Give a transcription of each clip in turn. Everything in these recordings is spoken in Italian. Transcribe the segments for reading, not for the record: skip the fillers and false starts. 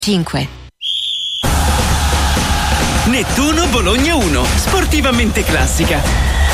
5. Nettuno Bologna 1, sportivamente classica.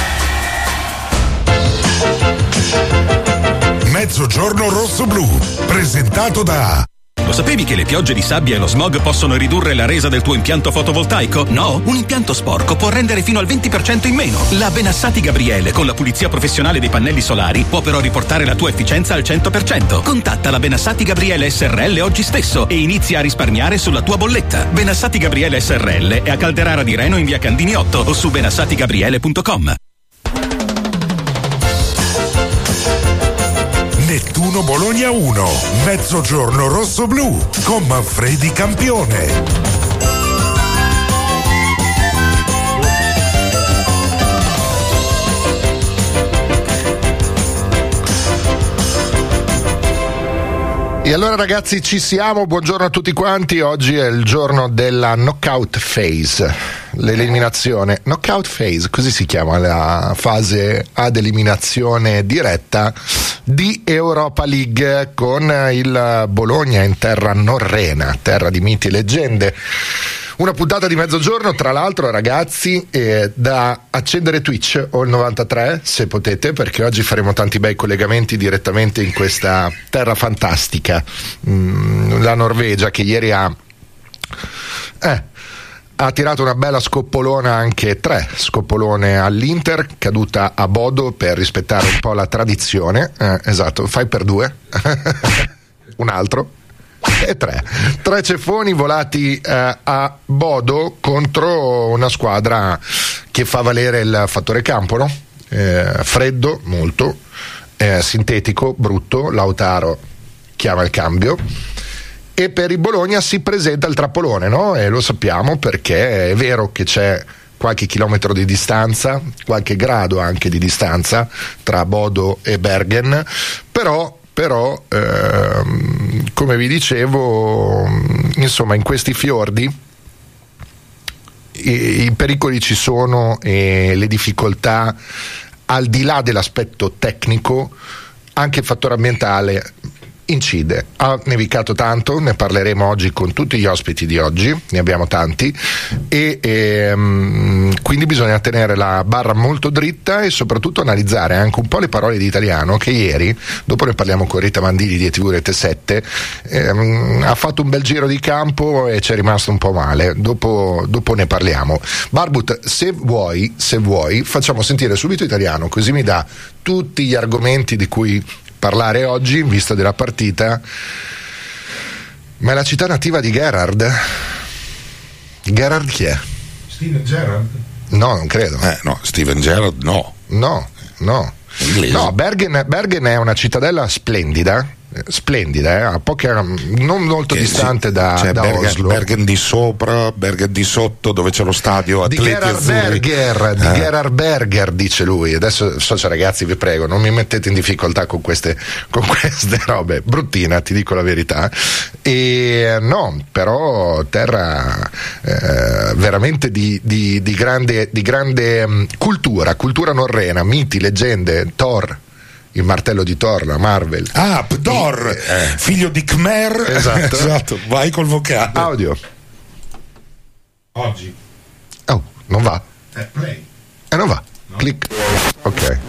Mezzogiorno rosso-blu, presentato da... Lo sapevi che le piogge di sabbia e lo smog possono ridurre la resa del tuo impianto fotovoltaico? No? Un impianto sporco può rendere fino al 20% in meno. La Benassati Gabriele, con la pulizia professionale dei pannelli solari, può però riportare la tua efficienza al 100%. Contatta la Benassati Gabriele SRL oggi stesso e inizia a risparmiare sulla tua bolletta. Benassati Gabriele SRL è a Calderara di Reno in via Candini 8 o su benassatigabriele.com. Nettuno Bologna 1, Mezzogiorno rosso-blu, con Manfredi campione. E allora ragazzi ci siamo, buongiorno a tutti quanti, oggi è il giorno della knockout phase, l'eliminazione, knockout phase, così si chiama la fase ad eliminazione diretta di Europa League con il Bologna in terra norrena, terra di miti e leggende. Una puntata di mezzogiorno, tra l'altro ragazzi, da accendere Twitch o il 93 se potete, perché oggi faremo tanti bei collegamenti direttamente in questa terra fantastica, la Norvegia, che ieri ha tirato una bella scoppolona, anche 3 scoppolone all'Inter, caduta a Bodo per rispettare un po' la tradizione, esatto, fai per 2 un altro e 3 ceffoni volati a Bodo contro una squadra che fa valere il fattore campo, no? Freddo molto, sintetico, brutto. Lautaro chiama il cambio e per il Bologna si presenta il trappolone, no? E lo sappiamo perché è vero che c'è qualche chilometro di distanza, qualche grado anche di distanza tra Bodo e Bergen, però come vi dicevo, insomma, in questi fiordi i pericoli ci sono e le difficoltà, al di là dell'aspetto tecnico, anche il fattore ambientale incide. Ha nevicato tanto, ne parleremo oggi con tutti gli ospiti di oggi, ne abbiamo tanti, e quindi bisogna tenere la barra molto dritta e soprattutto analizzare anche un po' le parole di Italiano, che ieri, dopo ne parliamo con Rita Mandini di ETV Rete 7, ha fatto un bel giro di campo e ci è rimasto un po' male. Dopo ne parliamo. Barbut, se vuoi facciamo sentire subito Italiano, così mi dà tutti gli argomenti di cui parlare oggi in vista della partita. Ma è la città nativa di Gerrard. Gerrard chi è? Steven Gerrard? No, non credo. No, Steven Gerrard no. No. Inglese. No, Bergen è una cittadella splendida, a poca, non molto distante da Bergen, Oslo. Bergen di sopra, Bergen di sotto, dove c'è lo stadio Atleti Azzurri. Di Gerhard Berger, dice lui. Adesso ragazzi, vi prego, non mi mettete in difficoltà con queste robe. Bruttina, ti dico la verità. E no, però terra veramente di grande cultura norrena, miti, leggende, Thor, il martello di Thor, la Marvel. Thor, figlio di Khmer. Esatto. Vai col vocale. Audio. Oggi. Oh, non va. Play. Non va. No. Clic. Ok.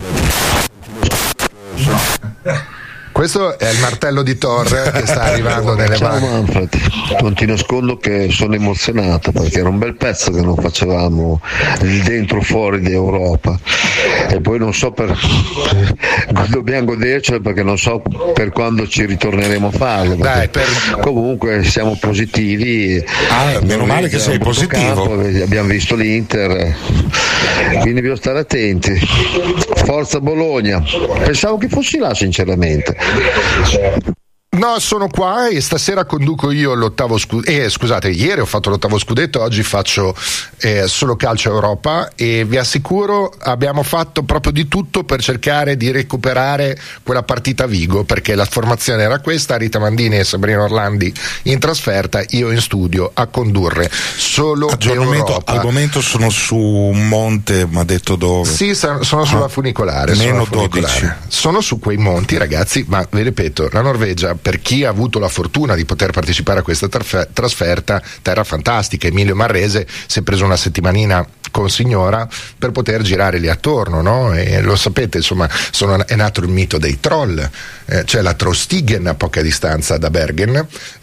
Questo è il martello di Thor che sta arrivando nelle mani. Ciao Manfred, non ti nascondo che sono emozionato perché era un bel pezzo che non facevamo dentro fuori di Europa, e poi non so dobbiamo godercelo perché non so per quando ci ritorneremo a farlo. Comunque siamo positivi. Meno male che sei positivo. Abbiamo visto l'Inter, quindi dobbiamo stare attenti. Forza Bologna. Pensavo che fossi là sinceramente. No, sono qua e stasera conduco io l'ottavo scudetto. Scusate, ieri ho fatto l'ottavo scudetto, oggi faccio solo calcio Europa, e vi assicuro abbiamo fatto proprio di tutto per cercare di recuperare quella partita a Vigo, perché la formazione era questa: Rita Mandini e Sabrina Orlandi in trasferta, io in studio a condurre solo Europa. Al momento sono su un monte, ma detto dove? Sì, sono sulla funicolare. Meno 12. Sono su quei monti, ragazzi, ma vi ripeto, la Norvegia per chi ha avuto la fortuna di poter partecipare a questa trasferta, terra fantastica. Emilio Marrese si è preso una settimanina con signora per poter girare lì attorno, no? E lo sapete, insomma, è nato il mito dei troll, c'è la Trollstigen a poca distanza da Bergen,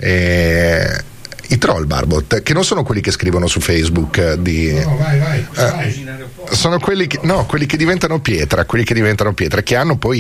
i troll, Barbot, che non sono quelli che scrivono su Facebook vai. Sono quelli che diventano pietra, che hanno poi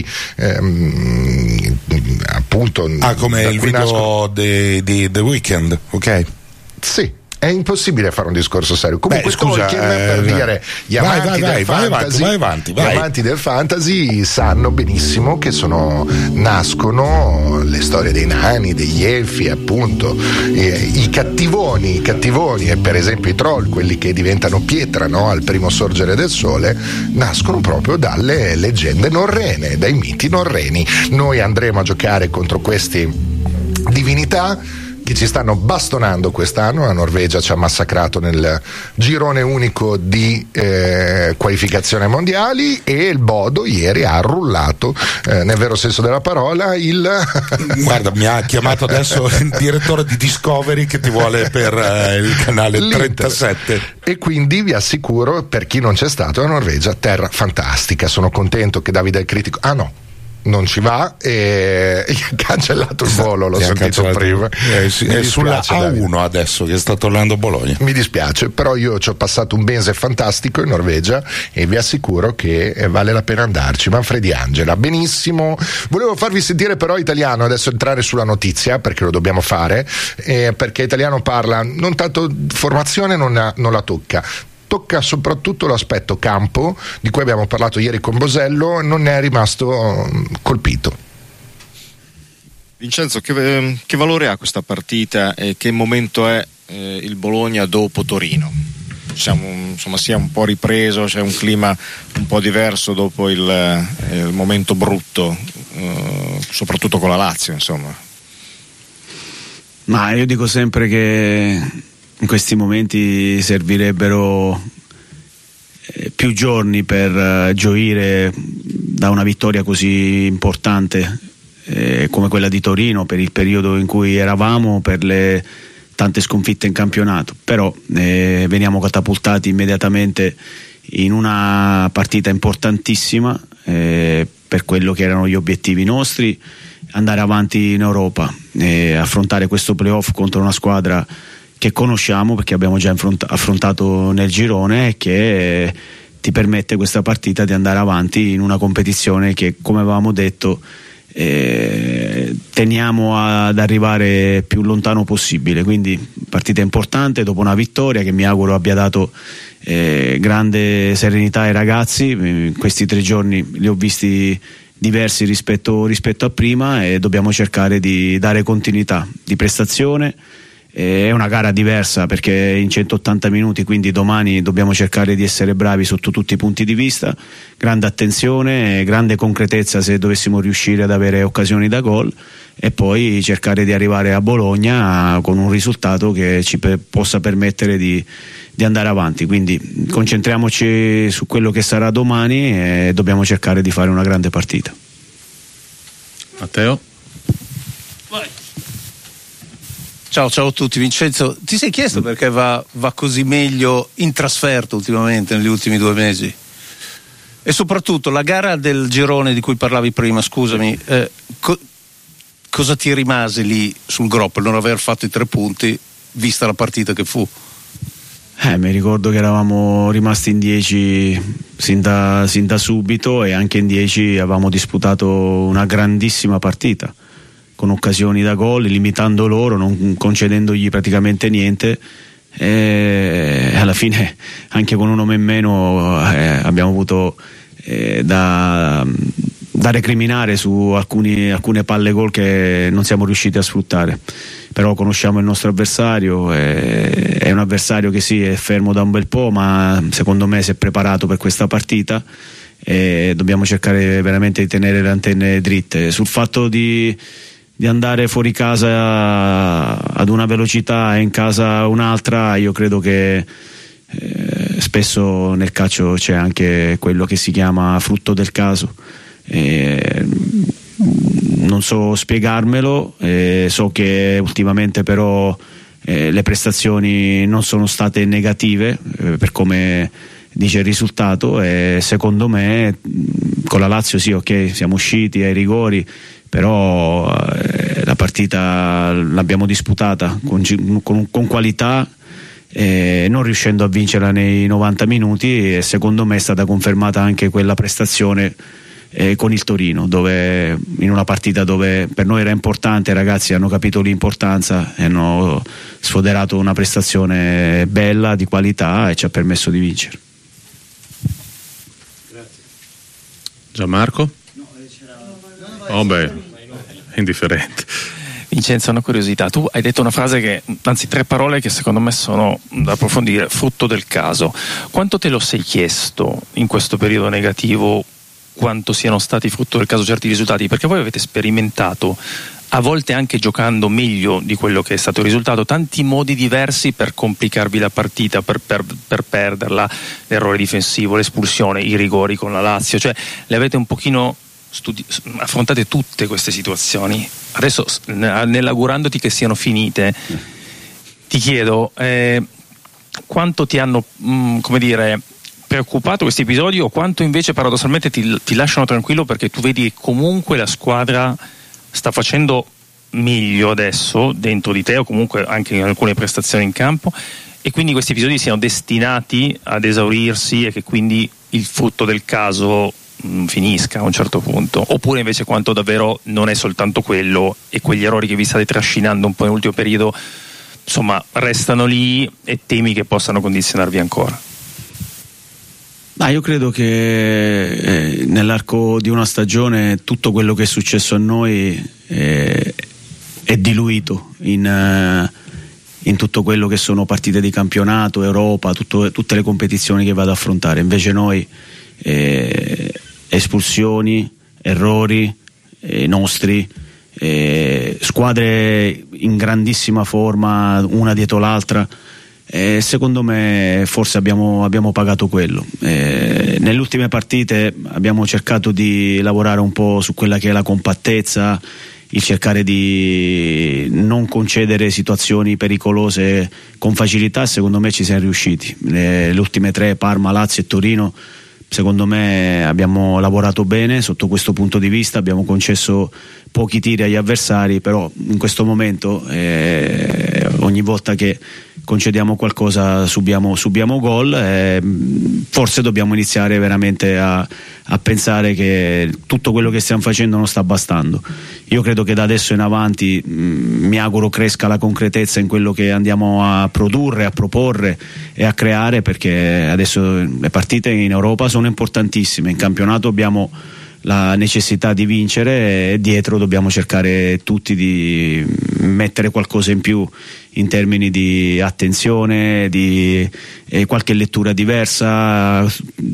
appunto come il video di The Weeknd, ok? Sì. È impossibile fare un discorso serio. Comunque, scusa, per dire, gli amanti del fantasy sanno benissimo che nascono le storie dei nani, degli elfi, appunto, i cattivoni, e per esempio i troll, quelli che diventano pietra, no, al primo sorgere del sole, nascono proprio dalle leggende norrene, dai miti norreni. Noi andremo a giocare contro queste divinità che ci stanno bastonando quest'anno. La Norvegia ci ha massacrato nel girone unico di qualificazione mondiali, e il Bodo ieri ha rullato, nel vero senso della parola, Guarda, mi ha chiamato adesso il direttore di Discovery che ti vuole per il canale 37. E quindi vi assicuro, per chi non c'è stato, la Norvegia, terra fantastica. Sono contento che Davide il Critico non ci va, e ha cancellato il volo, l'ho sentito prima. È sulla A1 adesso che sta tornando a Bologna. Mi dispiace, però io ci ho passato un mese fantastico in Norvegia e vi assicuro che vale la pena andarci. Manfredi Angela, benissimo. Volevo farvi sentire però Italiano, adesso entrare sulla notizia, perché lo dobbiamo fare, perché Italiano parla non tanto formazione, non la tocca soprattutto l'aspetto campo, di cui abbiamo parlato ieri con Bosello. Non ne è rimasto colpito. Vincenzo, che valore ha questa partita e che momento è il Bologna dopo Torino? Si è un po' ripreso, c'è un clima un po' diverso dopo il momento brutto, soprattutto con la Lazio, insomma. Ma io dico sempre che in questi momenti servirebbero più giorni per gioire da una vittoria così importante come quella di Torino, per il periodo in cui eravamo, per le tante sconfitte in campionato. Però veniamo catapultati immediatamente in una partita importantissima per quello che erano gli obiettivi nostri, andare avanti in Europa, affrontare questo playoff contro una squadra che conosciamo, perché abbiamo già affrontato nel girone, e che ti permette questa partita di andare avanti in una competizione che, come avevamo detto, teniamo ad arrivare più lontano possibile. Quindi partita importante dopo una vittoria che mi auguro abbia dato grande serenità ai ragazzi. In questi 3 giorni li ho visti diversi rispetto a prima, e dobbiamo cercare di dare continuità di prestazione. È una gara diversa perché in 180 minuti, quindi domani dobbiamo cercare di essere bravi sotto tutti i punti di vista, grande attenzione, grande concretezza se dovessimo riuscire ad avere occasioni da gol, e poi cercare di arrivare a Bologna con un risultato che ci possa permettere di andare avanti. Quindi concentriamoci su quello che sarà domani e dobbiamo cercare di fare una grande partita. Matteo? Vai. Ciao a tutti. Vincenzo, ti sei chiesto perché va così meglio in trasferta ultimamente, negli ultimi 2 mesi? E soprattutto la gara del girone di cui parlavi prima, scusami, cosa ti rimase lì sul groppo, il non aver fatto i 3 punti, vista la partita che fu? Mi ricordo che eravamo rimasti in 10 sin da subito, e anche in 10 avevamo disputato una grandissima partita, con occasioni da gol, limitando loro, non concedendogli praticamente niente, e alla fine anche con un uomo in meno abbiamo avuto da recriminare su alcune palle gol che non siamo riusciti a sfruttare. Però conosciamo il nostro avversario, è un avversario che sì, è fermo da un bel po', ma secondo me si è preparato per questa partita, e dobbiamo cercare veramente di tenere le antenne dritte. Sul fatto di andare fuori casa ad una velocità e in casa un'altra, io credo che spesso nel calcio c'è anche quello che si chiama frutto del caso. non so spiegarmelo, so che ultimamente però le prestazioni non sono state negative per come dice il risultato, e secondo me con la Lazio sì, ok, siamo usciti ai rigori, però la partita l'abbiamo disputata con qualità, non riuscendo a vincerla nei 90 minuti, e secondo me è stata confermata anche quella prestazione con il Torino, dove in una partita dove per noi era importante, i ragazzi hanno capito l'importanza e hanno sfoderato una prestazione bella, di qualità, e ci ha permesso di vincere. Grazie. Gianmarco? Indifferente. Vincenzo, una curiosità, tu hai detto una frase anzi 3 parole che secondo me sono da approfondire: frutto del caso. Quanto te lo sei chiesto in questo periodo negativo quanto siano stati frutto del caso certi risultati? Perché voi avete sperimentato, a volte anche giocando meglio di quello che è stato il risultato, tanti modi diversi per complicarvi la partita, per perderla, l'errore difensivo, l'espulsione, i rigori con la Lazio, cioè le avete un pochino affrontate tutte queste situazioni. Adesso, nell'augurandoti che siano finite, ti chiedo quanto ti hanno preoccupato questi episodi, o quanto invece paradossalmente ti lasciano tranquillo, perché tu vedi che comunque la squadra sta facendo meglio adesso dentro di te, o comunque anche in alcune prestazioni in campo, e quindi questi episodi siano destinati ad esaurirsi e che quindi il frutto del caso finisca a un certo punto, oppure invece quanto davvero non è soltanto quello e quegli errori che vi state trascinando un po' nell'ultimo periodo, insomma, restano lì e temi che possano condizionarvi ancora? Io credo che nell'arco di una stagione tutto quello che è successo a noi è diluito in tutto quello che sono partite di campionato, Europa, tutte le competizioni che vado ad affrontare. Invece noi espulsioni, errori nostri, squadre in grandissima forma una dietro l'altra, secondo me forse abbiamo pagato quello. Nelle ultime partite abbiamo cercato di lavorare un po' su quella che è la compattezza, il cercare di non concedere situazioni pericolose con facilità. Secondo me ci siamo riusciti. Le ultime 3, Parma, Lazio e Torino, secondo me abbiamo lavorato bene sotto questo punto di vista, abbiamo concesso pochi tiri agli avversari, però in questo momento ogni volta che concediamo qualcosa subiamo gol, forse dobbiamo iniziare veramente a pensare che tutto quello che stiamo facendo non sta bastando. Io credo che da adesso in avanti mi auguro cresca la concretezza in quello che andiamo a produrre, a proporre e a creare, perché adesso le partite in Europa sono importantissime, in campionato abbiamo la necessità di vincere e dietro dobbiamo cercare tutti di mettere qualcosa in più in termini di attenzione, di qualche lettura diversa,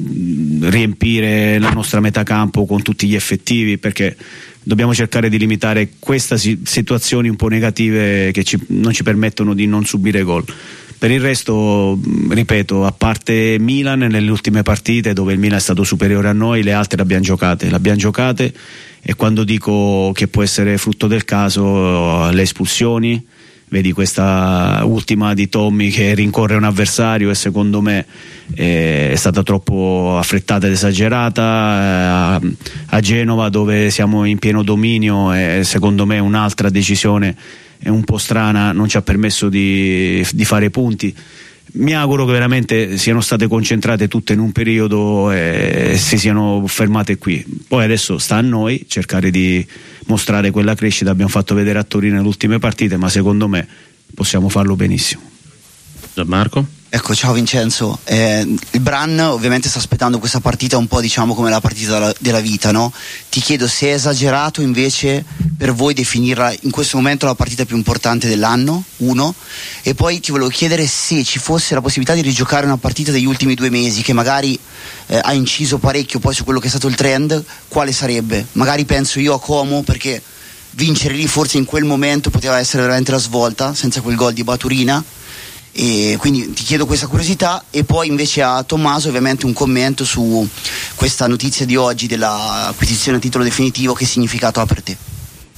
riempire la nostra metà campo con tutti gli effettivi, perché dobbiamo cercare di limitare queste situazioni un po' negative che non ci permettono di non subire gol. Per il resto, ripeto, a parte Milan nelle ultime partite dove il Milan è stato superiore a noi, le altre le abbiamo giocate, e quando dico che può essere frutto del caso, le espulsioni, vedi questa ultima di Tommy che rincorre un avversario e secondo me è stata troppo affrettata ed esagerata, a Genova dove siamo in pieno dominio e secondo me un'altra decisione è un po' strana, non ci ha permesso di fare punti. Mi auguro che veramente siano state concentrate tutte in un periodo e si siano fermate qui. Poi adesso sta a noi cercare di mostrare quella crescita. Abbiamo fatto vedere a Torino nelle ultime partite, ma secondo me possiamo farlo benissimo. Gianmarco? Ecco, ciao Vincenzo. Il Bran ovviamente sta aspettando questa partita un po', diciamo, come la partita della vita, no? Ti chiedo se è esagerato invece per voi definirla in questo momento la partita più importante dell'anno, uno, e poi ti volevo chiedere se ci fosse la possibilità di rigiocare una partita degli ultimi 2 mesi che magari ha inciso parecchio poi su quello che è stato il trend, quale sarebbe? Magari penso io a Como, perché vincere lì forse in quel momento poteva essere veramente la svolta senza quel gol di Baturina. E quindi ti chiedo questa curiosità, e poi invece a Tommaso ovviamente un commento su questa notizia di oggi dell'acquisizione a titolo definitivo, che significato ha per te?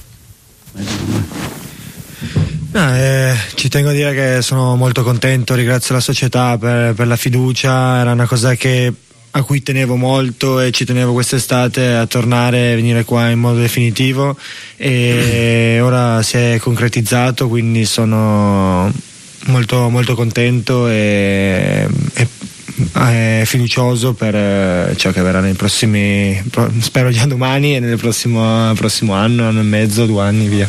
Ci tengo a dire che sono molto contento, ringrazio la società per la fiducia, era una cosa a cui tenevo molto e ci tenevo quest'estate a tornare e venire qua in modo definitivo, e ora si è concretizzato, quindi sono molto, molto contento e fiducioso per ciò che verrà nei prossimi, spero già domani, e nel prossimo anno e mezzo, 2 anni, via.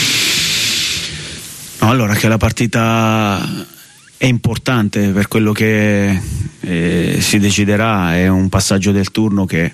No, allora, che la partita è importante per quello che si deciderà, è un passaggio del turno che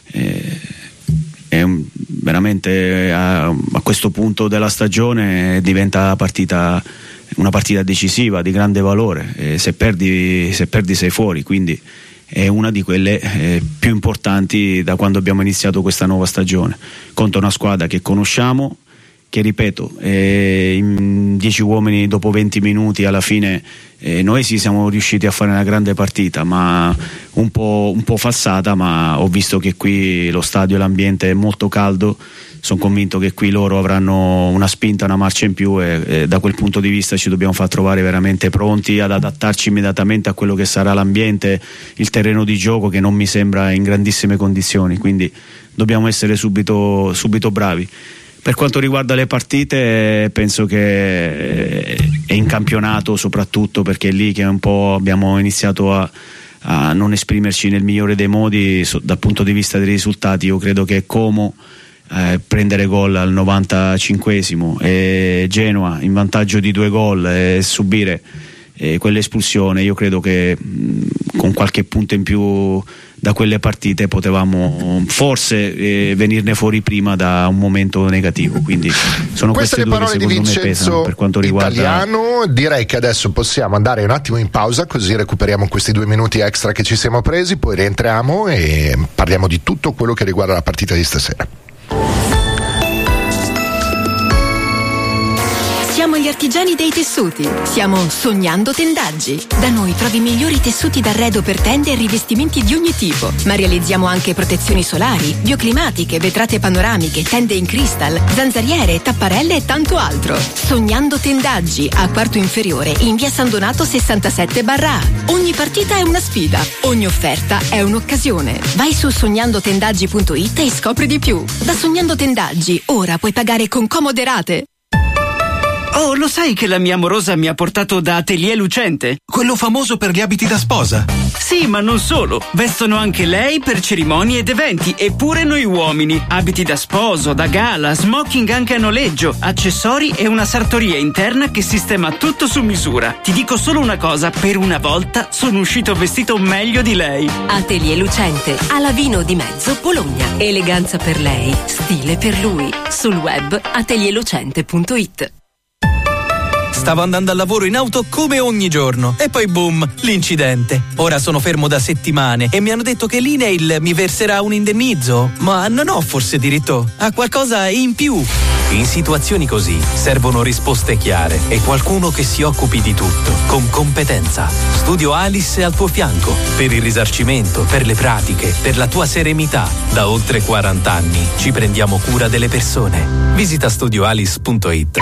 è veramente a questo punto della stagione diventa una partita decisiva, di grande valore, e se perdi sei fuori, quindi è una di quelle più importanti da quando abbiamo iniziato questa nuova stagione, contro una squadra che conosciamo, che ripeto, in 10 uomini dopo 20 minuti alla fine noi sì siamo riusciti a fare una grande partita, ma un po' falsata, ma ho visto che qui lo stadio e l'ambiente è molto caldo, sono convinto che qui loro avranno una spinta, una marcia in più, e da quel punto di vista ci dobbiamo far trovare veramente pronti ad adattarci immediatamente a quello che sarà l'ambiente, il terreno di gioco che non mi sembra in grandissime condizioni, quindi dobbiamo essere subito bravi. Per quanto riguarda le partite, penso che è in campionato soprattutto, perché è lì che un po' abbiamo iniziato a non esprimerci nel migliore dei modi dal punto di vista dei risultati. Io credo che Como prendere gol al 95esimo e Genoa in vantaggio di 2 gol e subire quell'espulsione, io credo che con qualche punto in più da quelle partite potevamo forse venirne fuori prima da un momento negativo, quindi sono queste due che secondo me pesano per quanto riguarda Italiano. Direi che adesso possiamo andare un attimo in pausa, così recuperiamo questi 2 minuti extra che ci siamo presi, poi rientriamo e parliamo di tutto quello che riguarda la partita di stasera. Siamo gli artigiani dei tessuti. Siamo Sognando Tendaggi. Da noi trovi i migliori tessuti d'arredo per tende e rivestimenti di ogni tipo. Ma realizziamo anche protezioni solari, bioclimatiche, vetrate panoramiche, tende in cristal, zanzariere, tapparelle e tanto altro. Sognando Tendaggi, a Quarto Inferiore, in via San Donato 67/A. Ogni partita è una sfida. Ogni offerta è un'occasione. Vai su sognandotendaggi.it e scopri di più. Da Sognando Tendaggi, ora puoi pagare con comode rate. Oh, lo sai che la mia amorosa mi ha portato da Atelier Lucente? Quello famoso per gli abiti da sposa. Sì, ma non solo. Vestono anche lei per cerimonie ed eventi, e pure noi uomini. Abiti da sposo, da gala, smoking anche a noleggio, accessori e una sartoria interna che sistema tutto su misura. Ti dico solo una cosa, per una volta sono uscito vestito meglio di lei. Atelier Lucente, a Lavino di Mezzo, Bologna. Eleganza per lei, stile per lui. Sul web atelierlucente.it. Stavo andando al lavoro in auto come ogni giorno e poi boom, l'incidente. Ora sono fermo da settimane e mi hanno detto che l'INAIL mi verserà un indennizzo, ma non ho forse diritto a qualcosa in più. In situazioni così servono risposte chiare e qualcuno che si occupi di tutto, con competenza. Studio Alice è al tuo fianco, per il risarcimento, per le pratiche, per la tua serenità. Da oltre 40 anni ci prendiamo cura delle persone. Visita studioalice.it.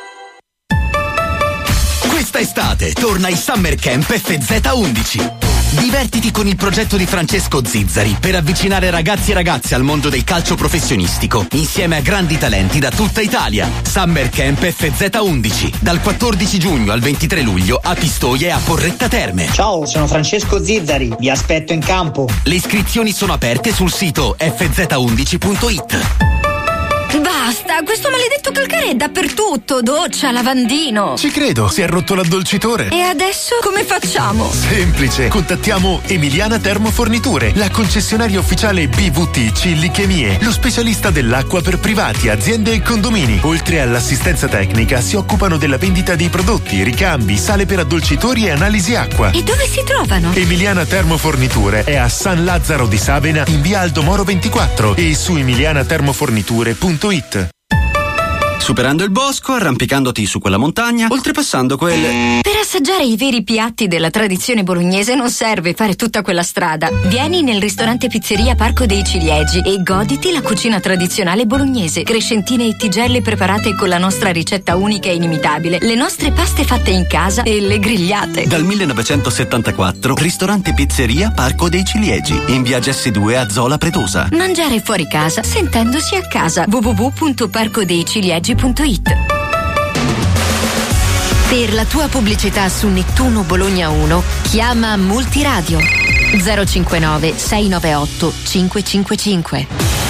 Questa estate torna il Summer Camp FZ11. Divertiti con il progetto di Francesco Zizzari per avvicinare ragazzi e ragazze al mondo del calcio professionistico, insieme a grandi talenti da tutta Italia. Summer Camp FZ11, dal 14 giugno al 23 luglio a Pistoia e a Porretta Terme. Ciao, sono Francesco Zizzari, vi aspetto in campo. Le iscrizioni sono aperte sul sito fz11.it. Basta, questo maledetto calcare è dappertutto, doccia, lavandino. Ci credo, si è rotto l'addolcitore. E adesso come facciamo? Semplice, contattiamo Emiliana Termoforniture, la concessionaria ufficiale BVT Cillichemie, lo specialista dell'acqua per privati, aziende e condomini. Oltre all'assistenza tecnica, si occupano della vendita dei prodotti, ricambi, sale per addolcitori e analisi acqua. E dove si trovano? Emiliana Termoforniture è a San Lazzaro di Savena in via Aldo Moro 24 e su emilianatermoforniture.it. superando il bosco, arrampicandoti su quella montagna, oltrepassando quelle... Per assaggiare i veri piatti della tradizione bolognese non serve fare tutta quella strada. Vieni nel ristorante Pizzeria Parco dei Ciliegi e goditi la cucina tradizionale bolognese. Crescentine e tigelle preparate con la nostra ricetta unica e inimitabile, le nostre paste fatte in casa e le grigliate. Dal 1974, ristorante Pizzeria Parco dei Ciliegi, in via Gessi 2 a Zola Pretosa. Mangiare fuori casa sentendosi a casa. www.parcodeiciliegi.it. Per la tua pubblicità su Nettuno Bologna 1 chiama Multiradio 059 698 555.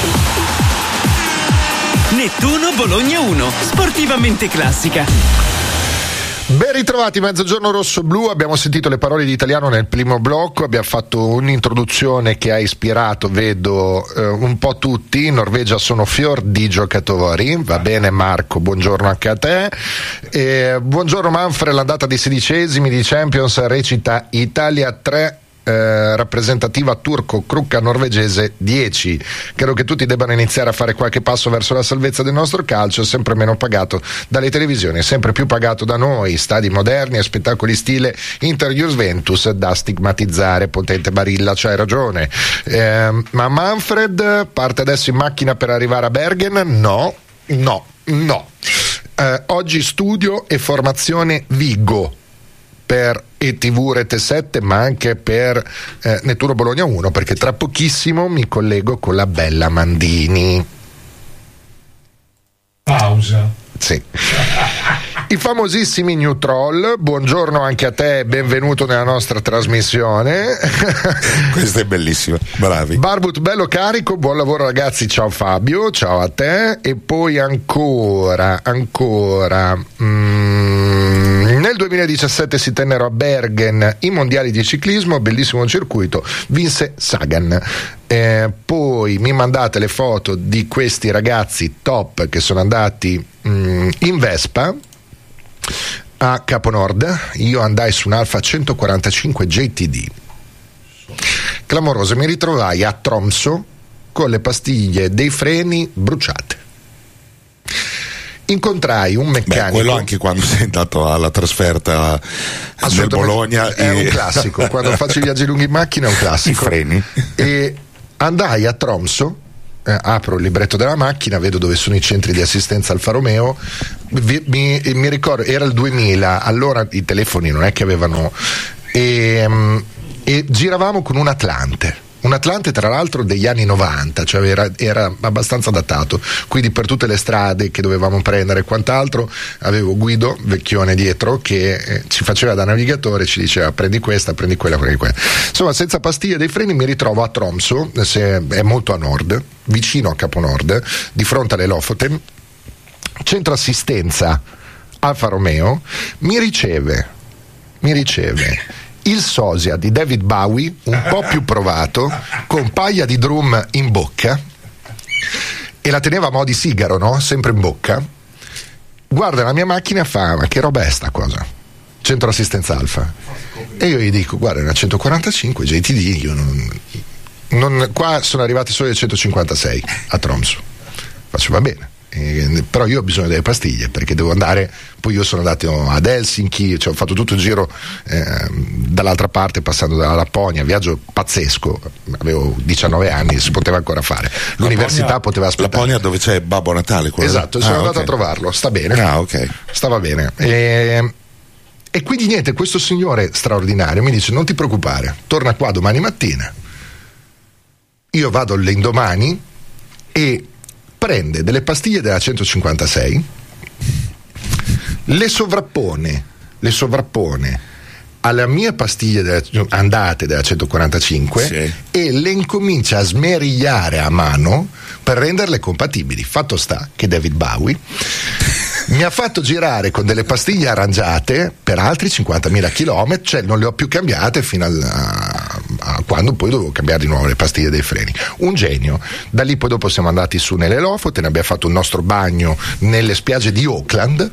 Nettuno Bologna 1, sportivamente classica. Ben ritrovati, Mezzogiorno Rosso Blu. Abbiamo sentito le parole di Italiano nel primo blocco, abbiamo fatto un'introduzione che ha ispirato, vedo, un po' tutti. In Norvegia sono fior di giocatori. Va bene Marco, buongiorno anche a te. Buongiorno Manfred, l'andata dei 16esimi di Champions recita Italia 3, rappresentativa turco, Crocca norvegese 10. Credo che tutti debbano iniziare a fare qualche passo verso la salvezza del nostro calcio, sempre meno pagato dalle televisioni, sempre più pagato da noi, stadi moderni e spettacoli stile Inter-Juventus da stigmatizzare. Potente Barilla, c'hai ragione. Ma Manfred parte adesso in macchina per arrivare a Bergen? No. Oggi studio e formazione Vigo per ETV Rete 7, ma anche per Nettuno Bologna 1, perché tra pochissimo mi collego con la bella Mandini. Pausa. Sì. I famosissimi New Troll, buongiorno anche a te, benvenuto nella nostra trasmissione. Questa è bellissima, bravi. Barbut bello carico, buon lavoro ragazzi, ciao Fabio, ciao a te. E poi ancora nel 2017 si tennero a Bergen i mondiali di ciclismo, bellissimo circuito, vinse Sagan. Poi mi mandate le foto di questi ragazzi top che sono andati in Vespa a Capo Nord. Io andai su un Alfa 145 GTD, clamoroso. Mi ritrovai a Tromsø con le pastiglie dei freni bruciate. Incontrai un meccanico. Quello anche quando sei andato alla trasferta del Bologna è un classico. Quando faccio i viaggi lunghi in macchina è un classico. I freni. E andai a Tromsø, apro il libretto della macchina, vedo dove sono i centri di assistenza Alfa Romeo. Mi ricordo, era il 2000, allora i telefoni non è che avevano, e giravamo con un Atlante tra l'altro degli anni 90, cioè era abbastanza datato, quindi per tutte le strade che dovevamo prendere e quant'altro avevo Guido vecchione dietro che ci faceva da navigatore, ci diceva prendi questa, prendi quella, prendi quella. Insomma, senza pastiglie dei freni mi ritrovo a Tromsø, è molto a nord, vicino a Capo Nord, di fronte alle Lofoten, centro assistenza Alfa Romeo. Mi riceve il sosia di David Bowie, un po' più provato, con paia di drum in bocca, e la teneva a mo' di sigaro, no? Sempre in bocca. Guarda la mia macchina e fa: ma che roba è sta cosa? Centro assistenza Alfa. E io gli dico: guarda, è una 145 GTD, io non qua sono arrivati solo le 156 a Tromsø. Faccio: va bene. Però io ho bisogno delle pastiglie perché devo andare. Poi io sono andato ad Helsinki, cioè ho fatto tutto il giro dall'altra parte, passando dalla Lapponia, viaggio pazzesco, avevo 19 anni, si poteva ancora fare, l'università poteva aspettare. Lapponia dove c'è Babbo Natale, esatto, sono andato a trovarlo, sta bene, stava bene, e quindi niente, questo signore straordinario mi dice: non ti preoccupare, torna qua domani mattina. Io vado l'indomani e prende delle pastiglie della 156, le sovrappone alle mie pastiglie andate della 145, sì, e le incomincia a smerigliare a mano per renderle compatibili. Fatto sta che David Bowie mi ha fatto girare con delle pastiglie arrangiate per altri 50.000 km, cioè non le ho più cambiate fino a quando poi dovevo cambiare di nuovo le pastiglie dei freni. Un genio. Da lì poi dopo siamo andati su nelle Lofoten, abbiamo fatto il nostro bagno nelle spiagge di Auckland,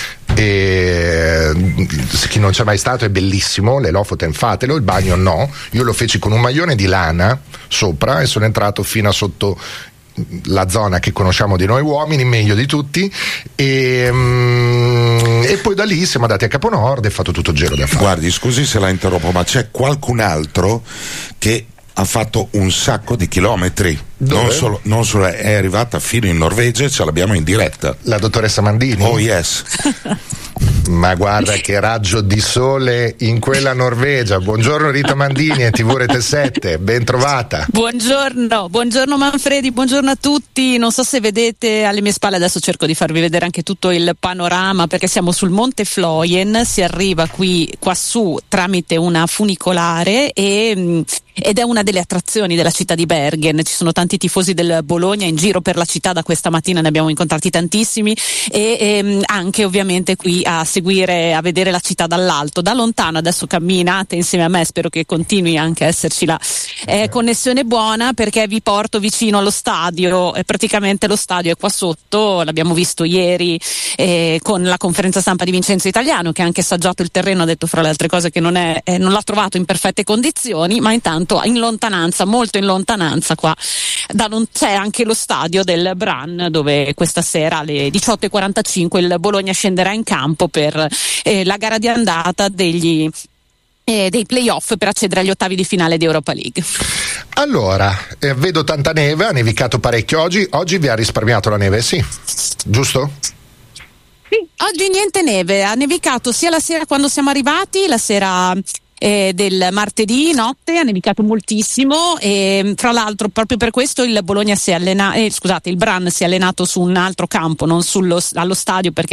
e chi non c'è mai stato è bellissimo, le Lofoten fatelo, il bagno no, io lo feci con un maglione di lana sopra e sono entrato fino a sotto la zona che conosciamo di noi uomini meglio di tutti, e poi da lì siamo andati a Caponord e fatto tutto il giro da fare. Guardi, scusi se la interrompo, ma c'è qualcun altro che ha fatto un sacco di chilometri. Non solo è arrivata fino in Norvegia, ce l'abbiamo in diretta. La dottoressa Mandini? Oh yes. Ma guarda che raggio di sole in quella Norvegia. Buongiorno Rita Mandini e TV Rete 7, ben trovata. Buongiorno Manfredi, buongiorno a tutti. Non so se vedete alle mie spalle, adesso cerco di farvi vedere anche tutto il panorama, perché siamo sul Monte Floyen, si arriva qua su tramite una funicolare ed è una delle attrazioni della città di Bergen. Ci sono tanti tifosi del Bologna in giro per la città, da questa mattina ne abbiamo incontrati tantissimi, e anche ovviamente qui a seguire, a vedere la città dall'alto, da lontano. Adesso camminate insieme a me, spero che continui anche a esserci la connessione buona, perché vi porto vicino allo stadio. Praticamente lo stadio è qua sotto, l'abbiamo visto ieri con la conferenza stampa di Vincenzo Italiano, che ha anche assaggiato il terreno, ha detto fra le altre cose che non l'ha trovato in perfette condizioni, ma intanto in lontananza, molto in lontananza, qua c'è anche lo stadio del Brann, dove questa sera alle 18:45 il Bologna scenderà in campo per la gara di andata dei playoff per accedere agli ottavi di finale di Europa League. Allora, vedo tanta neve, ha nevicato parecchio oggi vi ha risparmiato la neve, sì, giusto? Sì, oggi niente neve, ha nevicato sia la sera quando siamo arrivati, la sera del martedì notte ha nevicato moltissimo, e tra l'altro proprio per questo il Bologna il Brann si è allenato su un altro campo, non allo stadio, perché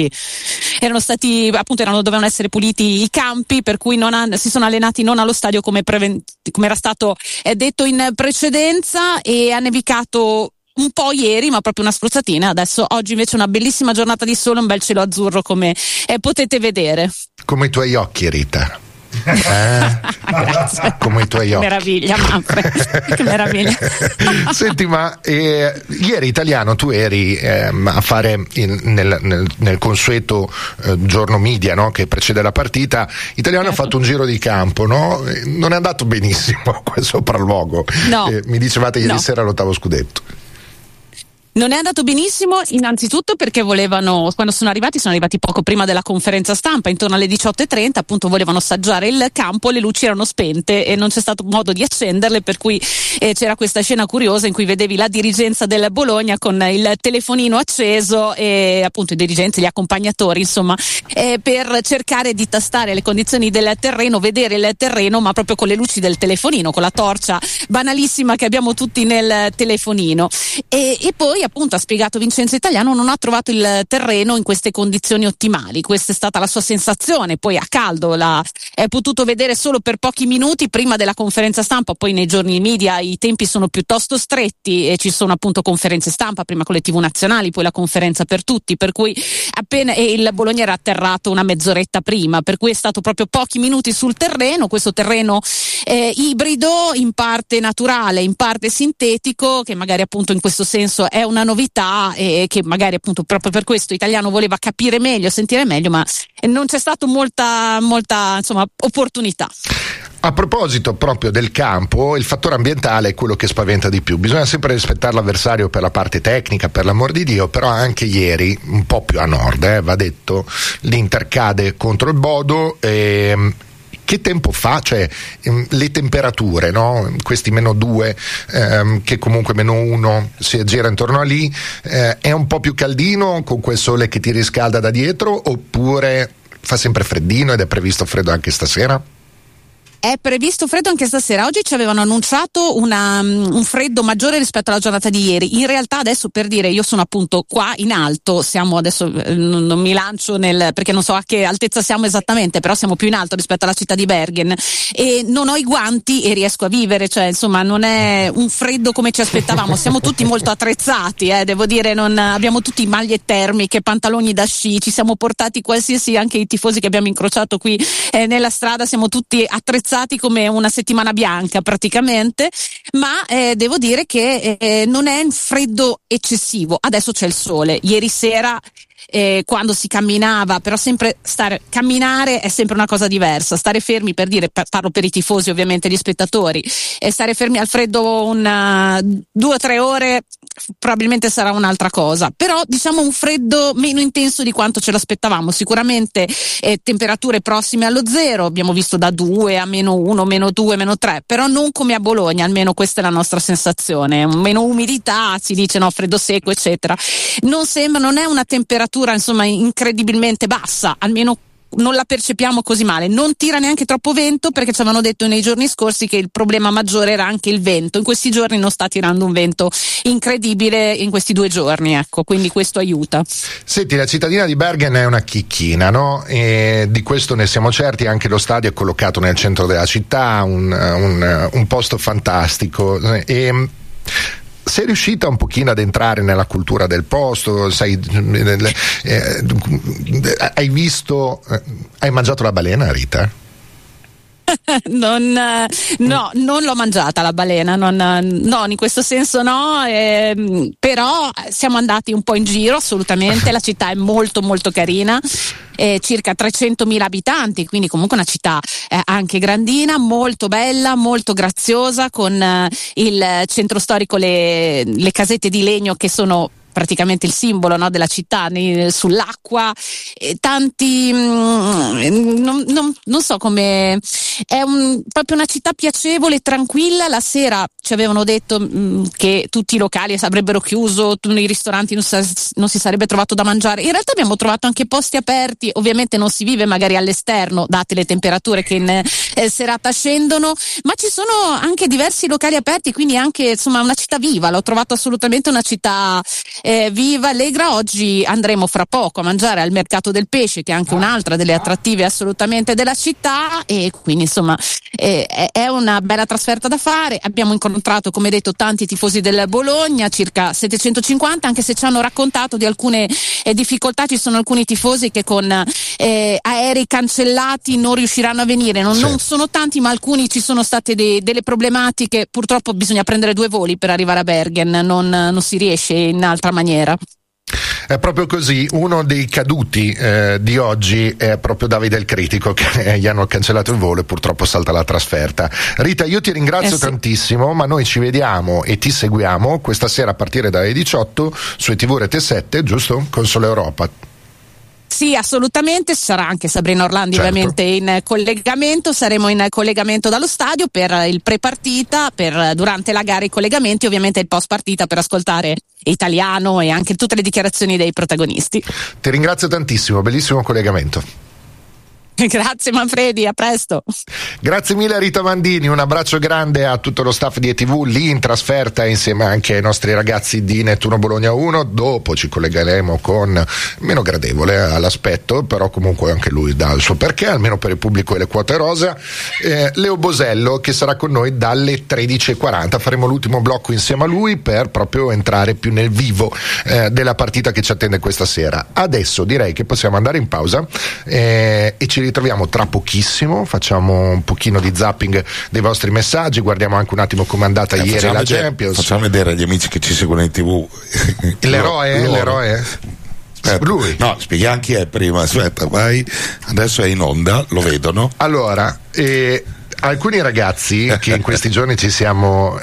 dovevano essere puliti i campi, per cui si sono allenati non allo stadio come era stato detto in precedenza, e ha nevicato un po' ieri, ma proprio una spruzzatina. Oggi invece una bellissima giornata di sole, un bel cielo azzurro, come potete vedere. Come i tuoi occhi, Rita. Come i tuoi occhi. Meraviglia, Manfred. Che meraviglia. Senti, ma ieri Italiano tu eri a fare nel consueto giorno media, no, che precede la partita. Italiano ha fatto un giro di campo, no? Non è andato benissimo quel sopralluogo. No. Mi dicevate ieri sera l'ottavo scudetto. Non è andato benissimo, innanzitutto perché quando sono arrivati poco prima della conferenza stampa, intorno alle 18:30, appunto volevano assaggiare il campo, le luci erano spente e non c'è stato modo di accenderle, per cui c'era questa scena curiosa in cui vedevi la dirigenza del Bologna con il telefonino acceso, e appunto i dirigenti, gli accompagnatori, insomma, per cercare di tastare le condizioni del terreno, vedere il terreno, ma proprio con le luci del telefonino, con la torcia banalissima che abbiamo tutti nel telefonino. E poi appunto ha spiegato Vincenzo Italiano, non ha trovato il terreno in queste condizioni ottimali, questa è stata la sua sensazione. Poi a caldo è potuto vedere solo per pochi minuti prima della conferenza stampa, poi nei giorni media i tempi sono piuttosto stretti e ci sono appunto conferenze stampa, prima con le TV nazionali, poi la conferenza per tutti, per cui il Bologna era atterrato una mezz'oretta prima, per cui è stato proprio pochi minuti sul terreno, questo terreno ibrido, in parte naturale, in parte sintetico, che magari appunto in questo senso è una novità, e che magari appunto proprio per questo Italiano voleva capire meglio, sentire meglio, ma non c'è stato molta insomma opportunità. A proposito proprio del campo, il fattore ambientale è quello che spaventa di più. Bisogna sempre rispettare l'avversario per la parte tecnica, per l'amor di Dio, però anche ieri, un po' più a nord, va detto, l'Inter cade contro il Bodo. Che tempo fa? Cioè le temperature, no? Questi -2, che comunque -1 si aggira intorno a lì, è un po' più caldino con quel sole che ti riscalda da dietro, oppure fa sempre freddino ed è previsto freddo anche stasera? È previsto freddo anche stasera. Oggi ci avevano annunciato un freddo maggiore rispetto alla giornata di ieri. In realtà adesso, per dire, io sono appunto qua in alto, siamo adesso, non mi lancio perché non so a che altezza siamo esattamente, però siamo più in alto rispetto alla città di Bergen, e non ho i guanti e riesco a vivere, cioè insomma non è un freddo come ci aspettavamo. Siamo tutti molto attrezzati, devo dire, abbiamo tutti maglie termiche, pantaloni da sci, ci siamo portati qualsiasi, anche i tifosi che abbiamo incrociato qui nella strada, siamo tutti attrezzati come una settimana bianca praticamente, ma devo dire che non è un freddo eccessivo. Adesso c'è il sole, ieri sera quando si camminava, però sempre camminare è sempre una cosa diversa, stare fermi, per dire, parlo per i tifosi ovviamente, gli spettatori, e stare fermi al freddo 2 o 3 ore probabilmente sarà un'altra cosa, però diciamo un freddo meno intenso di quanto ce l'aspettavamo, sicuramente temperature prossime allo zero, abbiamo visto da 2 a -1, -2, -3, però non come a Bologna, almeno questa è la nostra sensazione, meno umidità, si dice no, freddo secco eccetera, non è una temperatura insomma incredibilmente bassa, almeno non la percepiamo così male, non tira neanche troppo vento, perché ci avevano detto nei giorni scorsi che il problema maggiore era anche il vento, in questi giorni non sta tirando un vento incredibile in questi 2 giorni, ecco, quindi questo aiuta. Senti, la cittadina di Bergen è una chicchina, no? E di questo ne siamo certi, anche lo stadio è collocato nel centro della città, un posto fantastico, e sei riuscita un pochino ad entrare nella cultura del posto, hai mangiato la balena, Rita? Non l'ho mangiata la balena, no, in questo senso no, però siamo andati un po' in giro, assolutamente, la città è molto molto carina, circa 300.000 abitanti, quindi comunque una città anche grandina, molto bella, molto graziosa, con il centro storico, le casette di legno che sono praticamente il simbolo, no, della città, sull'acqua, tanti non so come, è proprio una città piacevole, tranquilla. La sera ci avevano detto che tutti i locali avrebbero chiuso, i ristoranti non si sarebbe trovato da mangiare, in realtà abbiamo trovato anche posti aperti, ovviamente non si vive magari all'esterno date le temperature che in serata scendono, ma ci sono anche diversi locali aperti, quindi anche insomma una città viva, l'ho trovato assolutamente una città viva, allegra. Oggi andremo fra poco a mangiare al mercato del pesce, che è anche un'altra delle attrattive assolutamente della città, e quindi insomma è una bella trasferta da fare. Abbiamo incontrato, come detto, tanti tifosi del Bologna, circa 750, anche se ci hanno raccontato di alcune difficoltà. Ci sono alcuni tifosi che con aerei cancellati non riusciranno a venire, non sono tanti, ma alcuni ci sono state delle problematiche, purtroppo bisogna prendere 2 voli per arrivare a Bergen, non si riesce in altra maniera. È proprio così. Uno dei caduti di oggi è proprio Davide il Critico, che gli hanno cancellato il volo e purtroppo salta la trasferta. Rita, io ti ringrazio tantissimo, ma noi ci vediamo e ti seguiamo questa sera a partire dalle 18 su ETV Rete 7, giusto? Con Sole Europa. Sì, assolutamente, sarà anche Sabrina Orlandi ovviamente in collegamento, saremo in collegamento dallo stadio per il pre-partita, per durante la gara i collegamenti, ovviamente il post-partita per ascoltare Italiano e anche tutte le dichiarazioni dei protagonisti. Ti ringrazio tantissimo, bellissimo collegamento. Grazie Manfredi, a presto. Grazie mille a Rita Mandini, un abbraccio grande a tutto lo staff di ETV lì in trasferta, insieme anche ai nostri ragazzi di Nettuno Bologna 1. Dopo ci collegheremo con, meno gradevole all'aspetto, però comunque anche lui dà il suo perché, almeno per il pubblico e le quote rosa, Leo Bosello, che sarà con noi dalle 13:40. Faremo l'ultimo blocco insieme a lui per proprio entrare più nel vivo della partita che ci attende questa sera. Adesso direi che possiamo andare in pausa e ci ritroviamo tra pochissimo, facciamo un pochino di zapping dei vostri messaggi, guardiamo anche un attimo come è andata ieri la Champions. Facciamo vedere agli amici che ci seguono in TV l'eroe? Lui. No, spieghiamo chi è prima, aspetta, vai, adesso è in onda, lo vedono. Allora, alcuni ragazzi che in questi giorni ci siamo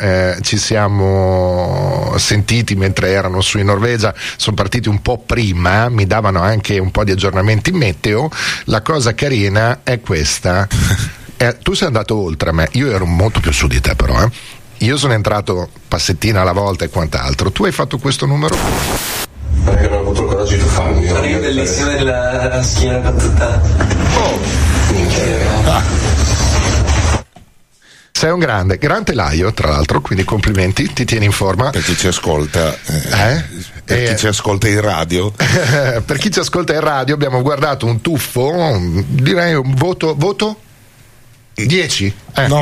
sentiti mentre erano su in Norvegia, sono partiti un po' prima, mi davano anche un po' di aggiornamenti meteo. La cosa carina è questa. Tu sei andato oltre a me, io ero molto più su di te però, io sono entrato passettina alla volta e quant'altro. Tu hai fatto questo numero? Perché non ho avuto il coraggio di farlo. Io bellissima della schiena con tutta. Sei un grande telaio, tra l'altro, quindi complimenti, ti tieni in forma. Per chi ci ascolta, per chi ci ascolta in radio. Per chi ci ascolta in radio abbiamo guardato un tuffo, direi un voto 10?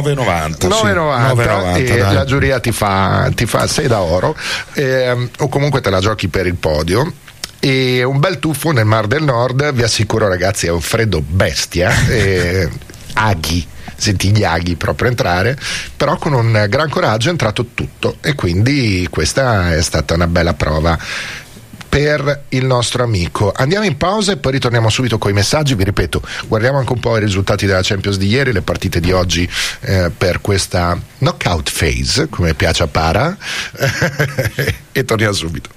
9,90 e dai. La giuria ti fa 6 da oro, o comunque te la giochi per il podio. E un bel tuffo nel Mar del Nord, vi assicuro ragazzi, è un freddo bestia, aghi, senti gli aghi proprio entrare, però con un gran coraggio è entrato tutto, e quindi questa è stata una bella prova. per il nostro amico. Andiamo in pausa e poi ritorniamo subito con i messaggi. Vi ripeto, guardiamo anche un po' i risultati della Champions di ieri, le partite di oggi per questa knockout phase, come piace a Para e torniamo subito.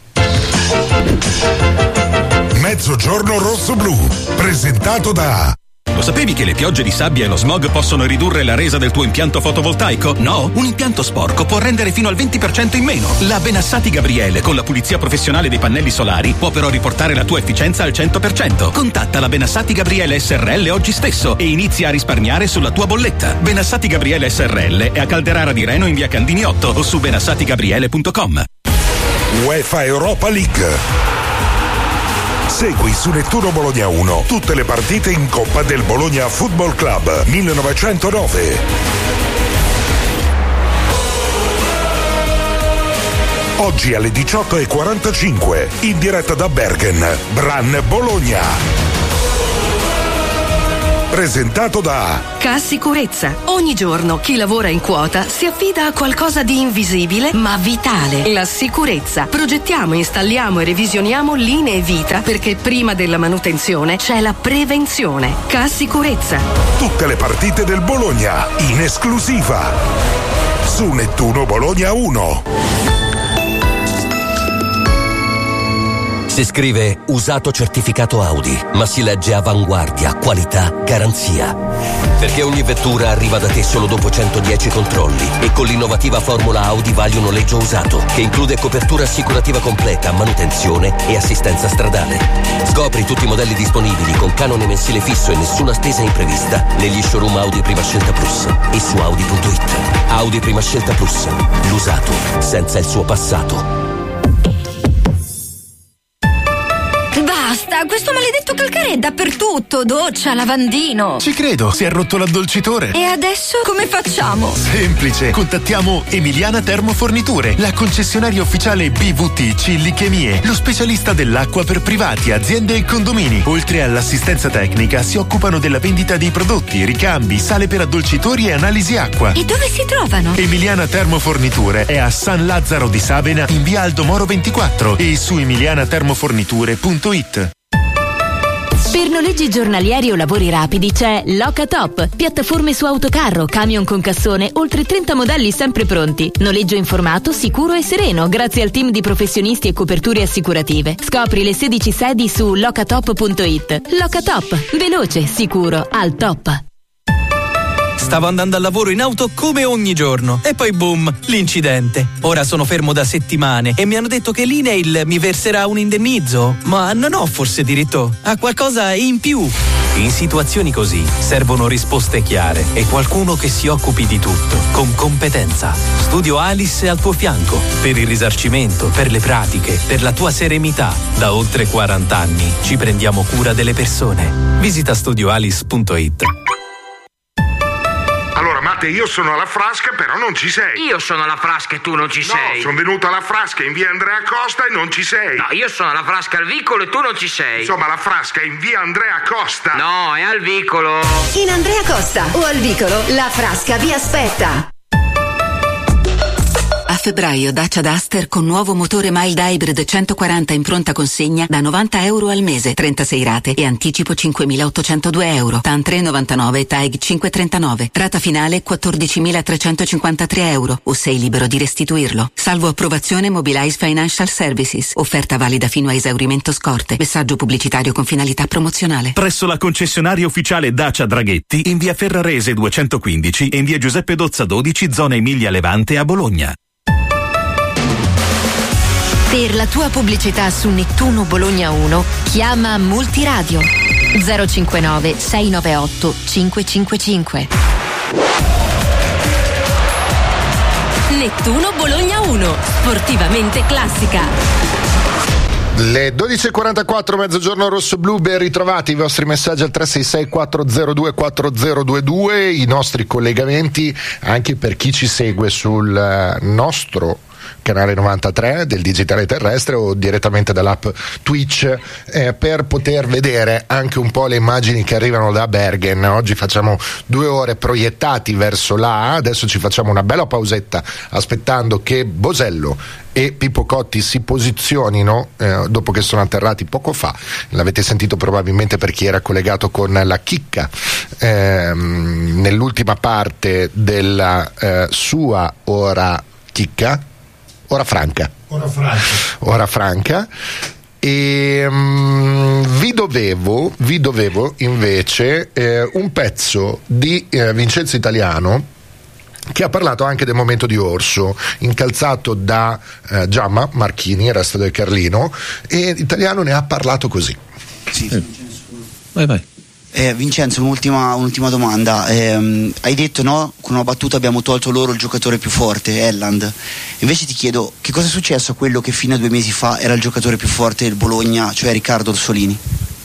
Mezzogiorno rosso-blu, presentato da... Lo sapevi che le piogge di sabbia e lo smog possono ridurre la resa del tuo impianto fotovoltaico? No? Un impianto sporco può rendere fino al 20% in meno. La Benassati Gabriele, con la pulizia professionale dei pannelli solari, può però riportare la tua efficienza al 100%. Contatta la Benassati Gabriele SRL oggi stesso e inizia a risparmiare sulla tua bolletta. Benassati Gabriele SRL è a Calderara di Reno in via Candini 8 o su benassatigabriele.com. UEFA Europa League. Segui su Nettuno Bologna 1 tutte le partite in Coppa del Bologna Football Club 1909. Oggi alle 18:45 in diretta da Bergen, Bran Bologna. Presentato da Cassicurezza. Ogni giorno chi lavora in quota si affida a qualcosa di invisibile ma vitale: la sicurezza. Progettiamo, installiamo e revisioniamo linee vita perché prima della manutenzione c'è la prevenzione. Cassicurezza. Tutte le partite del Bologna in esclusiva su Nettuno Bologna 1. Si scrive usato certificato Audi, ma si legge avanguardia, qualità, garanzia. Perché ogni vettura arriva da te solo dopo 110 controlli e con l'innovativa formula Audi vali un noleggio usato, che include copertura assicurativa completa, manutenzione e assistenza stradale. Scopri tutti i modelli disponibili con canone mensile fisso e nessuna spesa imprevista negli showroom Audi Prima Scelta Plus e su Audi.it. Audi Prima Scelta Plus, l'usato senza il suo passato. Basta, questo maledetto calcare è dappertutto, doccia, lavandino. Ci credo, si è rotto l'addolcitore. E adesso come facciamo? Semplice, contattiamo Emiliana Termoforniture, la concessionaria ufficiale BVT Cillichemie, lo specialista dell'acqua per privati, aziende e condomini. Oltre all'assistenza tecnica si occupano della vendita di prodotti, ricambi, sale per addolcitori e analisi acqua. E dove si trovano? Emiliana Termoforniture è a San Lazzaro di Savena in via Aldo Moro 24 e su emilianatermoforniture.it. Per noleggi giornalieri o lavori rapidi c'è Locatop, piattaforme su autocarro, camion con cassone, oltre 30 modelli sempre pronti. Noleggio informato, sicuro e sereno grazie al team di professionisti e coperture assicurative. Scopri le 16 sedi su locatop.it. Locatop, veloce, sicuro, al top. Stavo andando al lavoro in auto come ogni giorno e poi boom, l'incidente. Ora sono fermo da settimane e mi hanno detto che l'INAIL mi verserà un indennizzo, ma non ho forse diritto a qualcosa in più. In situazioni così servono risposte chiare e qualcuno che si occupi di tutto, con competenza. Studio Alice è al tuo fianco, per il risarcimento, per le pratiche, per la tua serenità. Da oltre 40 anni ci prendiamo cura delle persone. Visita studioalice.it. Allora Matte, io sono alla Frasca però non ci sei. Io sono alla Frasca e tu non ci sei. No, sono venuto alla Frasca in via Andrea Costa e non ci sei. No, io sono alla Frasca al vicolo e tu non ci sei. Insomma, la Frasca è in via Andrea Costa. No, è al vicolo. In Andrea Costa o al vicolo, la Frasca vi aspetta. A febbraio Dacia Duster con nuovo motore mild hybrid 140 in pronta consegna da €90 al mese, 36 rate e anticipo €5.802. TAN 3,99 TAEG 5,39. Rata finale €14.353 o sei libero di restituirlo. Salvo approvazione Mobilize Financial Services. Offerta valida fino a esaurimento scorte. Messaggio pubblicitario con finalità promozionale. Presso la concessionaria ufficiale Dacia Draghetti in via Ferrarese 215 e in via Giuseppe Dozza 12, zona Emilia Levante a Bologna. Per la tua pubblicità su Nettuno Bologna 1 chiama Multiradio 059 698 555. Nettuno Bologna 1, sportivamente classica. Le 12.44, mezzogiorno rosso-blu, ben ritrovati. I vostri messaggi al 366-402-4022, i nostri collegamenti anche per chi ci segue sul nostro canale 93 del digitale terrestre, o direttamente dall'app Twitch, per poter vedere anche un po' le immagini che arrivano da Bergen. Oggi facciamo 2 ore proiettati verso là, adesso ci facciamo una bella pausetta aspettando che Bosello e Pippo Cotti si posizionino dopo che sono atterrati poco fa. L'avete sentito probabilmente per chi era collegato con la chicca nell'ultima parte della sua ora chicca, ora franca. E vi dovevo invece un pezzo di Vincenzo Italiano, che ha parlato anche del momento di Orso, incalzato da Giamma Marchini, il resto del Carlino, e Italiano ne ha parlato così. Sì. Vai. Vincenzo, un'ultima domanda. Hai detto, no, con una battuta abbiamo tolto loro il giocatore più forte, Elland. Invece ti chiedo, che cosa è successo a quello che fino a 2 mesi fa era il giocatore più forte del Bologna, cioè Riccardo Orsolini?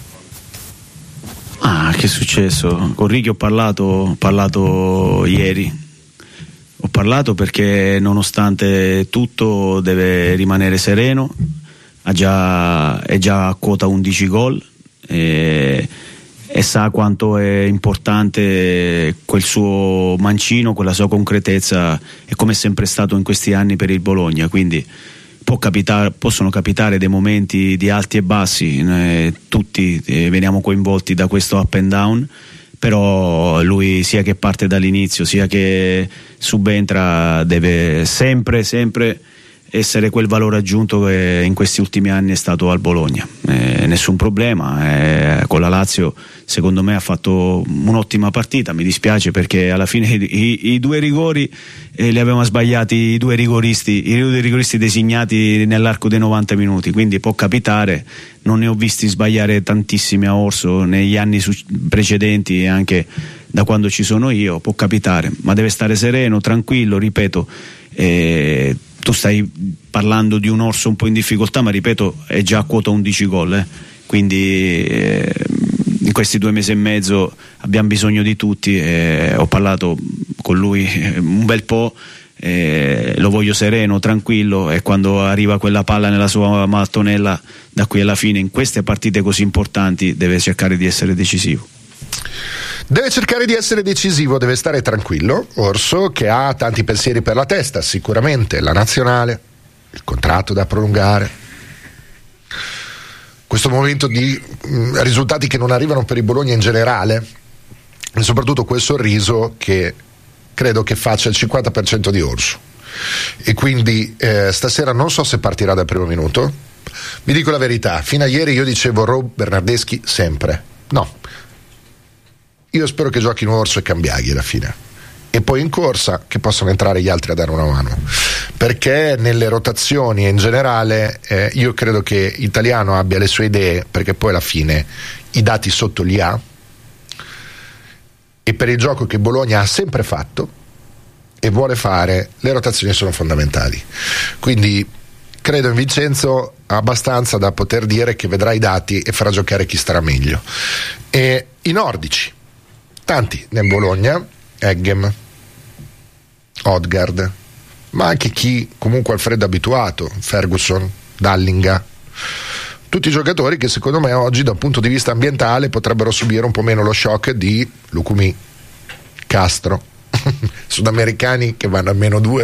Che è successo? Con Ricky ho parlato ieri. Ho parlato perché nonostante tutto deve rimanere sereno, è già a quota 11 gol e sa quanto è importante quel suo mancino, quella sua concretezza, e come è sempre stato in questi anni per il Bologna. Quindi possono capitare dei momenti di alti e bassi, tutti veniamo coinvolti da questo up and down, però lui, sia che parte dall'inizio sia che subentra, deve sempre essere quel valore aggiunto che in questi ultimi anni è stato al Bologna. Nessun problema, con la Lazio secondo me ha fatto un'ottima partita. Mi dispiace perché alla fine i 2 rigori li avevamo sbagliati i due rigoristi designati nell'arco dei 90 minuti, quindi può capitare. Non ne ho visti sbagliare tantissimi a Orso negli anni precedenti e anche da quando ci sono io, può capitare, ma deve stare sereno, tranquillo, ripeto. Tu stai parlando di un Orso un po' in difficoltà, ma ripeto, è già a quota 11 gol, quindi in questi 2 mesi e mezzo abbiamo bisogno di tutti. Ho parlato con lui un bel po', lo voglio sereno, tranquillo, e quando arriva quella palla nella sua mattonella da qui alla fine in queste partite così importanti deve cercare di essere decisivo. Deve cercare di essere decisivo, deve stare tranquillo Orso, che ha tanti pensieri per la testa, sicuramente la nazionale, il contratto da prolungare, questo momento di risultati che non arrivano per il Bologna in generale, e soprattutto quel sorriso che credo che faccia il 50% di Orso. E quindi stasera non so se partirà dal primo minuto. Vi dico la verità, fino a ieri io dicevo Rob Bernardeschi sempre, no, io spero che giochino Orso e Cambiaghi alla fine, e poi in corsa che possano entrare gli altri a dare una mano, perché nelle rotazioni e in generale io credo che Italiano abbia le sue idee, perché poi alla fine i dati sotto li ha, e per il gioco che Bologna ha sempre fatto e vuole fare, le rotazioni sono fondamentali. Quindi credo in Vincenzo abbastanza da poter dire che vedrà i dati e farà giocare chi starà meglio. E i nordici, tanti nel Bologna, Eggem, Odgaard, ma anche chi comunque al freddo abituato, Ferguson, Dallinga, tutti giocatori che secondo me oggi dal punto di vista ambientale potrebbero subire un po' meno lo shock di Lucumí, Castro, sudamericani che vanno a -2,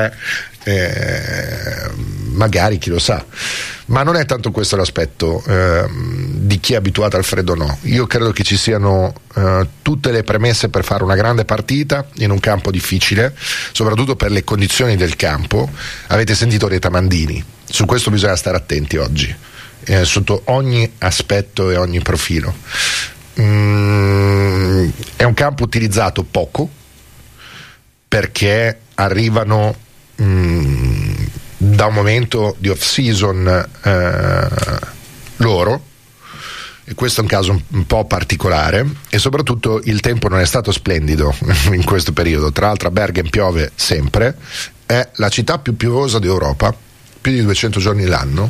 -3, magari, chi lo sa. Ma non è tanto questo l'aspetto di chi è abituato al freddo, no. Io credo che ci siano tutte le premesse per fare una grande partita in un campo difficile, soprattutto per le condizioni del campo. Avete sentito Reta Mandini, su questo bisogna stare attenti oggi, sotto ogni aspetto e ogni profilo. È un campo utilizzato poco perché arrivano da un momento di off season loro, e questo è un caso un po' particolare, e soprattutto il tempo non è stato splendido in questo periodo. Tra l'altro a Bergen piove sempre, è la città più piovosa d'Europa, più di 200 giorni l'anno.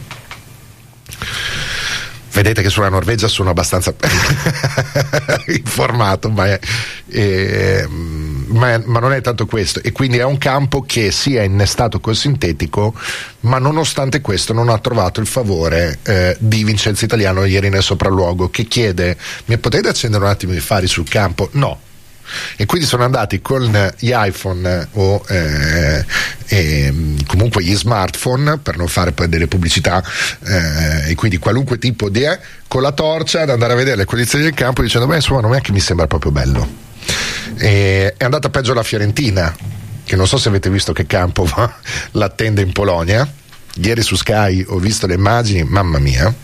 Vedete che sulla Norvegia sono abbastanza informato, ma ma non è tanto questo, e quindi è un campo che sì è innestato col sintetico, ma nonostante questo non ha trovato il favore di Vincenzo Italiano ieri nel sopralluogo, che chiede: mi potete accendere un attimo i fari sul campo? No. E quindi sono andati con gli iPhone o comunque gli smartphone, per non fare poi delle pubblicità, e quindi qualunque tipo di con la torcia ad andare a vedere le condizioni del campo, dicendo: beh, insomma, non è che mi sembra proprio bello. È andata peggio la Fiorentina, che non so se avete visto che campo l'attende in Polonia. Ieri su Sky ho visto le immagini, mamma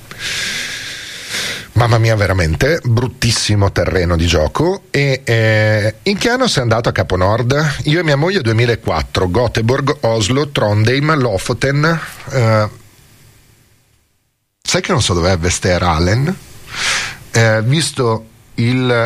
mia, veramente bruttissimo terreno di gioco. E in che anno sei andato a Capo Nord? Io e mia moglie 2004, Göteborg, Oslo, Trondheim, Lofoten, sai che non so dov'è Vesteralen, visto i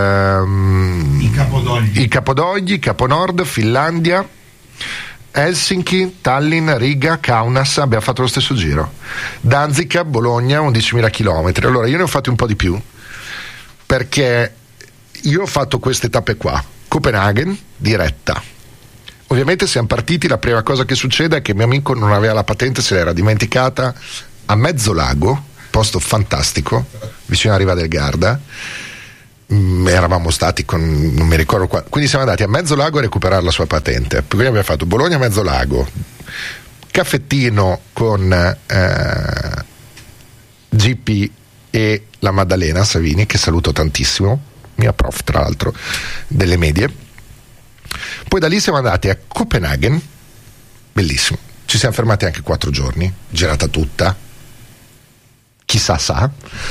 Capodogli, Capo Nord, Finlandia, Helsinki, Tallinn, Riga, Kaunas. Abbiamo fatto lo stesso giro. Danzica, Bologna, 11.000 chilometri. Allora io ne ho fatti un po' di più, perché io ho fatto queste tappe qua. Copenaghen diretta, ovviamente siamo partiti, la prima cosa che succede è che mio amico non aveva la patente, se l'era dimenticata a mezzo lago, posto fantastico vicino a Riva del Garda. Eravamo stati con, non mi ricordo qua, quindi siamo andati a Mezzolago a recuperare la sua patente. Quindi abbiamo fatto Bologna Mezzolago, caffettino con GP e la Maddalena Savini, che saluto tantissimo, mia prof tra l'altro delle medie. Poi da lì siamo andati a Copenaghen, bellissimo, ci siamo fermati anche 4 giorni, girata tutta, chissà sa.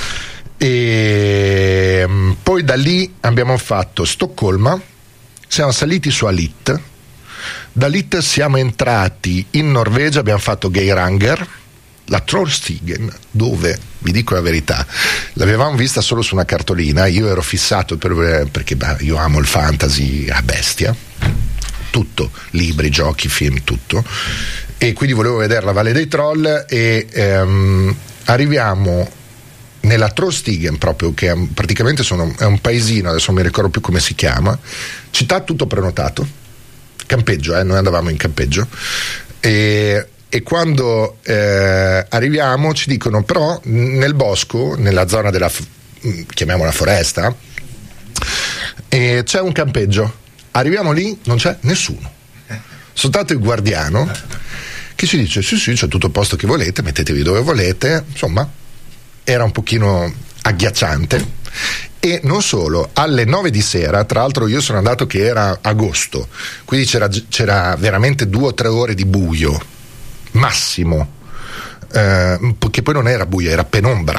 E poi da lì abbiamo fatto Stoccolma, siamo saliti su Alit, da Alit siamo entrati in Norvegia, abbiamo fatto Geiranger, la Trollstigen, dove, vi dico la verità, l'avevamo vista solo su una cartolina, io ero fissato perché io amo il fantasy a bestia, tutto, libri, giochi, film, tutto, e quindi volevo vedere la Valle dei Troll. E arriviamo nella Trollstigen, proprio, che praticamente è un paesino, adesso non mi ricordo più come si chiama, città tutto prenotato, campeggio, noi andavamo in campeggio, e quando arriviamo ci dicono però nel bosco, nella zona della chiamiamola foresta, c'è un campeggio. Arriviamo lì, non c'è nessuno, soltanto il guardiano che ci dice sì c'è tutto il posto che volete, mettetevi dove volete. Insomma, era un pochino agghiacciante. E non solo, alle 9 di sera, tra l'altro io sono andato che era agosto, quindi c'era veramente 2 o 3 ore di buio massimo, che poi non era buio, era penombra,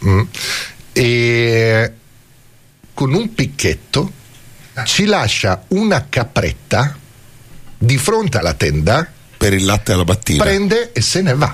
e con un picchetto ci lascia una capretta di fronte alla tenda per il latte alla mattina, prende e se ne va.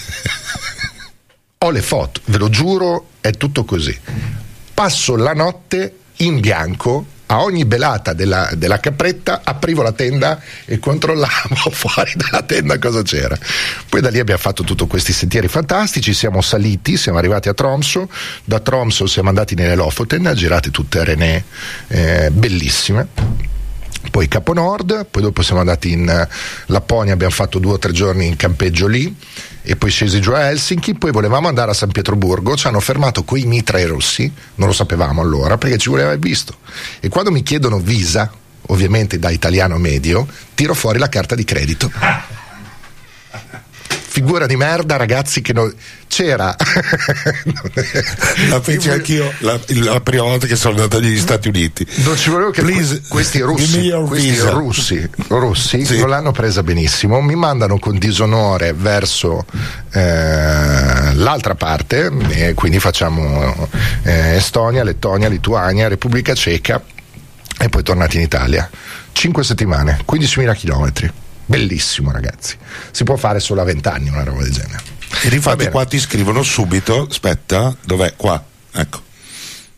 Ho le foto, ve lo giuro, è tutto così. Passo la notte in bianco, a ogni belata della capretta aprivo la tenda e controllavo fuori dalla tenda cosa c'era. Poi da lì abbiamo fatto tutti questi sentieri fantastici, siamo saliti, siamo arrivati a Tromsø, da Tromsø siamo andati nelle Lofoten, girate tutte René, bellissime. Poi Capo Nord, poi dopo siamo andati in Lapponia, abbiamo fatto 2 o 3 giorni in campeggio lì, e poi scesi giù a Helsinki. Poi volevamo andare a San Pietroburgo, ci hanno fermato coi mitra e rossi, non lo sapevamo allora perché ci voleva il visto, e quando mi chiedono visa, ovviamente da italiano medio, tiro fuori la carta di credito. Figura di merda, ragazzi, che c'era. La feci anch'io la prima volta che sono andato negli Stati Uniti. Non ci volevo che questi russi sì, non l'hanno presa benissimo, mi mandano con disonore verso l'altra parte, e quindi facciamo Estonia, Lettonia, Lituania, Repubblica Ceca, e poi tornati in Italia. 5 settimane, 15.000 chilometri. Bellissimo, ragazzi, si può fare solo a 20 anni una roba del genere. E infatti qua ti scrivono subito, aspetta, dov'è? Qua, ecco.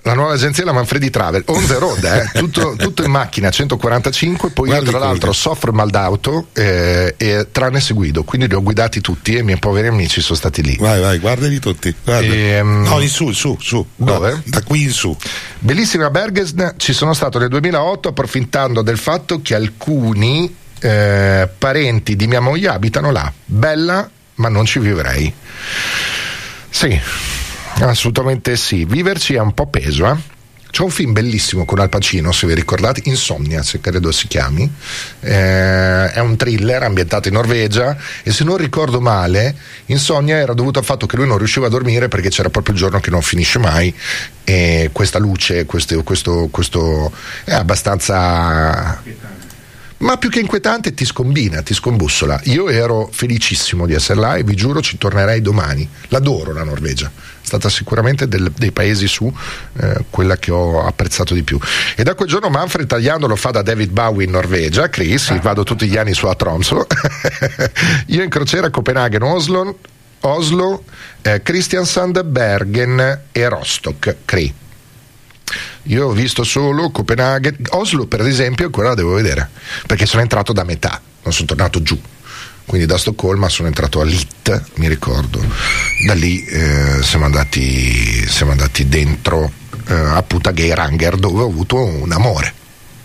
La nuova agenzia è la Manfredi Travel, on the road, tutto in macchina, 145, poi io tra l'altro soffro mal d'auto e tranne se guido, quindi li ho guidati tutti e i miei poveri amici sono stati lì. Vai, guardali tutti. No, in su. Dove? Da qui in su. Bellissima Bergen, ci sono stato nel 2008 approfittando del fatto che alcuni parenti di mia moglie abitano là. Bella, ma non ci vivrei. Sì. Assolutamente sì, viverci è un po' peso, C'è un film bellissimo con Al Pacino, se vi ricordate, Insomnia, se credo si chiami, è un thriller ambientato in Norvegia e se non ricordo male Insomnia era dovuto al fatto che lui non riusciva a dormire perché c'era proprio il giorno che non finisce mai e questa luce, questo è abbastanza... ma più che inquietante ti scombina, ti scombussola. Io ero felicissimo di essere là e vi giuro ci tornerei domani. L'adoro la Norvegia, è stata sicuramente dei paesi su quella che ho apprezzato di più. E da quel giorno Manfred tagliando lo fa da David Bowie in Norvegia, Chris, vado tutti gli anni su a Tromsø. Io in crociera a Copenaghen, Oslo, Kristiansand, Bergen e Rostock, Cri. Io ho visto solo Copenaghen, Oslo per esempio ancora la devo vedere perché sono entrato da metà, non sono tornato giù, quindi da Stoccolma sono entrato a Lit, mi ricordo, da lì siamo andati dentro a Puta Geiranger dove ho avuto un amore.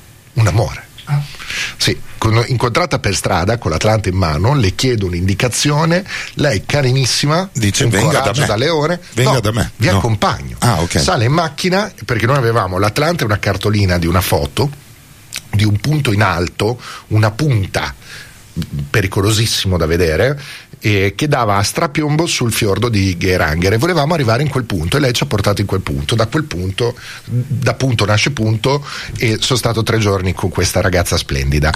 Sì, incontrata per strada con l'Atlante in mano, le chiedo un'indicazione, lei carinissima, dice un venga coraggio da me, dalle ore, da me, vi accompagno. Okay. Sale in macchina perché noi avevamo l'Atlante, una cartolina di una foto di un punto in alto, una punta pericolosissimo da vedere che dava a strapiombo sul fiordo di Geiranger e volevamo arrivare in quel punto e lei ci ha portato in quel punto. Da quel punto, da punto nasce punto e sono stato 3 giorni con questa ragazza splendida.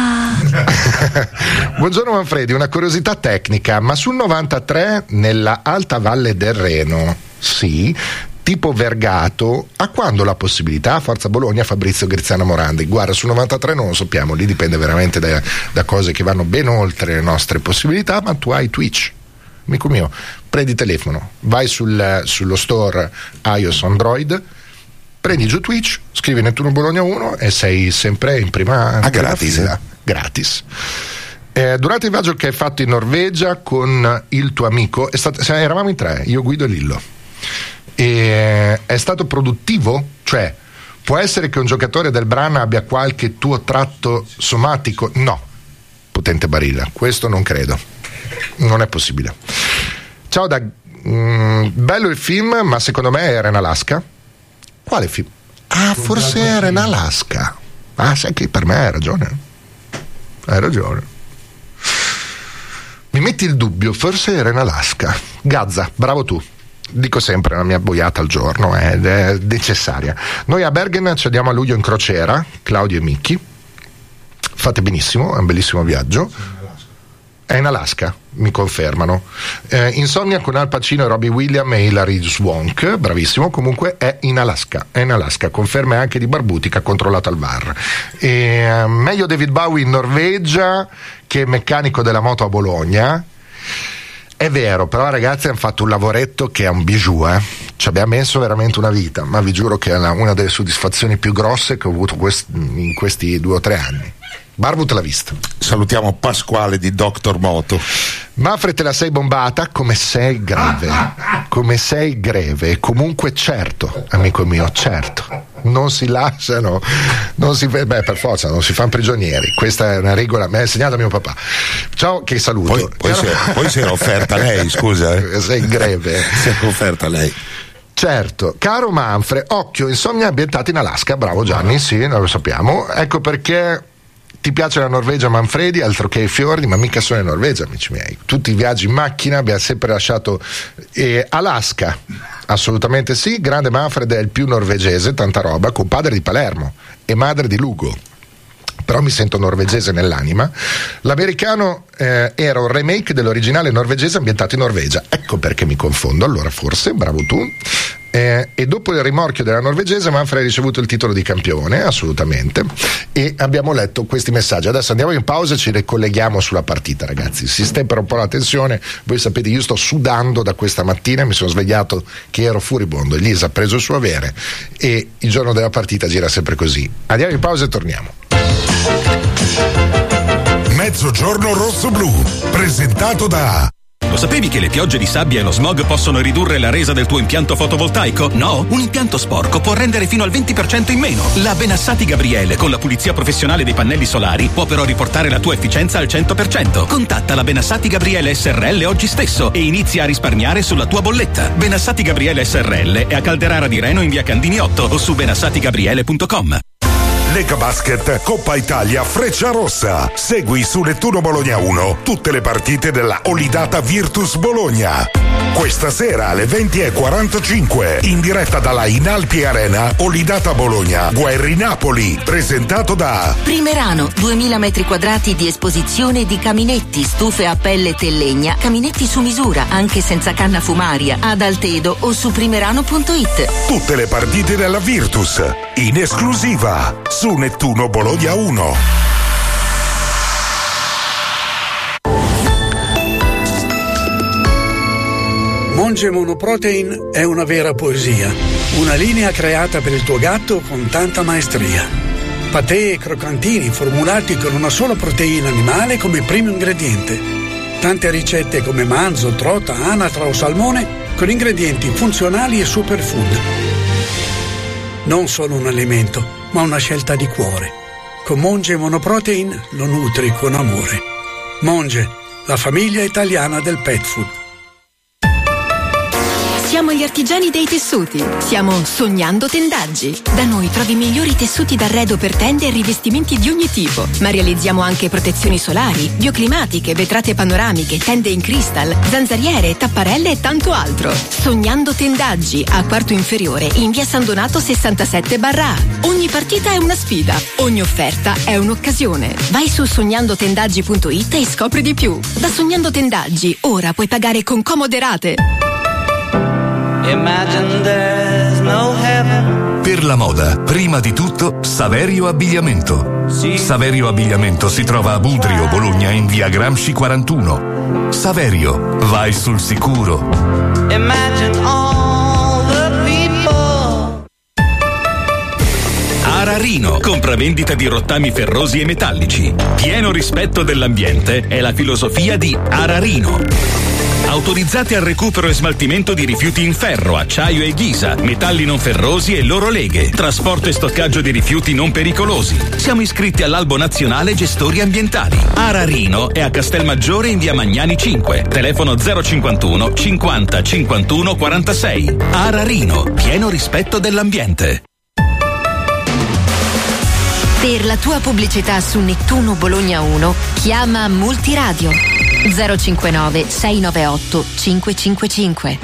Buongiorno Manfredi, una curiosità tecnica, ma sul 93 nella Alta Valle del Reno, sì, tipo Vergato, a quando la possibilità? Forza Bologna, Fabrizio Griziano Morandi. Guarda, su 93 non lo sappiamo, lì dipende veramente da cose che vanno ben oltre le nostre possibilità, ma tu hai Twitch, amico mio, prendi il telefono, vai sullo store iOS Android, prendi giù Twitch, scrivi Nettuno Bologna 1 e sei sempre in prima gratis. fila, gratis. Durante il viaggio che hai fatto in Norvegia con il tuo amico, eravamo in 3, io, Guido e Lillo. E è stato produttivo? Cioè, può essere che un giocatore del Brann abbia qualche tuo tratto somatico? No, potente Barilla, questo non credo, non è possibile. Ciao bello il film, ma secondo me era in Alaska. Quale film? Forse era in Alaska. Sai che per me hai ragione. Mi metti il dubbio, forse era in Alaska. Gazza, bravo tu. Dico sempre la mia boiata al giorno, è necessaria. Noi a Bergen ci andiamo a luglio in crociera, Claudio e Micchi. Fate benissimo, è un bellissimo viaggio. È in Alaska, mi confermano. Insomnia con Al Pacino e Robbie Williams e Hilary Swank, bravissimo. Comunque è in Alaska, conferme anche di Barbuti che ha controllato al VAR. Meglio David Bowie in Norvegia che meccanico della moto a Bologna. È vero, però ragazzi hanno fatto un lavoretto che è un bijou, ci abbiamo messo veramente una vita, ma vi giuro che è una delle soddisfazioni più grosse che ho avuto in questi 2 o 3 anni. Barbut l'ha vista. Salutiamo Pasquale di Dr. Moto. Manfred, te la sei bombata? Come sei greve, comunque certo, amico mio, certo, non si lasciano, per forza non si fanno prigionieri, questa è una regola, mi ha insegnato mio papà. Ciao, che saluto. Poi si era offerta lei, scusa. Sei greve. Si è offerta lei. Certo, caro Manfred, occhio, Insomnia ambientata in Alaska, bravo Gianni, sì, noi lo sappiamo, ecco perché ti piace la Norvegia, Manfredi, altro che i fiordi, ma mica solo in Norvegia, amici miei. Tutti i viaggi in macchina, abbiamo sempre lasciato Alaska, assolutamente sì. Grande Manfred è il più norvegese, tanta roba, compadre di Palermo e madre di Lugo. Però mi sento norvegese nell'anima. L'americano era un remake dell'originale norvegese ambientato in Norvegia. Ecco perché mi confondo. Allora forse, bravo tu. e dopo il rimorchio della norvegese Manfred ha ricevuto il titolo di campione, assolutamente, e abbiamo letto questi messaggi. Adesso andiamo in pausa e ci ricolleghiamo sulla partita, ragazzi, si stempera un po' la tensione. Voi sapete, io sto sudando da questa mattina, mi sono svegliato che ero furibondo, Elisa ha preso il suo avere e il giorno della partita gira sempre così. Andiamo in pausa e torniamo. Mezzogiorno rosso-blu, presentato da... Lo sapevi che le piogge di sabbia e lo smog possono ridurre la resa del tuo impianto fotovoltaico? No? Un impianto sporco può rendere fino al 20% in meno. La Benassati Gabriele, con la pulizia professionale dei pannelli solari, può però riportare la tua efficienza al 100%. Contatta la Benassati Gabriele SRL oggi stesso e inizia a risparmiare sulla tua bolletta. Benassati Gabriele SRL è a Calderara di Reno in via Candini 8 o su benassatigabriele.com. Lega Basket Coppa Italia Frecciarossa. Segui su Nettuno Bologna 1 tutte le partite della Olidata Virtus Bologna. Questa sera alle 20:45 in diretta dalla Inalpi Arena Olidata Bologna Guerri Napoli, presentato da Primerano, 2000 metri quadrati di esposizione di caminetti, stufe a pellete e legna, caminetti su misura, anche senza canna fumaria, ad Altedo o su primerano.it. Tutte le partite della Virtus in esclusiva su Nettuno Bologna 1. Monge Monoprotein è una vera poesia, una linea creata per il tuo gatto con tanta maestria. Patè e croccantini formulati con una sola proteina animale come primo ingrediente. Tante ricette come manzo, trota, anatra o salmone con ingredienti funzionali e superfood. Non solo un alimento, ma una scelta di cuore. Con Monge Monoprotein lo nutri con amore. Monge, la famiglia italiana del pet food. Siamo gli artigiani dei tessuti. Siamo Sognando Tendaggi. Da noi trovi i migliori tessuti d'arredo per tende e rivestimenti di ogni tipo. Ma realizziamo anche protezioni solari, bioclimatiche, vetrate panoramiche, tende in cristal, zanzariere, tapparelle e tanto altro. Sognando Tendaggi, a Quarto Inferiore, in via San Donato 67/A. Ogni partita è una sfida. Ogni offerta è un'occasione. Vai su sognandotendaggi.it e scopri di più. Da Sognando Tendaggi, ora puoi pagare con comode rate. Per la moda, prima di tutto, Saverio Abbigliamento. Saverio Abbigliamento si trova a Budrio, Bologna, in via Gramsci 41. Saverio, vai sul sicuro. Ararino, compravendita di rottami ferrosi e metallici. Pieno rispetto dell'ambiente è la filosofia di Ararino. Autorizzati al recupero e smaltimento di rifiuti in ferro, acciaio e ghisa, metalli non ferrosi e loro leghe, trasporto e stoccaggio di rifiuti non pericolosi. Siamo iscritti all'Albo Nazionale Gestori Ambientali. Ararino è a Castelmaggiore in via Magnani 5, telefono 051 50 51 46. Ararino, pieno rispetto dell'ambiente. Per la tua pubblicità su Nettuno Bologna 1, chiama Multiradio 059 698 555.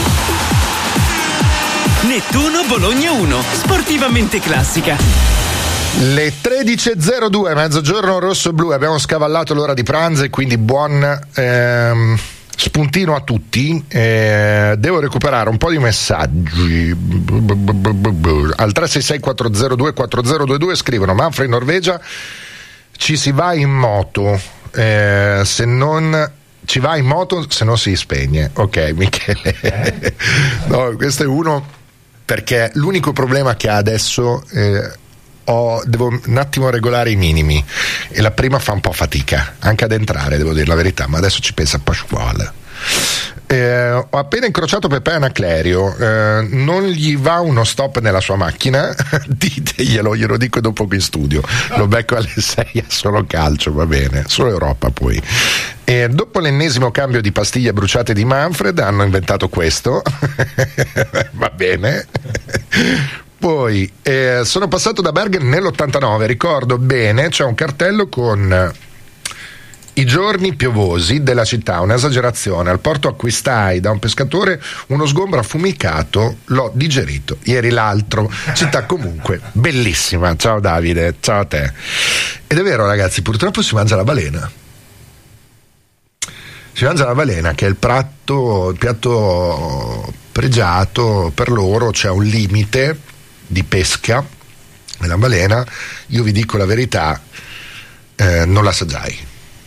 Nettuno Bologna 1, sportivamente classica. Le 13.02, mezzogiorno rosso-blu, abbiamo scavallato l'ora di pranzo e quindi buon spuntino a tutti. Devo recuperare un po' di messaggi. Al 366 402 4022 scrivono: Manfred in Norvegia ci si va in moto, se non ci va in moto se non si spegne. Ok, Michele. No, questo è uno, perché l'unico problema che ha adesso devo un attimo regolare i minimi e la prima fa un po' fatica anche ad entrare, devo dire la verità, ma adesso ci pensa Pasquale. Ho appena incrociato Pepe Anaclerio, non gli va uno stop nella sua macchina? Diteglielo, glielo dico dopo qui in studio, lo becco alle 6 a Solo Calcio, va bene, solo Europa poi. Dopo l'ennesimo cambio di pastiglie bruciate di Manfred hanno inventato questo. Va bene. Poi sono passato da Bergen nell'89, ricordo bene, c'è un cartello con i giorni piovosi della città, un'esagerazione. Al porto acquistai da un pescatore uno sgombro affumicato, l'ho digerito ieri l'altro. Città comunque bellissima. Ciao Davide, ciao a te. Ed è vero, ragazzi, purtroppo si mangia la balena. Si mangia la balena, che è il piatto pregiato, per loro c'è un limite di pesca della balena. Io vi dico la verità, non l'assaggiai.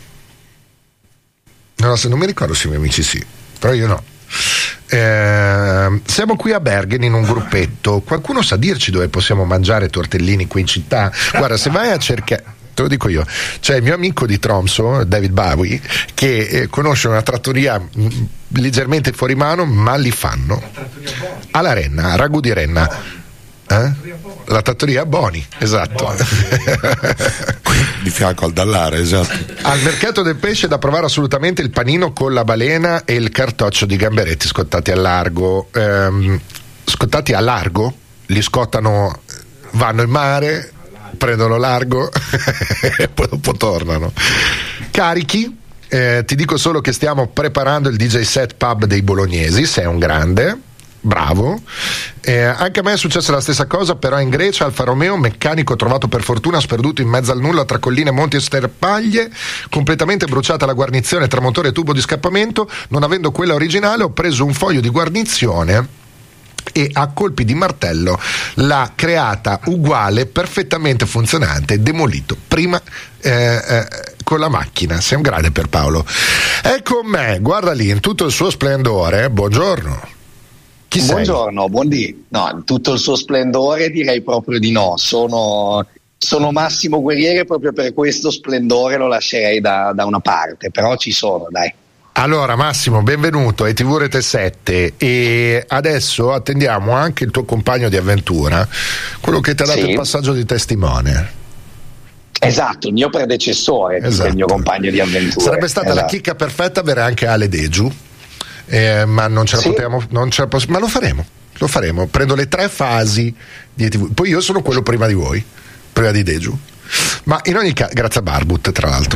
Non mi ricordo se i miei amici sì, però io no. Siamo qui a Bergen in un gruppetto. Qualcuno sa dirci dove possiamo mangiare tortellini qui in città? Guarda, se vai a cercare, te lo dico io, c'è il mio amico di Tromsø, David Bowie, che conosce una trattoria leggermente fuori mano, ma li fanno alla Renna, a Ragù di Renna. La trattoria Boni, esatto. Di fianco al Dallare, esatto. Al mercato del pesce è da provare assolutamente il panino con la balena e il cartoccio di gamberetti scottati al largo. Scottati a largo, li scottano, vanno in mare, prendono largo e poi dopo tornano carichi. Ti dico solo che stiamo preparando il DJ set pub dei bolognesi. Sei un grande, bravo. Anche a me è successa la stessa cosa, però in Grecia Alfa Romeo, meccanico trovato per fortuna sperduto in mezzo al nulla tra colline, monti e sterpaglie, completamente bruciata la guarnizione tra motore e tubo di scappamento. Non avendo quella originale, ho preso un foglio di guarnizione e a colpi di martello l'ha creata uguale, perfettamente funzionante, demolito prima con la macchina. Sei un grande, per Paolo. È con me, guarda lì, in tutto il suo splendore. Buongiorno. Chi Buongiorno, buondì. No, in tutto il suo splendore direi proprio di no. Sono Massimo Guerriere, proprio per questo splendore lo lascerei da una parte, però ci sono, dai. Allora Massimo, benvenuto ai TV Rete 7 e adesso attendiamo anche il tuo compagno di avventura, quello che ti ha dato il passaggio di testimone. Esatto, il mio predecessore, esatto. Il mio compagno di avventura. Sarebbe stata la chicca perfetta avere anche Ale Degiu. Ma non ce la potevamo, ma lo faremo. Prendo le 3 fasi di ETV, poi io sono quello prima di voi, prima di Degiu, ma in ogni caso grazie a Barbut, tra l'altro.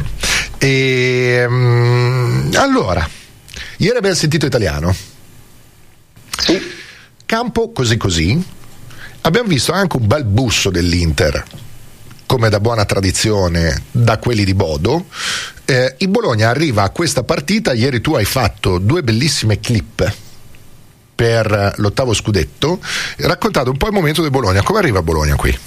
Allora, ieri abbiamo sentito Italiano, sì. Campo così. Abbiamo visto anche un bel busso dell'Inter, come da buona tradizione da quelli di Bodo. Il Bologna arriva a questa partita. Ieri tu hai fatto 2 bellissime clip per l'8º scudetto. Raccontate un po' il momento del Bologna. Come arriva Bologna qui?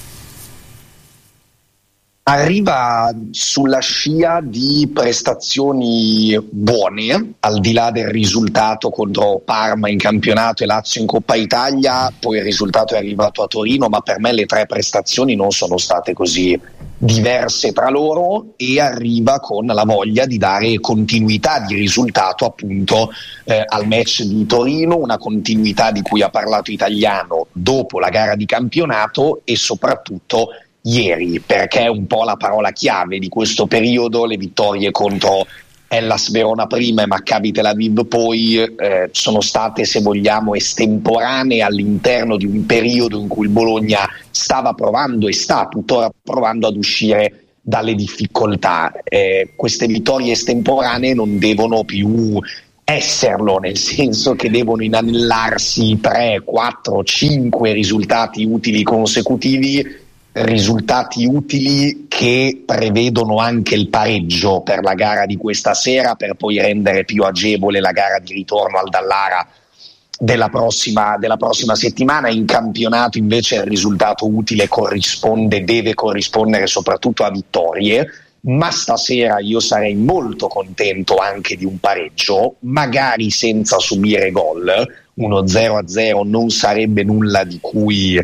Arriva sulla scia di prestazioni buone, al di là del risultato contro Parma in campionato e Lazio in Coppa Italia. Poi il risultato è arrivato a Torino, ma per me le 3 prestazioni non sono state così diverse tra loro, e arriva con la voglia di dare continuità di risultato appunto al match di Torino, una continuità di cui ha parlato Italiano dopo la gara di campionato e soprattutto ieri, perché è un po' la parola chiave di questo periodo. Le vittorie contro Hellas Verona prima e Maccabi Tel Aviv poi sono state, se vogliamo, estemporanee all'interno di un periodo in cui il Bologna stava provando e sta tuttora provando ad uscire dalle difficoltà. Queste vittorie estemporanee non devono più esserlo, nel senso che devono inanellarsi 3, 4, 5 risultati utili consecutivi, risultati utili che prevedono anche il pareggio per la gara di questa sera, per poi rendere più agevole la gara di ritorno al Dallara della prossima settimana. In campionato invece il risultato utile deve corrispondere soprattutto a vittorie, ma stasera io sarei molto contento anche di un pareggio, magari senza subire gol. Uno 0-0 non sarebbe nulla di cui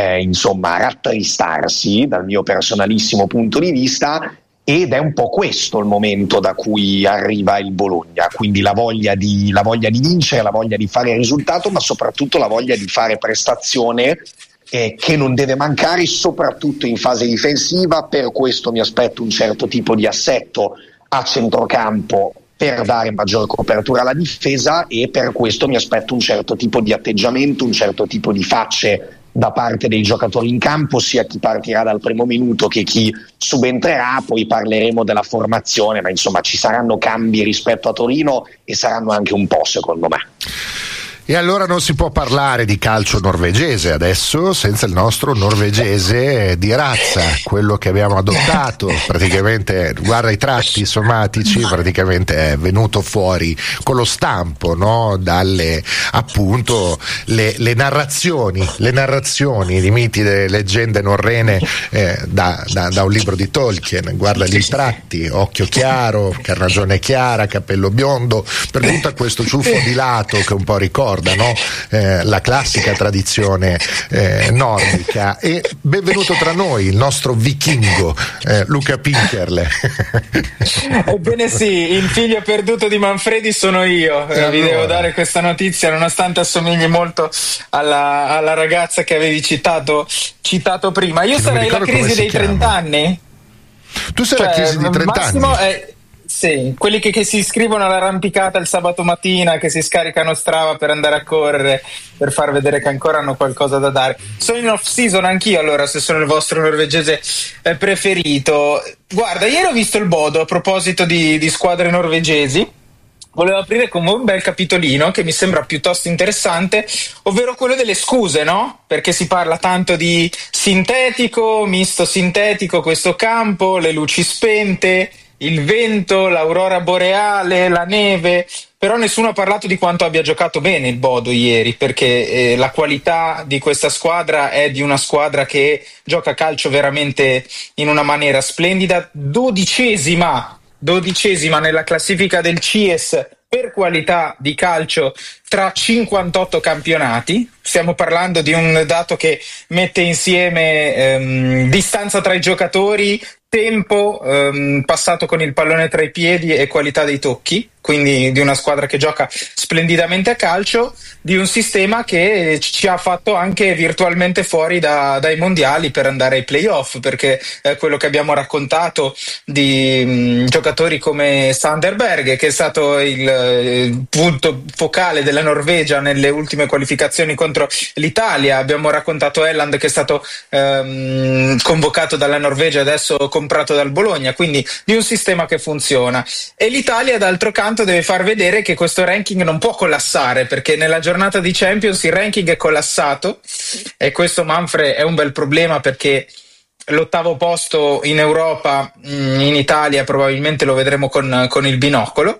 rattristarsi dal mio personalissimo punto di vista, ed è un po' questo il momento da cui arriva il Bologna, quindi la voglia di vincere, la voglia di fare risultato, ma soprattutto la voglia di fare prestazione che non deve mancare, soprattutto in fase difensiva. Per questo mi aspetto un certo tipo di assetto a centrocampo per dare maggior copertura alla difesa, e per questo mi aspetto un certo tipo di atteggiamento, un certo tipo di facce da parte dei giocatori in campo, sia chi partirà dal primo minuto che chi subentrerà. Poi parleremo della formazione, ma insomma ci saranno cambi rispetto a Torino e saranno anche un po', secondo me. E allora non si può parlare di calcio norvegese adesso senza il nostro norvegese di razza, quello che abbiamo adottato, praticamente, guarda i tratti somatici, praticamente è venuto fuori con lo stampo, no? Dalle appunto le narrazioni di miti, delle leggende norrene da un libro di Tolkien. Guarda lì i tratti, occhio chiaro, carnagione chiara, capello biondo, per tutto questo ciuffo di lato che un po' ricorda, no? La classica tradizione nordica. E benvenuto tra noi il nostro vichingo Luca Pinkerle. Ebbene sì, il figlio perduto di Manfredi sono io. Vi devo dare questa notizia, nonostante assomigli molto alla ragazza che avevi citato prima. Io sarei la crisi dei 30 anni. Tu sei la crisi di 30 anni? Sì, quelli che si iscrivono all'arrampicata il sabato mattina, che si scaricano Strava per andare a correre, per far vedere che ancora hanno qualcosa da dare. Sono in off season anch'io, allora, se sono il vostro norvegese preferito. Guarda, ieri ho visto il Bodo, a proposito di squadre norvegesi. Volevo aprire con un bel capitolino che mi sembra piuttosto interessante, ovvero quello delle scuse, no? Perché si parla tanto di sintetico, misto sintetico, questo campo, le luci spente, il vento, l'aurora boreale, la neve, però nessuno ha parlato di quanto abbia giocato bene il Bodo ieri, perché la qualità di questa squadra è di una squadra che gioca calcio veramente in una maniera splendida, dodicesima nella classifica del CIES per qualità di calcio tra 58 campionati. Stiamo parlando di un dato che mette insieme distanza tra i giocatori, tempo passato con il pallone tra i piedi e qualità dei tocchi, quindi di una squadra che gioca splendidamente a calcio, di un sistema che ci ha fatto anche virtualmente fuori dai mondiali per andare ai playoff, perché quello che abbiamo raccontato di giocatori come Sanderberg, che è stato il punto focale della Norvegia nelle ultime qualificazioni contro l'Italia, abbiamo raccontato Elland, che è stato convocato dalla Norvegia, adesso comprato dal Bologna, quindi di un sistema che funziona. E l'Italia d'altro canto deve far vedere che questo ranking non può collassare, perché nella giornata di Champions il ranking è collassato, e questo, Manfred, è un bel problema, perché l'8° posto in Europa, in Italia probabilmente lo vedremo con il binocolo,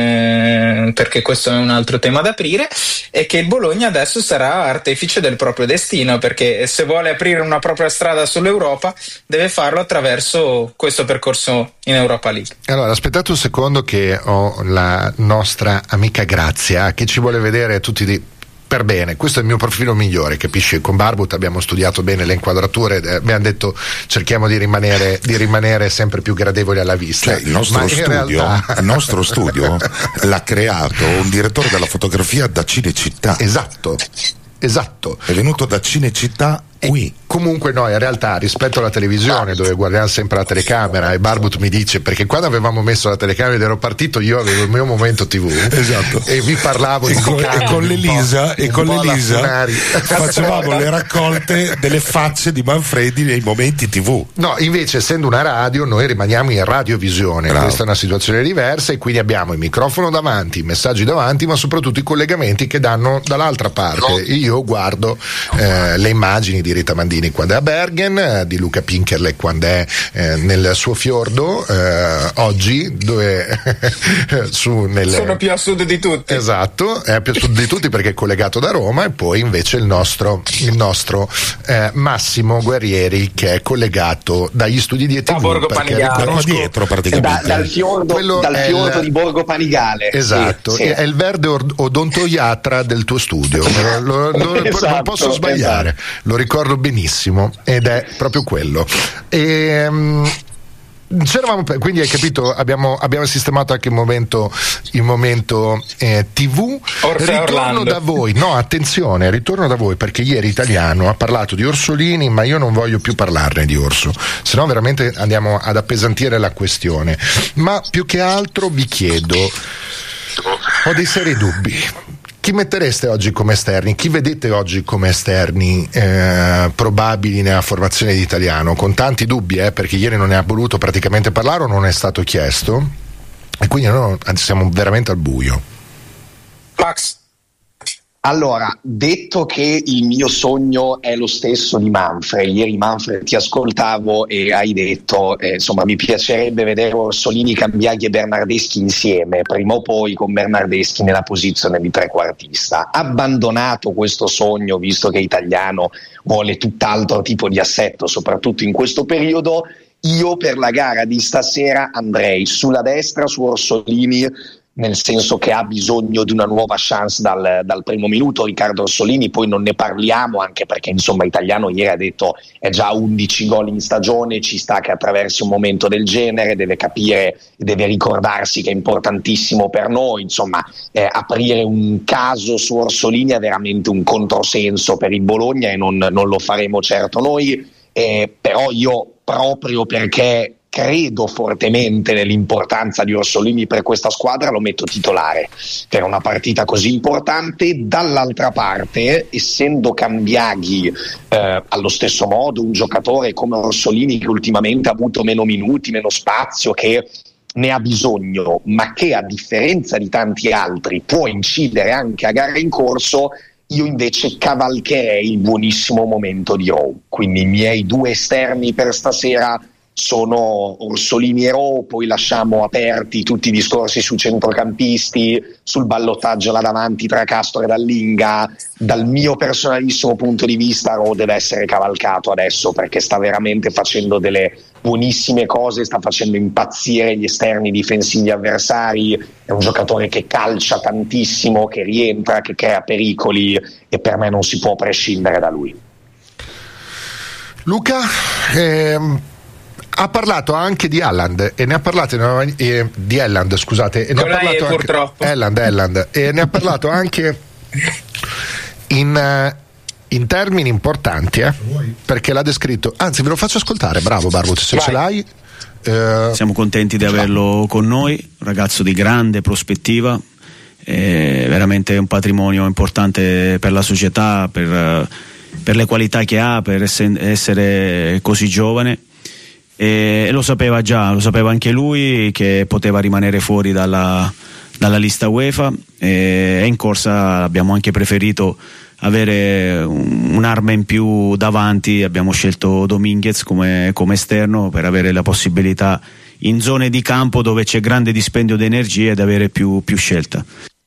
perché questo è un altro tema da aprire, e che il Bologna adesso sarà artefice del proprio destino, perché se vuole aprire una propria strada sull'Europa deve farlo attraverso questo percorso in Europa League. Allora, aspettate un secondo che ho la nostra amica Grazia che ci vuole vedere tutti per bene. Questo è il mio profilo migliore, capisci? Con Barbut abbiamo studiato bene le inquadrature, abbiamo detto cerchiamo di rimanere sempre più gradevoli alla vista. Cioè, il nostro studio l'ha creato un direttore della fotografia da Cinecittà. Esatto. È venuto da Cinecittà qui. Comunque no, in realtà rispetto alla televisione, dove guardiamo sempre la telecamera, e Barbut mi dice, perché quando avevamo messo la telecamera ed ero partito, io avevo il mio momento TV, esatto, e vi parlavo di con l'Elisa facevamo le raccolte delle facce di Manfredi nei momenti TV. No, invece, essendo una radio, noi rimaniamo in radiovisione. Bravo. Questa è una situazione diversa, e quindi abbiamo il microfono davanti, i messaggi davanti, ma soprattutto i collegamenti che danno dall'altra parte. Io guardo le immagini di Rita Mandini quando è a Bergen, di Luca Pinkerle quando è nel suo fiordo, oggi dove sono più a sud di tutti. Esatto, è più a sud di tutti perché è collegato da Roma, e poi invece il nostro Massimo Guerrieri, che è collegato dagli studi di ETV, Borgo Panigale, dietro praticamente dal fiordo di Borgo Panigale. Esatto, sì. È il verde odontoiatra del tuo studio. Non posso sbagliare, lo ricordo benissimo, ed è proprio quello. Quindi hai capito, abbiamo sistemato anche il momento TV. Ritorno da voi, no, attenzione, ritorno da voi, perché ieri Italiano ha parlato di Orsolini, ma io non voglio più parlarne di Orso, se no veramente andiamo ad appesantire la questione. Ma più che altro vi chiedo, ho dei seri dubbi. Chi mettereste oggi come esterni? Chi vedete oggi come esterni probabili nella formazione di Italiano? Con tanti dubbi, perché ieri non ne ha voluto praticamente parlare o non è stato chiesto, e quindi noi siamo veramente al buio. Max. Allora, detto che il mio sogno è lo stesso di Manfred, ieri Manfred ti ascoltavo e hai detto insomma mi piacerebbe vedere Orsolini, Cambiaghi e Bernardeschi insieme, prima o poi con Bernardeschi nella posizione di trequartista. Abbandonato questo sogno, visto che Italiano vuole tutt'altro tipo di assetto, soprattutto in questo periodo, io per la gara di stasera andrei sulla destra su Orsolini, nel senso che ha bisogno di una nuova chance dal primo minuto. Riccardo Orsolini, poi non ne parliamo, anche perché insomma Italiano ieri ha detto è già 11 gol in stagione, ci sta che attraversi un momento del genere, deve capire, deve ricordarsi che è importantissimo per noi, insomma aprire un caso su Orsolini è veramente un controsenso per il Bologna e non lo faremo certo noi, però io proprio perché credo fortemente nell'importanza di Orsolini per questa squadra lo metto titolare per una partita così importante. Dall'altra parte, essendo Cambiaghi allo stesso modo un giocatore come Orsolini che ultimamente ha avuto meno minuti, meno spazio, che ne ha bisogno, ma che a differenza di tanti altri può incidere anche a gare in corso, io invece cavalcherei il buonissimo momento di Rowe. Quindi i miei due esterni per stasera sono Orsolini e Rowe, poi lasciamo aperti tutti i discorsi su centrocampisti, sul ballottaggio là davanti tra Castro e Dallinga. Dal mio personalissimo punto di vista Rowe deve essere cavalcato adesso, perché sta veramente facendo delle buonissime cose, sta facendo impazzire gli esterni difensivi avversari, è un giocatore che calcia tantissimo, che rientra, che crea pericoli, e per me non si può prescindere da lui. Luca, ha parlato anche di Haaland e ne ha parlato di Haaland, scusate, e ne ha parlato anche purtroppo Haaland e ne ha parlato anche in termini importanti, perché l'ha descritto, anzi ve lo faccio ascoltare, bravo Barbut, se ce l'hai. Siamo contenti di averlo con noi, ragazzo di grande prospettiva, veramente un patrimonio importante per la società, per le qualità che ha, per essere così giovane. E lo sapeva anche lui che poteva rimanere fuori dalla lista UEFA, e in corsa abbiamo anche preferito avere un'arma in più davanti, abbiamo scelto Dominguez come esterno per avere la possibilità in zone di campo dove c'è grande dispendio di energie di avere più scelta.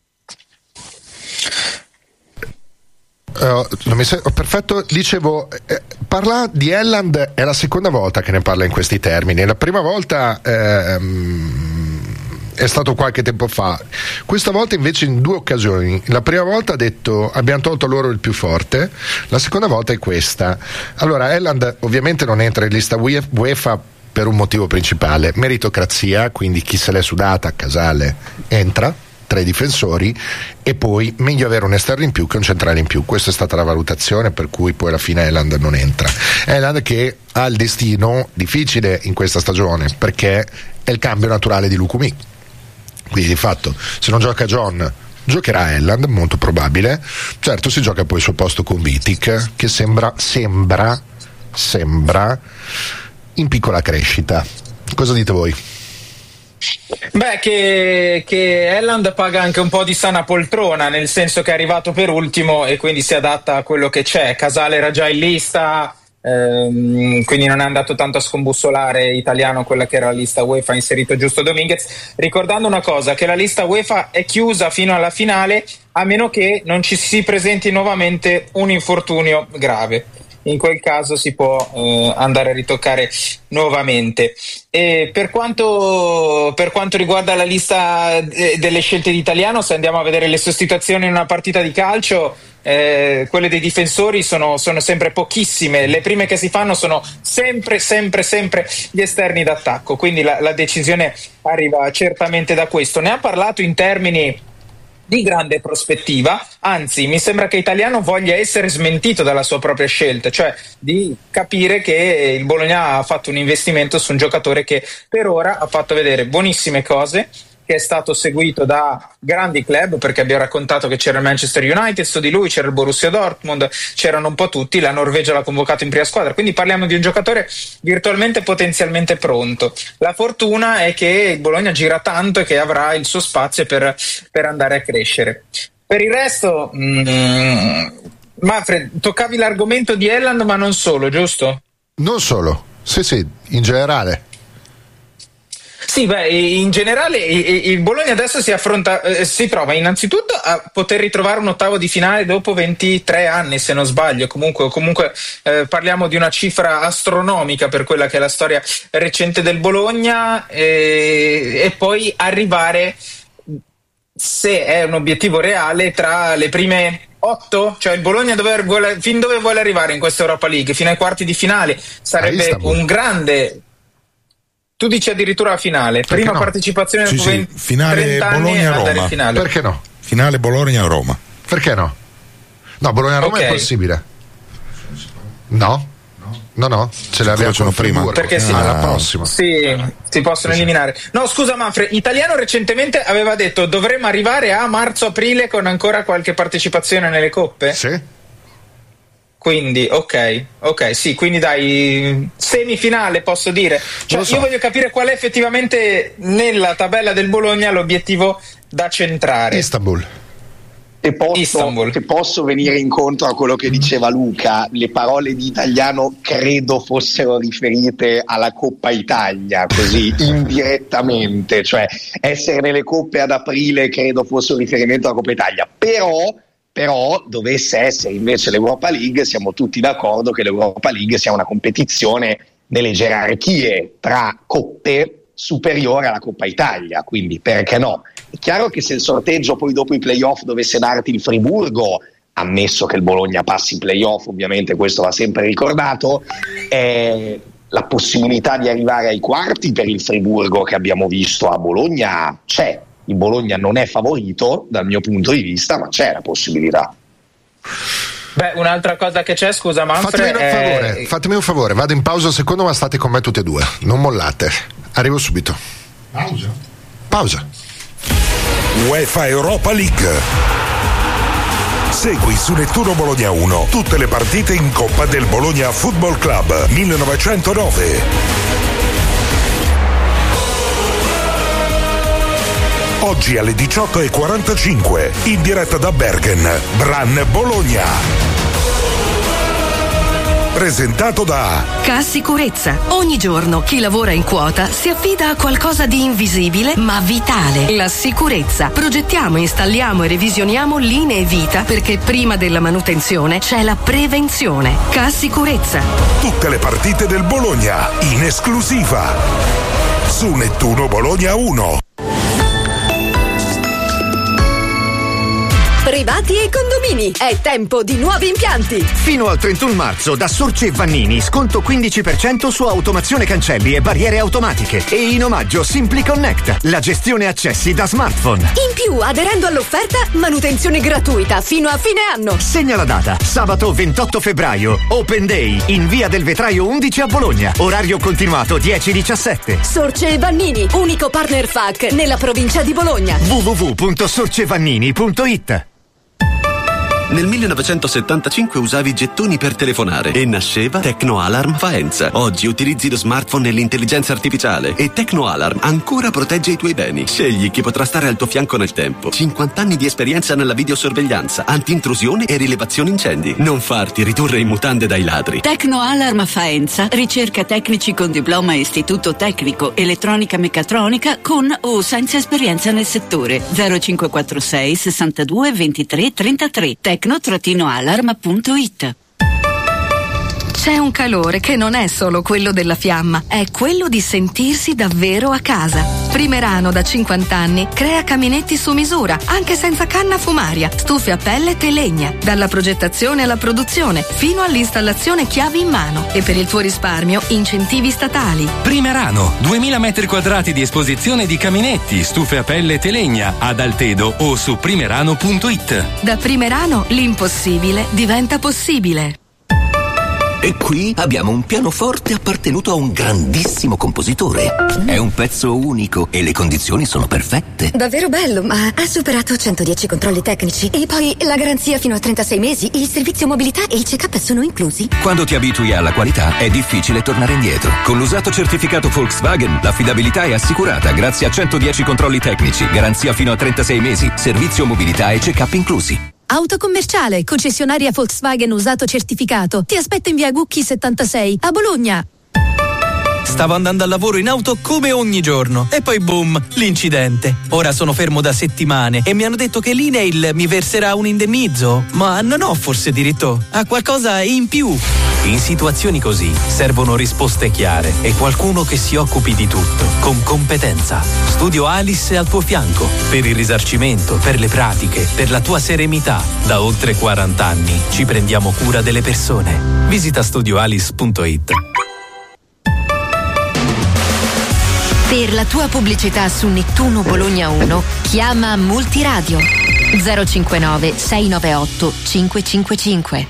Perfetto, dicevo, parla di Haaland, è la seconda volta che ne parla in questi termini. La prima volta è stato qualche tempo fa, questa volta invece in due occasioni. La prima volta ha detto abbiamo tolto loro il più forte, la seconda volta è questa. Allora Haaland ovviamente non entra in lista UEFA per un motivo principale: meritocrazia, quindi chi se l'è sudata, Casale entra tra i difensori, e poi meglio avere un esterno in più che un centrale in più. Questa è stata la valutazione per cui poi alla fine Haaland non entra. Haaland che ha il destino difficile in questa stagione perché è il cambio naturale di Lukumi, quindi di fatto se non gioca John giocherà Haaland, molto probabile. Certo, si gioca poi il suo posto con Vitic, che sembra in piccola crescita. Cosa dite voi? Beh, che Haaland paga anche un po' di sana poltrona, nel senso che è arrivato per ultimo e quindi si adatta a quello che c'è. Casale era già in lista, quindi non è andato tanto a scombussolare Italiano quella che era la lista UEFA, ha inserito giusto Dominguez, ricordando una cosa, che la lista UEFA è chiusa fino alla finale a meno che non ci si presenti nuovamente un infortunio grave. In quel caso si può andare a ritoccare nuovamente. E per quanto riguarda la lista delle scelte di Italiano, se andiamo a vedere le sostituzioni in una partita di calcio, quelle dei difensori sono sempre pochissime. Le prime che si fanno sono sempre gli esterni d'attacco, quindi la decisione arriva certamente da questo. Ne ha parlato in termini di grande prospettiva, anzi mi sembra che Italiano voglia essere smentito dalla sua propria scelta, cioè di capire che il Bologna ha fatto un investimento su un giocatore che per ora ha fatto vedere buonissime cose, che è stato seguito da grandi club, perché abbiamo raccontato che c'era il Manchester United, su di lui c'era il Borussia Dortmund, c'erano un po' tutti, la Norvegia l'ha convocato in prima squadra, quindi parliamo di un giocatore virtualmente potenzialmente pronto. La fortuna è che il Bologna gira tanto e che avrà il suo spazio per andare a crescere. Per il resto, Manfred, toccavi l'argomento di Elland, ma non solo, giusto? Non solo, sì, in generale. Sì, in generale il Bologna adesso si trova innanzitutto a poter ritrovare un ottavo di finale dopo 23 anni, se non sbaglio. Comunque parliamo di una cifra astronomica per quella che è la storia recente del Bologna, e poi arrivare, se è un obiettivo reale, tra le prime 8, cioè il Bologna fin dove vuole arrivare in questa Europa League, fino ai quarti di finale. Sarebbe un grande... Tu dici addirittura la finale, prima partecipazione dopo finale Bologna-Roma. Perché no? Finale Bologna-Roma. Perché no? No, Bologna-Roma è possibile. No, ce l'abbiamo prima. Perché alla prossima. Sì, si possono eliminare. No, scusa Manfred, Italiano recentemente aveva detto dovremmo arrivare a marzo-aprile con ancora qualche partecipazione nelle coppe? Sì. Quindi, ok, sì, quindi dai, semifinale posso dire. Cioè, io voglio capire qual è effettivamente nella tabella del Bologna l'obiettivo da centrare. Istanbul. Se posso venire incontro a quello che diceva Luca, le parole di Italiano credo fossero riferite alla Coppa Italia, così indirettamente, cioè essere nelle coppe ad aprile credo fosse un riferimento alla Coppa Italia, però dovesse essere invece l'Europa League, siamo tutti d'accordo che l'Europa League sia una competizione nelle gerarchie tra coppe superiore alla Coppa Italia, quindi perché no? È chiaro che se il sorteggio poi dopo i playoff dovesse darti il Friburgo, ammesso che il Bologna passi i playoff, ovviamente questo va sempre ricordato, la possibilità di arrivare ai quarti per il Friburgo che abbiamo visto a Bologna c'è. Il Bologna non è favorito dal mio punto di vista, ma c'è la possibilità. Un'altra cosa che c'è, scusa Manfred, fatemi un favore, vado in pausa un secondo, ma state con me tutte e due, non mollate, arrivo subito. Pausa. UEFA Europa League. Segui su Nettuno Bologna 1 tutte le partite in Coppa del Bologna Football Club 1909. Oggi alle 18:45, in diretta da Bergen, Bran Bologna. Presentato da Cassicurezza. Ogni giorno chi lavora in quota si affida a qualcosa di invisibile ma vitale. La sicurezza. Progettiamo, installiamo e revisioniamo linee vita perché prima della manutenzione c'è la prevenzione. Cassicurezza. Tutte le partite del Bologna in esclusiva su Nettuno Bologna 1. Privati e condomini, è tempo di nuovi impianti. Fino al 31 marzo da Sorce e Vannini sconto 15% su automazione cancelli e barriere automatiche e in omaggio Simply Connect, la gestione accessi da smartphone. In più, aderendo all'offerta, manutenzione gratuita fino a fine anno. Segna la data, sabato 28 febbraio, Open Day in via del Vetraio 11 a Bologna, orario continuato 10-17. Sorce e Vannini, unico partner FAC nella provincia di Bologna. www.sorcevannini.it. Nel 1975 usavi gettoni per telefonare e nasceva Tecnoalarm Faenza. Oggi utilizzi lo smartphone e l'intelligenza artificiale e Tecnoalarm ancora protegge i tuoi beni. Scegli chi potrà stare al tuo fianco nel tempo. 50 anni di esperienza nella videosorveglianza, anti-intrusione e rilevazione incendi. Non farti ridurre in mutande dai ladri. Tecnoalarm Faenza, ricerca tecnici con diploma Istituto Tecnico Elettronica Meccatronica con o senza esperienza nel settore. 0546 62 23 33. tecno-alarm.it. C'è un calore che non è solo quello della fiamma, è quello di sentirsi davvero a casa. Primerano da 50 anni crea caminetti su misura, anche senza canna fumaria, stufe a pellet e legna, dalla progettazione alla produzione, fino all'installazione chiavi in mano. E per il tuo risparmio, incentivi statali. Primerano, 2000 metri quadrati di esposizione di caminetti, stufe a pellet e legna, ad Altedo o su primerano.it. Da Primerano l'impossibile diventa possibile. E qui abbiamo un pianoforte appartenuto a un grandissimo compositore. È un pezzo unico e le condizioni sono perfette. Davvero bello, ma ha superato 110 controlli tecnici. E poi la garanzia fino a 36 mesi, il servizio mobilità e il check-up sono inclusi. Quando ti abitui alla qualità è difficile tornare indietro. Con l'usato certificato Volkswagen l'affidabilità è assicurata grazie a 110 controlli tecnici, garanzia fino a 36 mesi, servizio mobilità e check-up inclusi. Autocommerciale, concessionaria Volkswagen usato certificato. Ti aspetto in via Gucchi 76 a Bologna. Stavo andando al lavoro in auto come ogni giorno e poi boom, l'incidente. Ora sono fermo da settimane e mi hanno detto che l'INAIL mi verserà un indennizzo, ma non ho forse diritto a qualcosa in più. In situazioni così servono risposte chiare e qualcuno che si occupi di tutto, con competenza. Studio Alice è al tuo fianco, per il risarcimento, per le pratiche, per la tua serenità. Da oltre 40 anni ci prendiamo cura delle persone. Visita studioalice.it. Per la tua pubblicità su Nettuno Bologna 1, chiama Multiradio 059 698 555.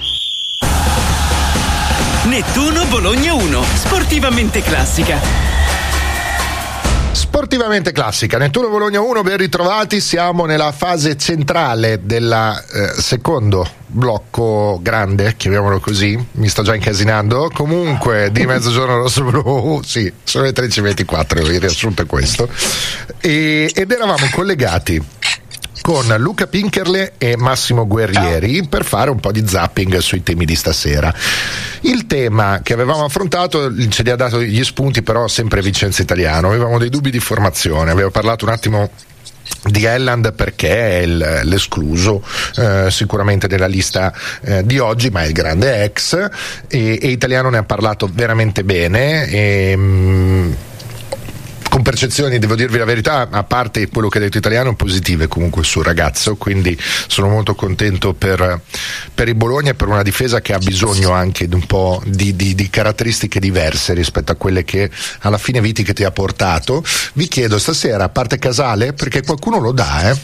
Nettuno Bologna 1, sportivamente classica. Sportivamente classica, Nettuno Bologna 1, ben ritrovati, siamo nella fase centrale del secondo blocco grande, chiamiamolo così, mi sto già incasinando, comunque di Mezzogiorno Rosso-Blu, sì, sono le 13:24, il riassunto è questo, ed eravamo collegati con Luca Pinkerle e Massimo Guerrieri per fare un po' di zapping sui temi di stasera. Il tema che avevamo affrontato ce li ha dato gli spunti però sempre Vincenzo Italiano, avevamo dei dubbi di formazione, avevo parlato un attimo di Elland perché è l'escluso sicuramente della lista di oggi, ma è il grande ex, e Italiano ne ha parlato veramente bene con percezioni, devo dirvi la verità, a parte quello che ha detto Italiano, positive comunque sul ragazzo, quindi sono molto contento per il Bologna e per una difesa che ha bisogno anche di un po' di caratteristiche diverse rispetto a quelle che alla fine Viti che ti ha portato. Vi chiedo stasera, a parte Casale, perché qualcuno lo dà,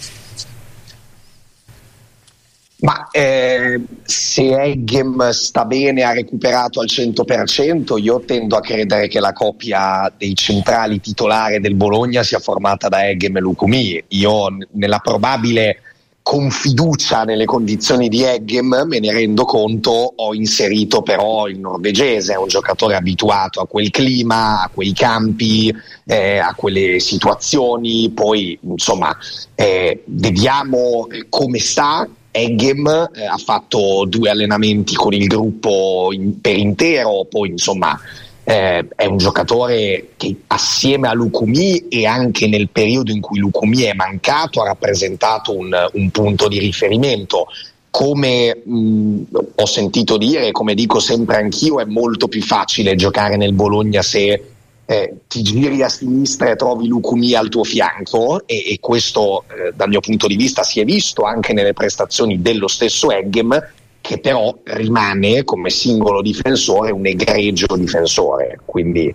Ma se Eggem sta bene, ha recuperato al 100%, io tendo a credere che la coppia dei centrali titolare del Bologna sia formata da Eggem e Lukumi. Io nella probabile confiducia nelle condizioni di Eggem, me ne rendo conto, ho inserito però il norvegese, è un giocatore abituato a quel clima, a quei campi, a quelle situazioni, poi insomma vediamo come sta. Eggem ha fatto 2 allenamenti con il gruppo per intero, poi insomma è un giocatore che assieme a Lukumi e anche nel periodo in cui Lukumi è mancato ha rappresentato un punto di riferimento. Come ho sentito dire, come dico sempre anch'io, è molto più facile giocare nel Bologna se ti giri a sinistra e trovi Lukumi al tuo fianco, e questo dal mio punto di vista si è visto anche nelle prestazioni dello stesso Eggem, che però rimane come singolo difensore un egregio difensore. Quindi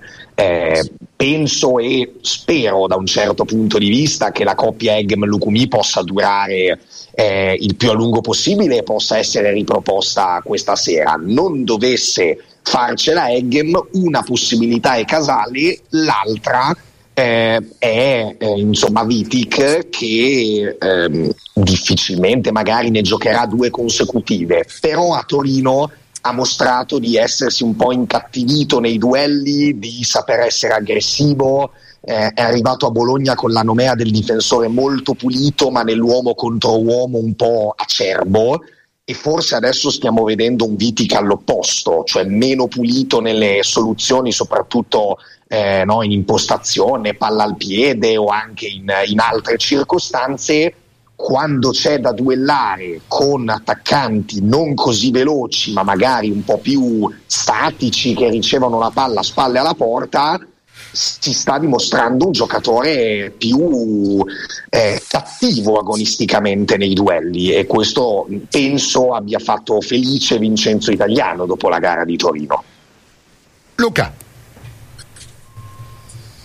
penso e spero da un certo punto di vista che la coppia Eggem-Lukumi possa durare il più a lungo possibile e possa essere riproposta questa sera. Non dovesse farcela Eggem, una possibilità è Casale, l'altra è insomma Vitic, che difficilmente magari ne giocherà 2 consecutive, però a Torino ha mostrato di essersi un po' incattivito nei duelli, di saper essere aggressivo, è arrivato a Bologna con la nomea del difensore molto pulito ma nell'uomo contro uomo un po' acerbo, e forse adesso stiamo vedendo un Vitic all'opposto, cioè meno pulito nelle soluzioni, soprattutto in impostazione, palla al piede o anche in altre circostanze. Quando c'è da duellare con attaccanti non così veloci ma magari un po' più statici, che ricevono la palla a spalle alla porta, si sta dimostrando un giocatore più cattivo agonisticamente nei duelli, e questo penso abbia fatto felice Vincenzo Italiano dopo la gara di Torino. Luca.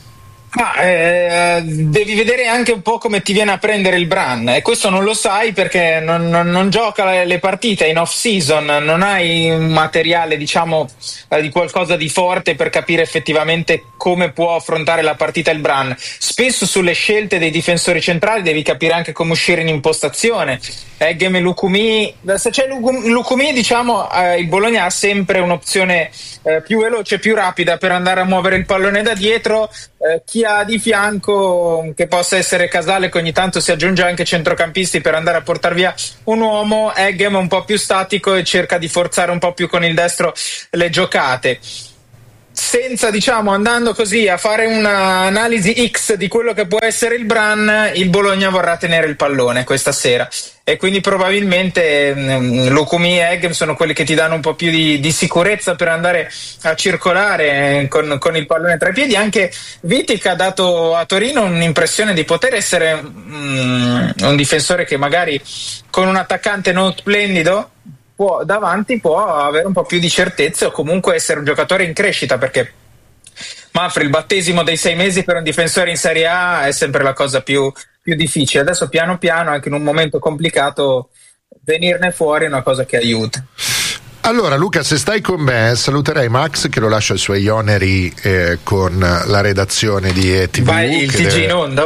Devi vedere anche un po' come ti viene a prendere il Brann, e questo non lo sai perché non gioca le partite in off season, non hai un materiale diciamo di qualcosa di forte per capire effettivamente come può affrontare la partita il Brann. Spesso sulle scelte dei difensori centrali devi capire anche come uscire in impostazione. Eggem e Lukumi, se c'è Lukumi diciamo il Bologna ha sempre un'opzione più veloce, più rapida per andare a muovere il pallone da dietro. Chi ha di fianco, che possa essere Casale, che ogni tanto si aggiunge anche centrocampisti per andare a portare via un uomo. Eggem è un po' più statico e cerca di forzare un po' più con il destro le giocate, senza diciamo andando così a fare un'analisi X di quello che può essere il Brann. Il Bologna vorrà tenere il pallone questa sera e quindi probabilmente Lukumi e Eggem sono quelli che ti danno un po' più di sicurezza per andare a circolare con il pallone tra i piedi. Anche Vitic ha dato a Torino un'impressione di poter essere un difensore che magari con un attaccante non splendido davanti può avere un po' più di certezze o comunque essere un giocatore in crescita, perché Manfred, il battesimo dei 6 mesi per un difensore in Serie A è sempre la cosa più difficile. Adesso piano piano, anche in un momento complicato, venirne fuori è una cosa che aiuta. Allora Luca, se stai con me saluterei Max che lo lascia ai suoi oneri con la redazione di TV. Vai il TG in onda,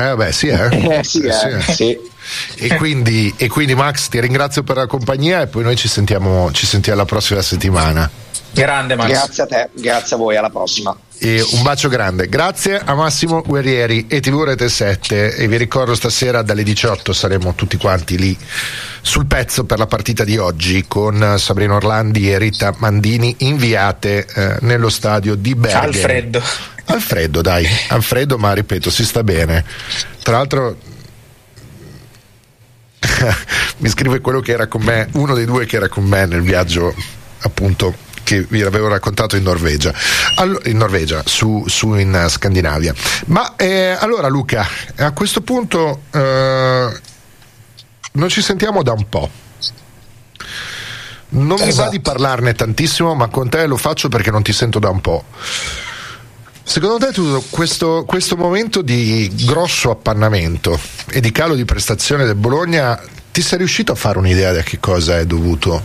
sì. E quindi Max, ti ringrazio per la compagnia e poi noi ci sentiamo la prossima settimana. Grande Max. Grazie a te, grazie a voi, alla prossima. E un bacio grande, grazie a Massimo Guerrieri e TV Rete 7, e vi ricordo stasera dalle 18 saremo tutti quanti lì sul pezzo per la partita di oggi con Sabrina Orlandi e Rita Mandini, inviate nello stadio di Bergamo. Alfredo, ma ripeto, si sta bene. Tra l'altro mi scrive quello che era con me, uno dei due che era con me nel viaggio appunto che vi avevo raccontato in Norvegia, in Scandinavia. Ma allora Luca, a questo punto non ci sentiamo da un po'. Non mi va di parlarne tantissimo, ma con te lo faccio perché non ti sento da un po'. Secondo te questo momento di grosso appannamento e di calo di prestazione del Bologna, ti sei riuscito a fare un'idea di a che cosa è dovuto?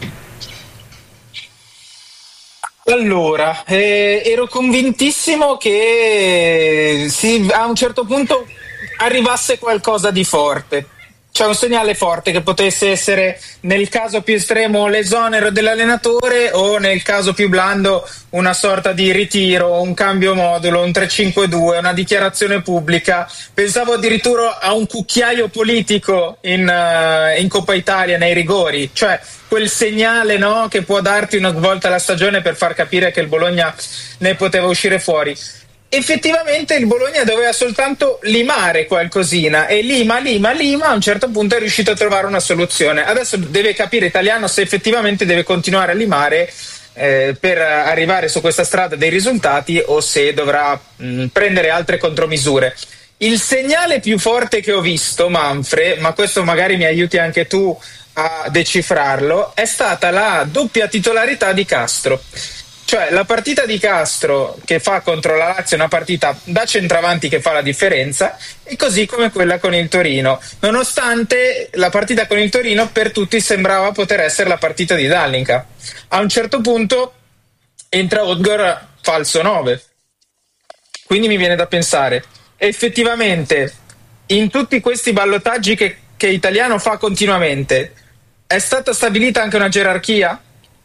Allora, ero convintissimo che a un certo punto arrivasse qualcosa di forte. C'è un segnale forte che potesse essere, nel caso più estremo, l'esonero dell'allenatore, o nel caso più blando una sorta di ritiro, un cambio modulo, un 3-5-2, una dichiarazione pubblica. Pensavo addirittura a un cucchiaio politico in Coppa Italia nei rigori, cioè quel segnale, no, che può darti una svolta alla stagione per far capire che il Bologna ne poteva uscire fuori. Effettivamente il Bologna doveva soltanto limare qualcosina, e lima, a un certo punto è riuscito a trovare una soluzione. Adesso deve capire Italiano se effettivamente deve continuare a limare per arrivare su questa strada dei risultati, o se dovrà prendere altre contromisure. Il segnale più forte che ho visto, Manfred, ma questo magari mi aiuti anche tu a decifrarlo, è stata la doppia titolarità di Castro. Cioè la partita di Castro che fa contro la Lazio è una partita da centravanti che fa la differenza, e così come quella con il Torino, nonostante la partita con il Torino per tutti sembrava poter essere la partita di Dallinga. A un certo punto entra Odgor falso 9, quindi mi viene da pensare, effettivamente in tutti questi ballotaggi che Italiano fa continuamente è stata stabilita anche una gerarchia?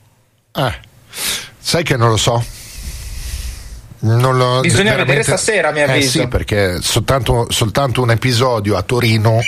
Sai che non lo so. Bisogna vedere stasera, a mio avviso. Sì, perché soltanto un episodio a Torino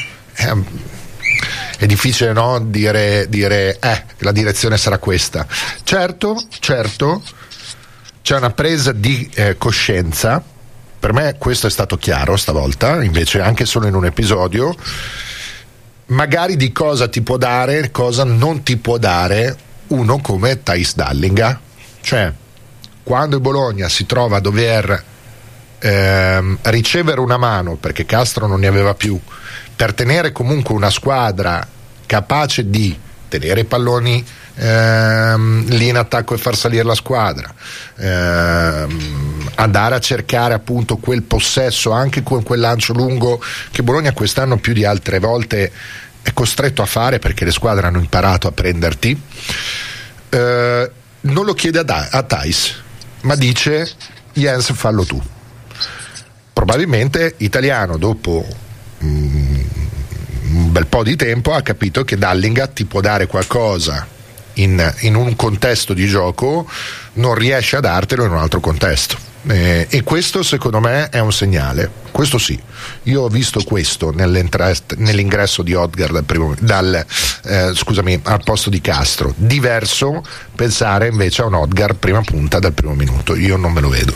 è difficile, no? Dire la direzione sarà questa. Certo, c'è una presa di coscienza. Per me questo è stato chiaro stavolta, invece anche solo in un episodio, magari di cosa ti può dare, cosa non ti può dare uno come Thijs Dallinga. Cioè, quando il Bologna si trova a dover ricevere una mano, perché Castro non ne aveva più, per tenere comunque una squadra capace di tenere i palloni lì in attacco e far salire la squadra, andare a cercare appunto quel possesso anche con quel lancio lungo che Bologna quest'anno più di altre volte è costretto a fare, perché le squadre hanno imparato a prenderti. Non lo chiede a Thais, ma dice: Jens, fallo tu. Probabilmente Italiano, dopo un bel po' di tempo, ha capito che Dallinga ti può dare qualcosa in un contesto di gioco, non riesce a dartelo in un altro contesto. E questo secondo me è un segnale. Questo sì, io ho visto questo nell'ingresso di Odgaard al posto di Castro. Diverso pensare invece a un Odgaard prima punta dal primo minuto. Io non me lo vedo.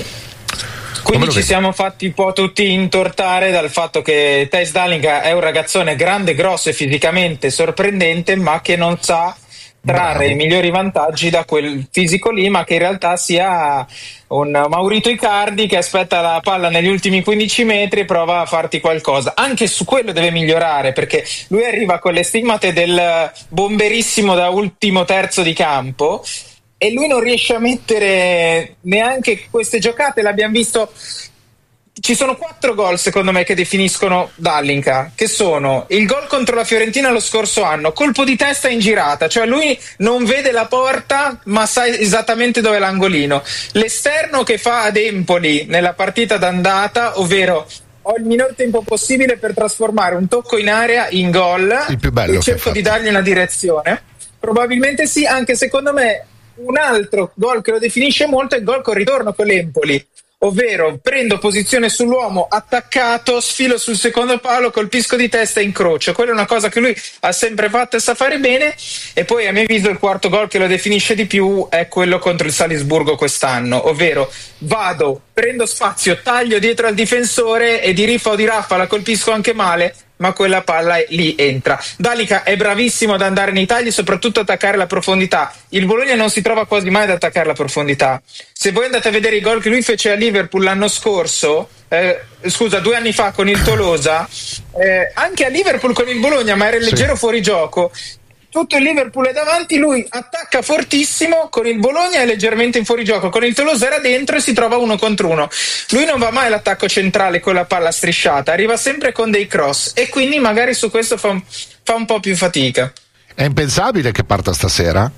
Quindi ci siamo fatti un po' tutti intortare dal fatto che Thijs Dallinga è un ragazzone grande, grosso e fisicamente sorprendente, ma che non sa trarre i migliori vantaggi da quel fisico lì, ma che in realtà sia un Maurito Icardi che aspetta la palla negli ultimi 15 metri e prova a farti qualcosa. Anche su quello deve migliorare, perché lui arriva con le stigmate del bomberissimo da ultimo terzo di campo e lui non riesce a mettere neanche queste giocate. L'abbiamo visto, ci sono 4 gol secondo me che definiscono Dallinga, che sono il gol contro la Fiorentina lo scorso anno, colpo di testa in girata, cioè lui non vede la porta ma sa esattamente dove è l'angolino. L'esterno che fa ad Empoli nella partita d'andata, ovvero ho il minor tempo possibile per trasformare un tocco in area in gol, il più bello, e cerco di dargli una direzione. Probabilmente sì, anche secondo me un altro gol che lo definisce molto è il gol con ritorno con l'Empoli, ovvero prendo posizione sull'uomo attaccato, sfilo sul secondo palo, colpisco di testa e incrocio. Quella è una cosa che lui ha sempre fatto e sa fare bene. E poi a mio avviso il quarto gol che lo definisce di più è quello contro il Salisburgo quest'anno, ovvero vado, prendo spazio, taglio dietro al difensore e di riffa o di raffa la colpisco anche male, ma quella palla lì entra. Dallinga è bravissimo ad andare nei tagli, soprattutto attaccare la profondità. Il Bologna non si trova quasi mai ad attaccare la profondità. Se voi andate a vedere i gol che lui fece a Liverpool l'anno scorso, 2 anni fa con il Tolosa, anche a Liverpool con il Bologna, ma era il leggero fuorigioco. Tutto il Liverpool è davanti, lui attacca fortissimo, con il Bologna è leggermente in fuorigioco, con il Tolosa era dentro e si trova 1 contro 1. Lui non va mai all'attacco centrale con la palla strisciata, arriva sempre con dei cross e quindi magari su questo fa un po' più fatica. È impensabile che parta stasera?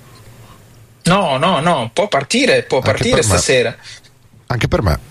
No, può partire stasera. Anche per me.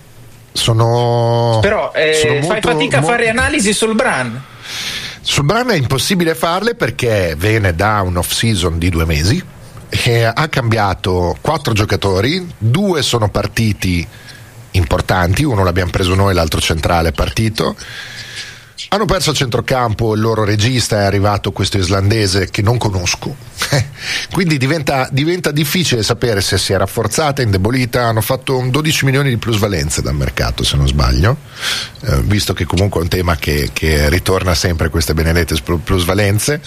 Però fai fatica a fare analisi sul Bran. Sul Bran è impossibile farle perché viene da un off season di 2 mesi e ha cambiato 4 giocatori, 2 sono partiti importanti, uno l'abbiamo preso noi, l'altro centrale è partito. Hanno perso a centrocampo il loro regista, è arrivato questo islandese che non conosco, quindi diventa difficile sapere se si è rafforzata, indebolita. Hanno fatto 12 milioni di plusvalenze dal mercato, se non sbaglio, visto che comunque è un tema che ritorna sempre, queste benedette plusvalenze,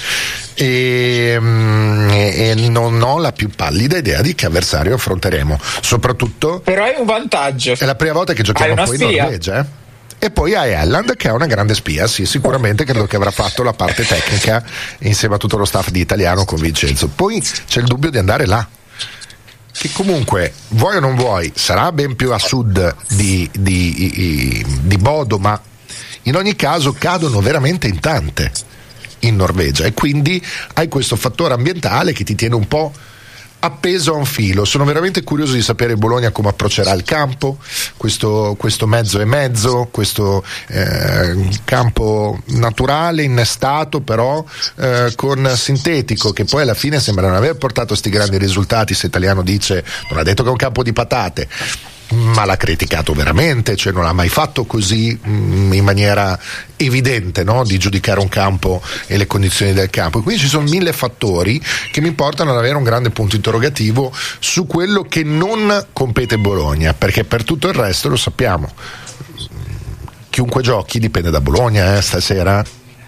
e non ho la più pallida idea di che avversario affronteremo. Soprattutto però hai un vantaggio, è la prima volta che giochiamo poi in Norvegia, E poi hai Elland che è una grande spia, sì, sicuramente credo che avrà fatto la parte tecnica insieme a tutto lo staff di Italiano con Vincenzo. Poi c'è il dubbio di andare là, che comunque vuoi o non vuoi sarà ben più a sud di Bodo, ma in ogni caso cadono veramente in tante in Norvegia e quindi hai questo fattore ambientale che ti tiene un po' appeso a un filo. Sono veramente curioso di sapere Bologna come approccerà il campo, questo mezzo e mezzo, questo campo naturale innestato però con sintetico, che poi alla fine sembra non aver portato sti grandi risultati. Se Italiano dice, non ha detto che è un campo di patate, ma l'ha criticato veramente, cioè non l'ha mai fatto così in maniera evidente, no? Di giudicare un campo e le condizioni del campo. E quindi ci sono 1000 fattori che mi portano ad avere un grande punto interrogativo su quello che non compete Bologna, perché per tutto il resto lo sappiamo, chiunque giochi dipende da Bologna stasera.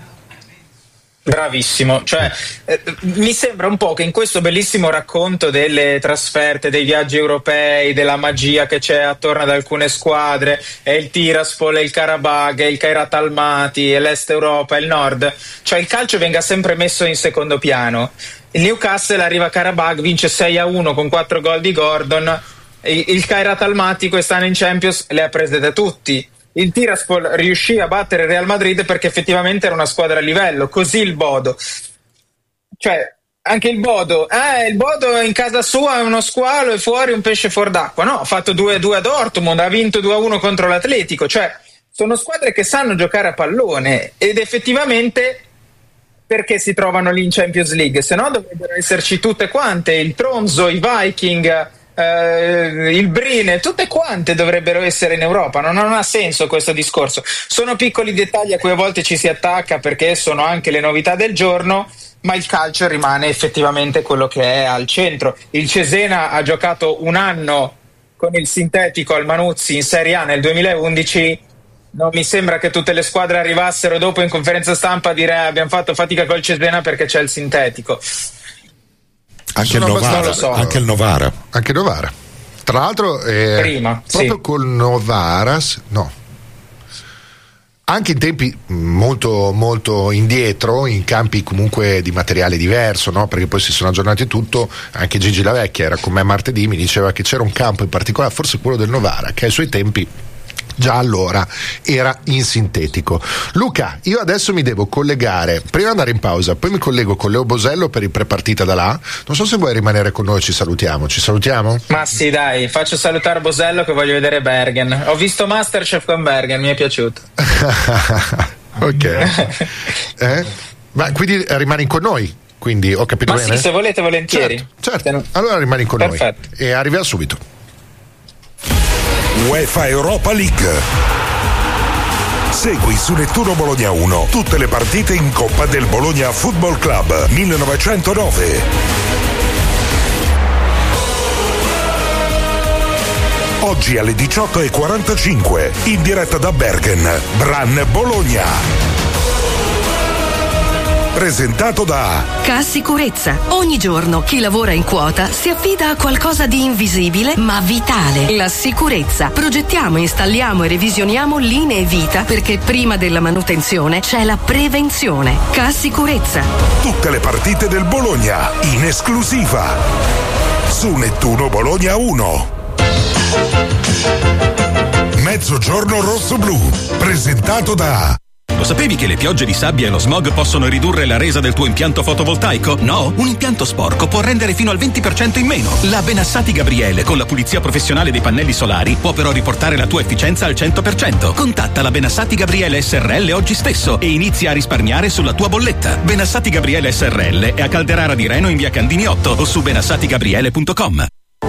Bravissimo, cioè mi sembra un po' che in questo bellissimo racconto delle trasferte, dei viaggi europei, della magia che c'è attorno ad alcune squadre, è il Tiraspol, è il Karabakh, è il Kairat Almaty, è l'Est Europa, è il Nord, cioè il calcio venga sempre messo in secondo piano. Il Newcastle arriva a Karabakh, vince 6-1 con 4 gol di Gordon, Il Kairat Almaty quest'anno in Champions le ha prese da tutti. Il Tiraspol riuscì a battere il Real Madrid perché effettivamente era una squadra a livello, così il Bodo. Cioè, anche il Bodo in casa sua è uno squalo e fuori un pesce fuor d'acqua. No, ha fatto 2-2 a Dortmund, ha vinto 2-1 contro l'Atletico. Cioè, sono squadre che sanno giocare a pallone ed effettivamente perché si trovano lì in Champions League? Se no dovrebbero esserci tutte quante, il Tromsø, i Viking, il Brine, tutte quante dovrebbero essere in Europa. Non ha senso questo discorso. Sono piccoli dettagli a cui a volte ci si attacca perché sono anche le novità del giorno, ma il calcio rimane effettivamente quello che è al centro. Il Cesena ha giocato un anno con il sintetico al Manuzzi in Serie A nel 2011. Non mi sembra che tutte le squadre arrivassero dopo in conferenza stampa a dire abbiamo fatto fatica col Cesena perché c'è il sintetico. Anche il Novara. Tra l'altro prima, proprio col Novara, no. Anche in tempi molto molto indietro, in campi comunque di materiale diverso, no? Perché poi si sono aggiornati tutto. Anche Gigi La Vecchia era con me martedì, mi diceva che c'era un campo in particolare, forse quello del Novara, che ai suoi tempi già allora era in sintetico. Luca, io adesso mi devo collegare, prima di andare in pausa, poi mi collego con Leo Bosello per il prepartita da là. Non so se vuoi rimanere con noi, ci salutiamo? Ma sì, dai, faccio salutare Bosello che voglio vedere Bergen. Ho visto Masterchef con Bergen, mi è piaciuto. Ok. Ma quindi rimani con noi? Quindi ho capito bene? Sì, se volete volentieri. Certo. Allora rimani con noi e arriviamo subito. UEFA Europa League. Segui su Nettuno Bologna 1 tutte le partite in Coppa del Bologna Football Club 1909. Oggi alle 18:45 in diretta da Bergen, Bran Bologna. Presentato da Cassicurezza. Ogni giorno chi lavora in quota si affida a qualcosa di invisibile ma vitale. La sicurezza. Progettiamo, installiamo e revisioniamo linee vita perché prima della manutenzione c'è la prevenzione. Cassicurezza. Tutte le partite del Bologna in esclusiva su Nettuno Bologna 1. Mezzogiorno rosso-blu. Presentato da Lo sapevi che le piogge di sabbia e lo smog possono ridurre la resa del tuo impianto fotovoltaico? No? Un impianto sporco può rendere fino al 20% in meno. La Benassati Gabriele con la pulizia professionale dei pannelli solari può però riportare la tua efficienza al 100%. Contatta la Benassati Gabriele SRL oggi stesso e inizia a risparmiare sulla tua bolletta. Benassati Gabriele SRL è a Calderara di Reno in via Candini 8 o su benassatigabriele.com.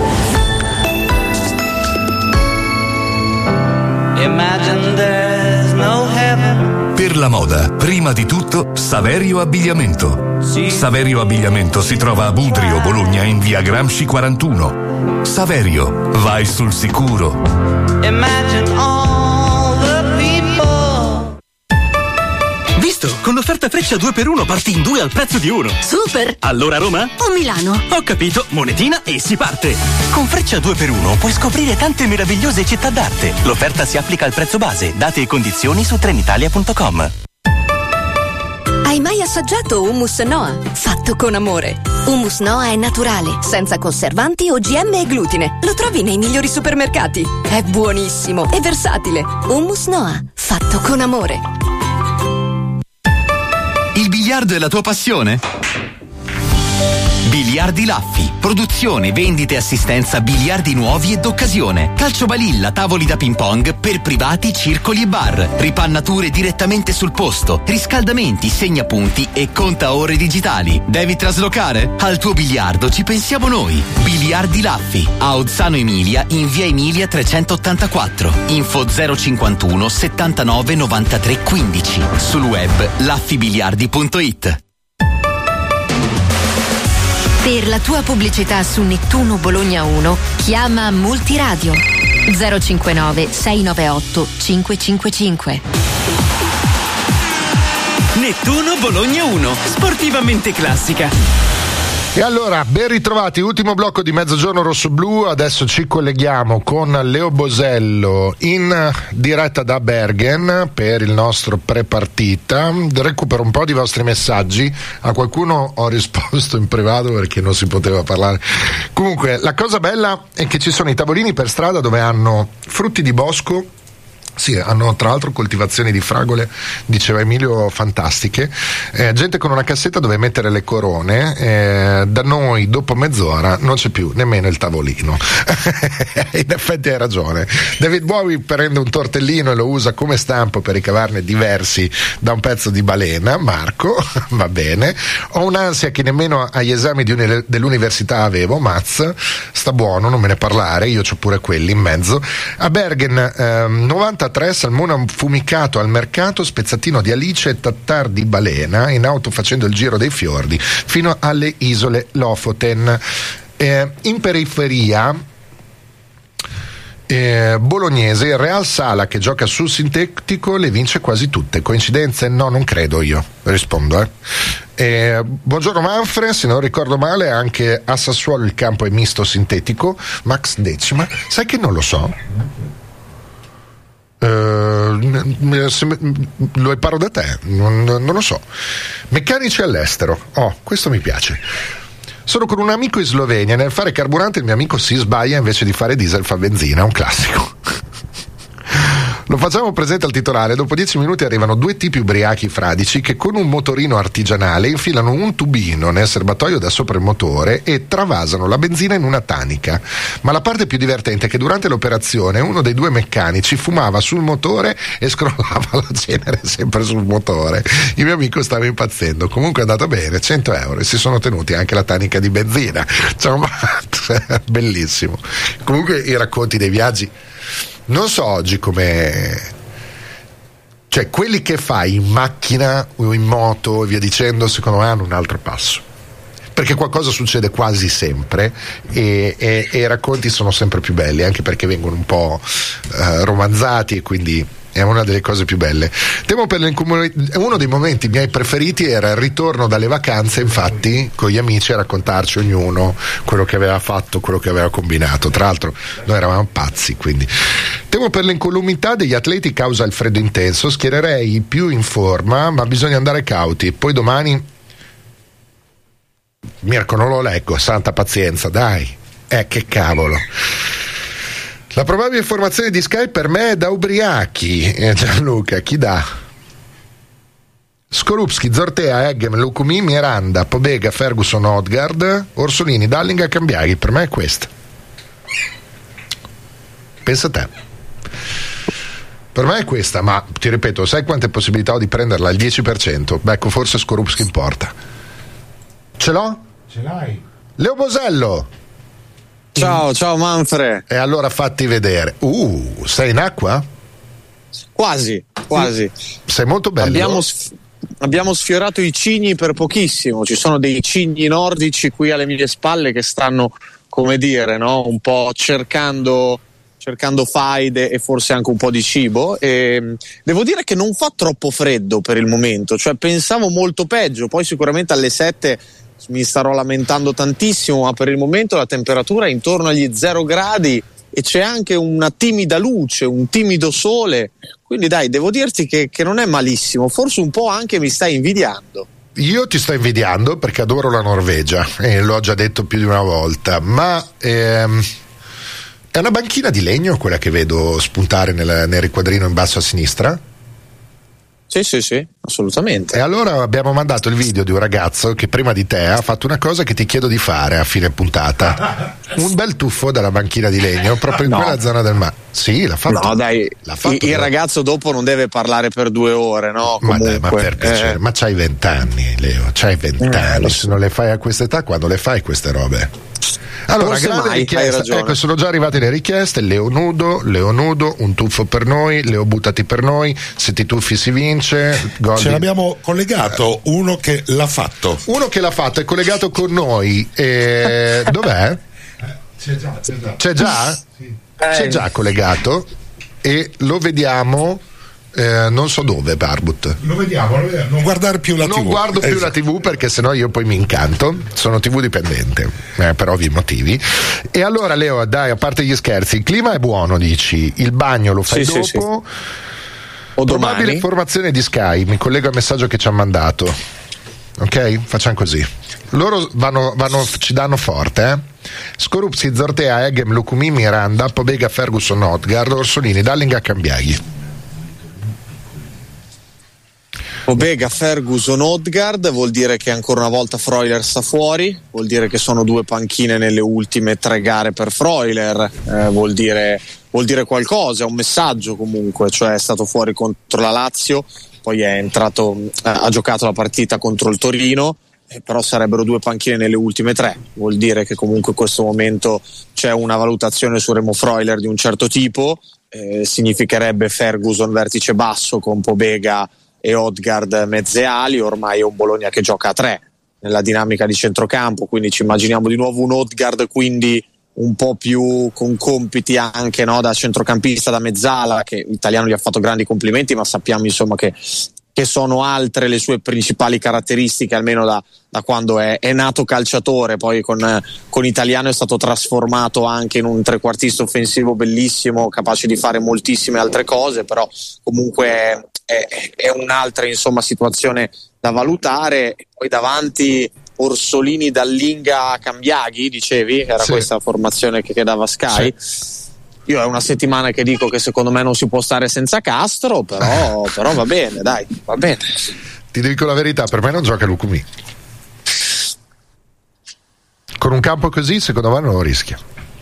Imagine there's no heaven. Per la moda, prima di tutto, Saverio Abbigliamento. Saverio Abbigliamento si trova a Budrio, Bologna, in via Gramsci 41. Saverio, vai sul sicuro. Imagine all the people. Visto? Con l'offerta Freccia 2x1 parti in 2 al prezzo di 1. Super! Allora Roma? O Milano? Ho capito, monetina e si parte. Con Freccia 2x1 puoi scoprire tante meravigliose città d'arte. L'offerta si applica al prezzo base. Date e condizioni su trenitalia.com. Hai mai assaggiato hummus Noah? Fatto con amore. Hummus Noah è naturale, senza conservanti, OGM e glutine. Lo trovi nei migliori supermercati. È buonissimo e versatile. Hummus Noah, fatto con amore. Il biliardo è la tua passione? Biliardi Laffi. Produzione, vendite e assistenza biliardi nuovi e d'occasione. Calcio balilla, tavoli da ping pong per privati, circoli e bar. Ripannature direttamente sul posto. Riscaldamenti, segnapunti e contaore digitali. Devi traslocare? Al tuo biliardo ci pensiamo noi. Biliardi Laffi. A Ozzano Emilia in via Emilia 384. Info 051 79 93 15. Sul web laffibiliardi.it. Per la tua pubblicità su Nettuno Bologna 1, chiama Multiradio 059 698 555. Nettuno Bologna 1, sportivamente classica. E allora, ben ritrovati, ultimo blocco di Mezzogiorno Rossoblu. Adesso ci colleghiamo con Leo Bosello in diretta da Bergen per il nostro pre-partita. Recupero un po' di vostri messaggi. A qualcuno ho risposto in privato perché non si poteva parlare. Comunque, la cosa bella è che ci sono i tavolini per strada dove hanno frutti di bosco. Sì, hanno tra l'altro coltivazioni di fragole, diceva Emilio, fantastiche. Gente con una cassetta dove mettere le corone. Da noi dopo mezz'ora non c'è più nemmeno il tavolino. In effetti hai ragione. David Bowie prende un tortellino e lo usa come stampo per ricavarne diversi da un pezzo di balena. Marco, va bene. Ho un'ansia che nemmeno agli esami dell'università avevo. Maz, sta buono, non me ne parlare, io c'ho pure quelli in mezzo. A Bergen 93 salmone affumicato al mercato, spezzatino di alice e tattar di balena, in auto facendo il giro dei fiordi fino alle isole Lofoten. In periferia bolognese, il Real Sala, che gioca sul sintetico, le vince quasi tutte. Coincidenze? No, non credo, io rispondo. Buongiorno Manfred, se non ricordo male anche a Sassuolo il campo è misto sintetico. Max Decima, sai che non lo so? Lo imparo da te, non lo so. Meccanici all'estero, questo mi piace. Sono con un amico in Slovenia, nel fare carburante il mio amico si sbaglia, invece di fare diesel fa benzina, un classico. Lo facciamo presente al titolare, dopo 10 minuti arrivano due tipi ubriachi fradici che con un motorino artigianale infilano un tubino nel serbatoio da sopra il motore e travasano la benzina in una tanica. Ma la parte più divertente è che durante l'operazione uno dei due meccanici fumava sul motore e scrollava la cenere sempre sul motore. Il mio amico stava impazzendo, comunque è andato bene, 100 euro, e si sono tenuti anche la tanica di benzina. Bellissimo. Comunque i racconti dei viaggi, non so oggi come, cioè quelli che fai in macchina o in moto e via dicendo, secondo me hanno un altro passo, perché qualcosa succede quasi sempre e i racconti sono sempre più belli, anche perché vengono un po' romanzati, e quindi è una delle cose più belle. Temo per uno dei momenti miei preferiti era il ritorno dalle vacanze, infatti, con gli amici a raccontarci ognuno quello che aveva fatto, quello che aveva combinato. Tra l'altro noi eravamo pazzi, quindi. Temo per l'incolumità degli atleti causa il freddo intenso, schiererei i più in forma, ma bisogna andare cauti. Poi domani Mirko non lo leggo, santa pazienza, dai. Che cavolo. La probabile formazione di Sky per me è da ubriachi. Gianluca, chi dà? Skorupski, Zortea, Eggem, Lucumi, Miranda, Pobega, Ferguson, Odgaard, Orsolini, Dallinga, Cambiaghi. Per me è questa. Pensa a te. Per me è questa, ma ti ripeto, sai quante possibilità ho di prenderla? Il 10%. Ecco, forse Skorupski in porta. Ce l'ho? Ce l'hai. Leo Bosello. Ciao Manfred. E allora fatti vedere. Sei in acqua? Quasi. Sei molto bello. Abbiamo sfiorato i cigni per pochissimo. Ci sono dei cigni nordici qui alle mie spalle che stanno, come dire, no? Un po' cercando faide e forse anche un po' di cibo, e devo dire che non fa troppo freddo per il momento, cioè pensavo molto peggio, poi sicuramente alle 7 mi starò lamentando tantissimo, ma per il momento la temperatura è intorno agli 0 gradi e c'è anche una timida luce, un timido sole, quindi dai, devo dirti che non è malissimo, forse un po' anche mi stai invidiando. Io ti sto invidiando perché adoro la Norvegia e l'ho già detto più di una volta, ma è una banchina di legno quella che vedo spuntare nel riquadrino in basso a sinistra? Sì, assolutamente. E allora abbiamo mandato il video di un ragazzo che prima di te ha fatto una cosa che ti chiedo di fare a fine puntata. Un bel tuffo dalla banchina di legno proprio in quella zona del mare. Sì, l'ha fatto. No, dai, il ragazzo dopo non deve parlare per 2 ore, no? Comunque, ma per piacere, ma c'hai 20 anni, Leo, c'hai 20 anni. Se non le fai a questa età, quando le fai queste robe? Allora, grande richiesta, ecco, sono già arrivate le richieste. Leo nudo, un tuffo per noi, Leo buttati per noi, se ti tuffi si vince. Gol. Ce l'abbiamo collegato, uno che l'ha fatto. È collegato con noi. Dov'è? C'è già? C'è già? Sì. C'è già collegato e lo vediamo. Non so dove, Barbut. Lo vediamo. Non guardare più la TV. Non guardo più la TV perché sennò io poi mi incanto. Sono TV dipendente, per ovvi motivi. E allora, Leo, dai, a parte gli scherzi, il clima è buono, dici, il bagno lo fai dopo. Sì. O probabile domani. Formazione di Sky, mi collego al messaggio che ci ha mandato. Ok? Facciamo così. Loro ci danno forte, Skorupski, Zortea, Egem, Lukumi, Miranda, Pobega, Ferguson, Odgaard, Orsolini, Dallinga, Cambiaghi. Pobega, Ferguson, Odgaard, vuol dire che ancora una volta Freuler sta fuori, vuol dire che sono 2 panchine nelle ultime 3 gare per Freuler, vuol dire qualcosa, è un messaggio comunque, cioè è stato fuori contro la Lazio, poi è entrato, ha giocato la partita contro il Torino, però sarebbero 2 panchine nelle ultime 3, vuol dire che comunque in questo momento c'è una valutazione su Remo Freuler di un certo tipo, significherebbe Ferguson vertice basso con Pobega e Odgaard mezze ali, ormai è un Bologna che gioca a 3 nella dinamica di centrocampo, quindi ci immaginiamo di nuovo un Odgaard quindi un po' più con compiti anche, no, da centrocampista, da mezzala, che l'italiano gli ha fatto grandi complimenti, ma sappiamo insomma che sono altre le sue principali caratteristiche, almeno da quando è nato calciatore. Poi con Italiano è stato trasformato anche in un trequartista offensivo bellissimo, capace di fare moltissime altre cose, però comunque è un'altra insomma situazione da valutare. Poi davanti Orsolini, Dallinga, Cambiaghi, dicevi? Era sì. Questa la formazione che dava Sky? Sì. Io è una settimana che dico che secondo me non si può stare senza Castro, però va bene, dai, va bene. Ti dico la verità, per me non gioca Lukumi. Con un campo così, secondo me non lo rischia.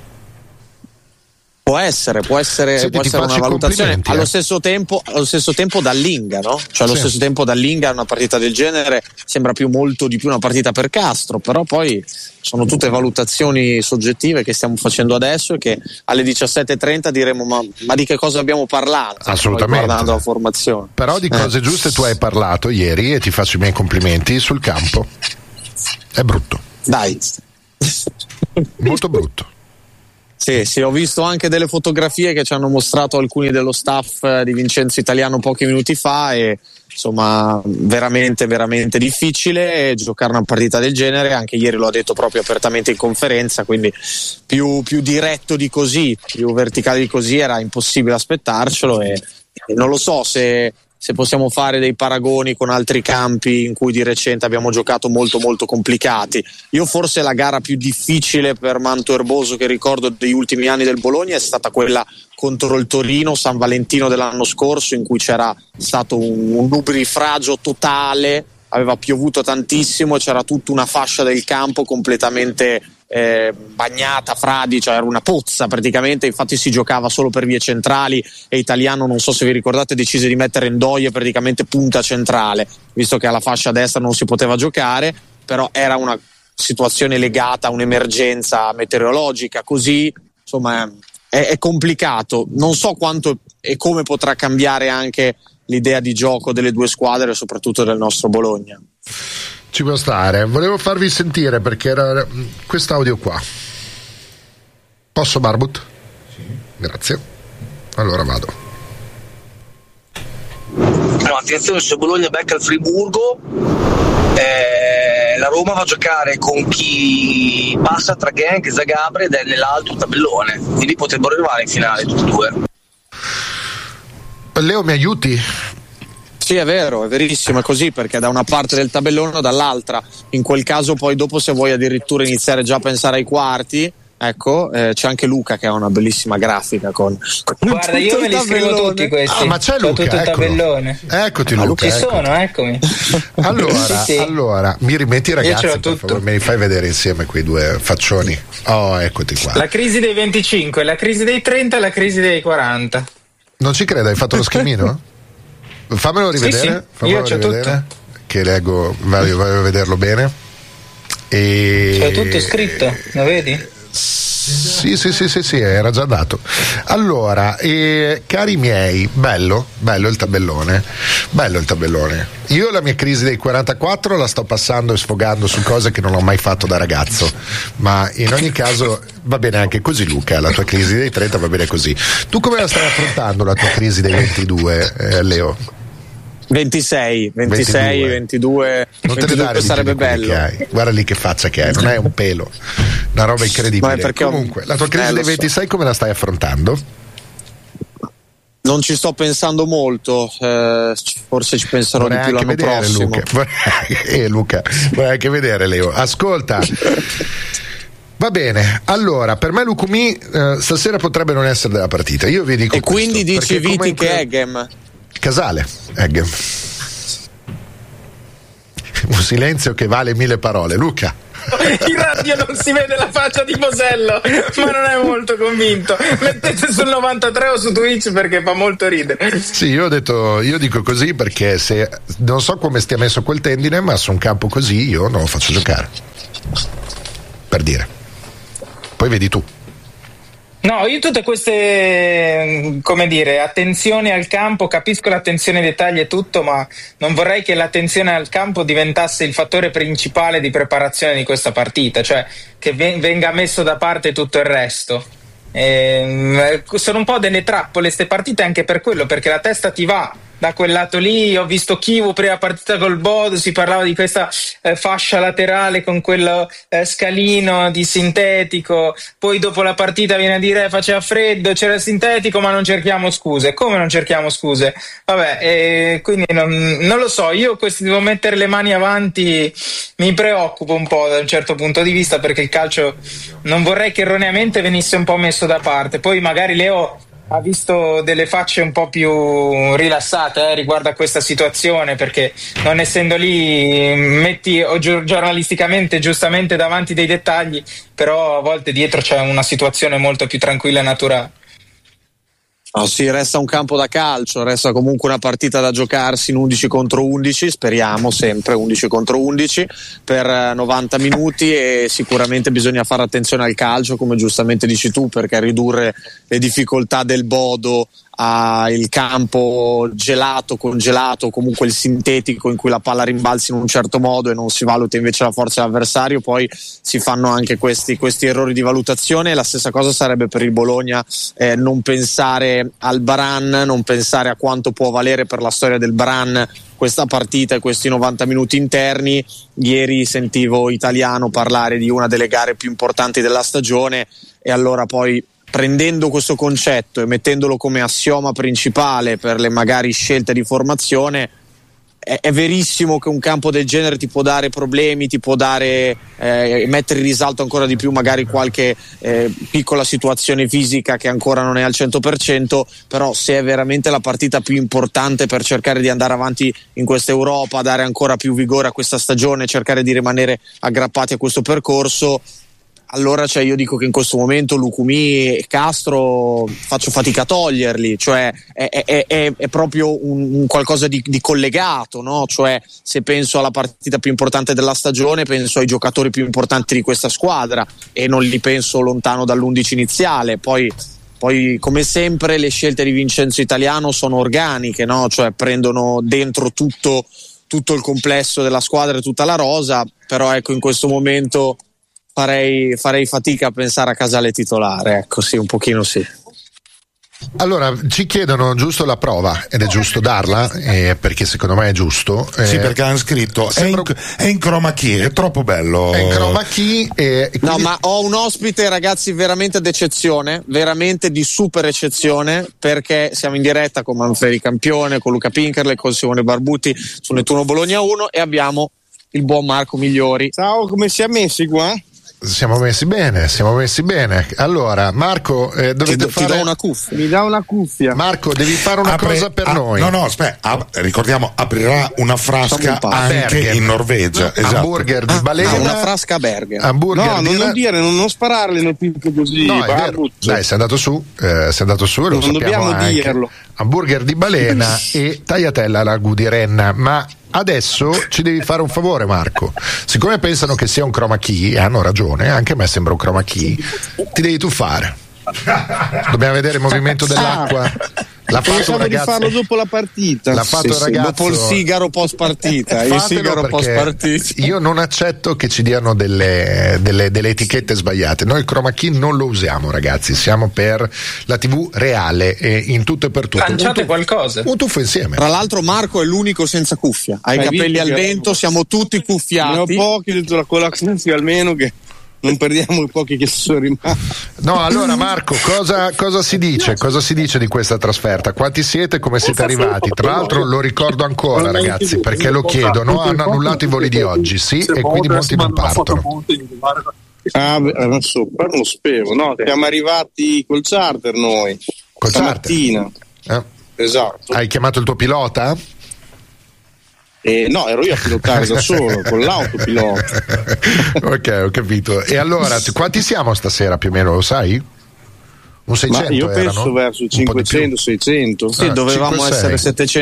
Può essere una valutazione. Allo stesso tempo Dallinga, no? Cioè allo stesso tempo Dallinga una partita del genere sembra molto di più una partita per Castro, però poi sono tutte valutazioni soggettive che stiamo facendo adesso e che alle 17:30 diremo ma di che cosa abbiamo parlato? Assolutamente. Guardando la formazione. Però di cose giuste tu hai parlato ieri e ti faccio i miei complimenti sul campo. È brutto. Dai. Molto brutto. Sì, ho visto anche delle fotografie che ci hanno mostrato alcuni dello staff di Vincenzo Italiano pochi minuti fa e insomma veramente veramente difficile giocare una partita del genere. Anche ieri lo ha detto proprio apertamente in conferenza, quindi più diretto di così, più verticale di così era impossibile aspettarcelo e non lo so se possiamo fare dei paragoni con altri campi in cui di recente abbiamo giocato molto molto complicati. Io forse la gara più difficile per Manto Erboso che ricordo degli ultimi anni del Bologna è stata quella contro il Torino San Valentino dell'anno scorso, in cui c'era stato un nubifragio totale, aveva piovuto tantissimo e c'era tutta una fascia del campo completamente bagnata, fradicia, era una pozza praticamente, infatti si giocava solo per vie centrali e Italiano, non so se vi ricordate, decise di mettere Ndoye praticamente punta centrale, visto che alla fascia destra non si poteva giocare, però era una situazione legata a un'emergenza meteorologica, così insomma è complicato, non so quanto e come potrà cambiare anche l'idea di gioco delle due squadre, soprattutto del nostro Bologna. Ci può stare, volevo farvi sentire perché era quest'audio qua. Posso, Barbut? Sì. Grazie. Allora vado. No, attenzione, se Bologna becca il Friburgo, la Roma va a giocare con chi passa tra Genk e Zagabria ed è nell'alto tabellone, quindi potrebbero arrivare in finale tutti e due. Leo, mi aiuti? Sì, è vero, è verissimo, è così, perché da una parte del tabellone o dall'altra. In quel caso poi dopo, se vuoi addirittura iniziare già a pensare ai quarti, ecco, c'è anche Luca che ha una bellissima grafica con guarda, io me li scrivo tutti questi. Ma c'è Luca, tutto il tabellone. Eccoti Luca. Ci sono, eccomi. Allora, mi rimetti i ragazzi, per favore, me li fai vedere insieme quei due faccioni. Oh, eccoti qua. La crisi dei 25, la crisi dei 30 e la crisi dei 40. Non ci credo, hai fatto lo schemino? Fammelo rivedere, sì. Io c'ho tutto. Che leggo, voglio vederlo bene. C'è tutto scritto, lo vedi? Sì, era già dato. Allora, cari miei, bello il tabellone. Io la mia crisi dei 44 la sto passando e sfogando su cose che non ho mai fatto da ragazzo, ma in ogni caso va bene anche così, Luca. La tua crisi dei 30 va bene così. Tu come la stai affrontando la tua crisi dei 22, Leo? 26, 22 non te ne dare sarebbe bello che hai. Guarda lì che faccia che hai, non è un pelo, una roba incredibile. Comunque la tua crisi dei 26 come la stai affrontando? Non ci sto pensando molto, forse ci penserò di più l'anno prossimo. Luca, vorrei anche vedere, Leo. Ascolta, va bene, allora per me Lucumi stasera potrebbe non essere della partita, io vi dico. E quindi dici Viti che Eggem? Casale, Eggem. Un silenzio che vale 1000 parole. Luca. In radio non si vede la faccia di Bosello, ma non è molto convinto. Mettete sul 93 o su Twitch perché fa molto ridere. Sì, io dico così perché se non so come stia messo quel tendine, ma su un campo così io non lo faccio giocare. Per dire. Poi vedi tu. No, io tutte queste, come dire, attenzioni al campo, capisco l'attenzione ai dettagli e tutto, ma non vorrei che l'attenzione al campo diventasse il fattore principale di preparazione di questa partita, cioè che venga messo da parte tutto il resto. Sono un po' delle trappole ste partite anche per quello, perché la testa ti va da quel lato lì. Ho visto Chivu prima partita col Bodo, si parlava di questa fascia laterale con quello scalino di sintetico, poi dopo la partita viene a dire faceva freddo, c'era il sintetico, ma non cerchiamo scuse. Come non cerchiamo scuse? Vabbè, quindi non lo so, io devo mettere le mani avanti, mi preoccupo un po' da un certo punto di vista, perché il calcio non vorrei che erroneamente venisse un po' messo da parte. Poi magari Leo ha visto delle facce un po' più rilassate riguardo a questa situazione, perché non essendo lì metti giornalisticamente giustamente davanti dei dettagli, però a volte dietro c'è una situazione molto più tranquilla e naturale. No, sì, resta un campo da calcio, resta comunque una partita da giocarsi in 11 contro 11, speriamo sempre 11 contro 11 per 90 minuti, e sicuramente bisogna fare attenzione al calcio, come giustamente dici tu, perché ridurre le difficoltà del Bodo il campo gelato, congelato, comunque il sintetico in cui la palla rimbalzi in un certo modo e non si valuta invece la forza dell'avversario, poi si fanno anche questi errori di valutazione. La stessa cosa sarebbe per il Bologna, non pensare al Baran, non pensare a quanto può valere per la storia del Baran questa partita e questi 90 minuti interni. Ieri sentivo Italiano parlare di una delle gare più importanti della stagione, e allora poi, prendendo questo concetto e mettendolo come assioma principale per le magari scelte di formazione, è verissimo che un campo del genere ti può dare problemi, ti può dare mettere in risalto ancora di più magari qualche piccola situazione fisica che ancora non è al 100%, però se è veramente la partita più importante per cercare di andare avanti in questa Europa, dare ancora più vigore a questa stagione, cercare di rimanere aggrappati a questo percorso, allora io dico che in questo momento Lucumi e Castro faccio fatica a toglierli, cioè è proprio un qualcosa di collegato, no? Cioè, se penso alla partita più importante della stagione, penso ai giocatori più importanti di questa squadra e non li penso lontano dall'11 iniziale. Poi come sempre le scelte di Vincenzo Italiano sono organiche, no? Cioè prendono dentro tutto il complesso della squadra e tutta la rosa, però ecco, in questo momento farei fatica a pensare a Casale titolare, ecco, sì, un pochino sì. Allora, ci chiedono giusto la prova, ed è giusto darla, perché secondo me è giusto. Sì, perché hanno scritto è in chroma key, è troppo bello. È in chroma key. Quindi... No, ma ho un ospite, ragazzi, veramente d'eccezione, veramente di super eccezione, perché siamo in diretta con Manfredi Campione, con Luca Pinkerle, con Simone Barbuti su Nettuno Bologna 1, e abbiamo il buon Marco Migliori. Ciao, come siamo messi qua? Siamo messi bene. Allora, Marco, dovete fare... Ti do una cuffia. Mi dà una cuffia. Marco, devi fare una cosa per noi. No, aspetta, ricordiamo, aprirà una frasca anche in Norvegia. Esatto. Hamburger di balena. Una frasca a Bergen. Hamburger non sparare le notizie così. No, è vero. Dai, sei andato su e lo non sappiamo dobbiamo anche. dirlo. Hamburger di balena e tagliatella alla ragù di renna, ma adesso ci devi fare un favore, Marco. Siccome pensano che sia un chroma key, e hanno ragione, anche a me sembra un chroma key, ti devi tuffare. Dobbiamo vedere il movimento dell'acqua. L'ha fatto un ragazzo, di farlo dopo la partita. L'ha fatto un ragazzo dopo il sigaro post partita. Io non accetto che ci diano delle etichette sbagliate. Noi il chroma key non lo usiamo, ragazzi. Siamo per la TV reale e in tutto e per tutto. Lanciate qualcosa. Un tuffo insieme. Tra l'altro Marco è l'unico senza cuffia. Ha i capelli al vento, siamo tutti cuffiati. Ne ho pochi dentro con la cuffia almeno, che non perdiamo i pochi che sono rimasti. No, allora Marco, cosa si dice? Cosa si dice di questa trasferta? Quanti siete? Come siete arrivati? Tra l'altro lo ricordo ancora, ragazzi, perché lo chiedono, hanno annullato i voli di oggi, sì, e quindi molti non partono. Non lo sapevo, no? Siamo arrivati col charter noi. Col stamattina. Esatto. Hai chiamato il tuo pilota? No, ero io a pilotare da solo, con l'autopilota. Ok, ho capito. E allora, quanti siamo stasera più o meno, lo sai? Un 600 Ma io penso erano? verso 500-600. Sì, dovevamo essere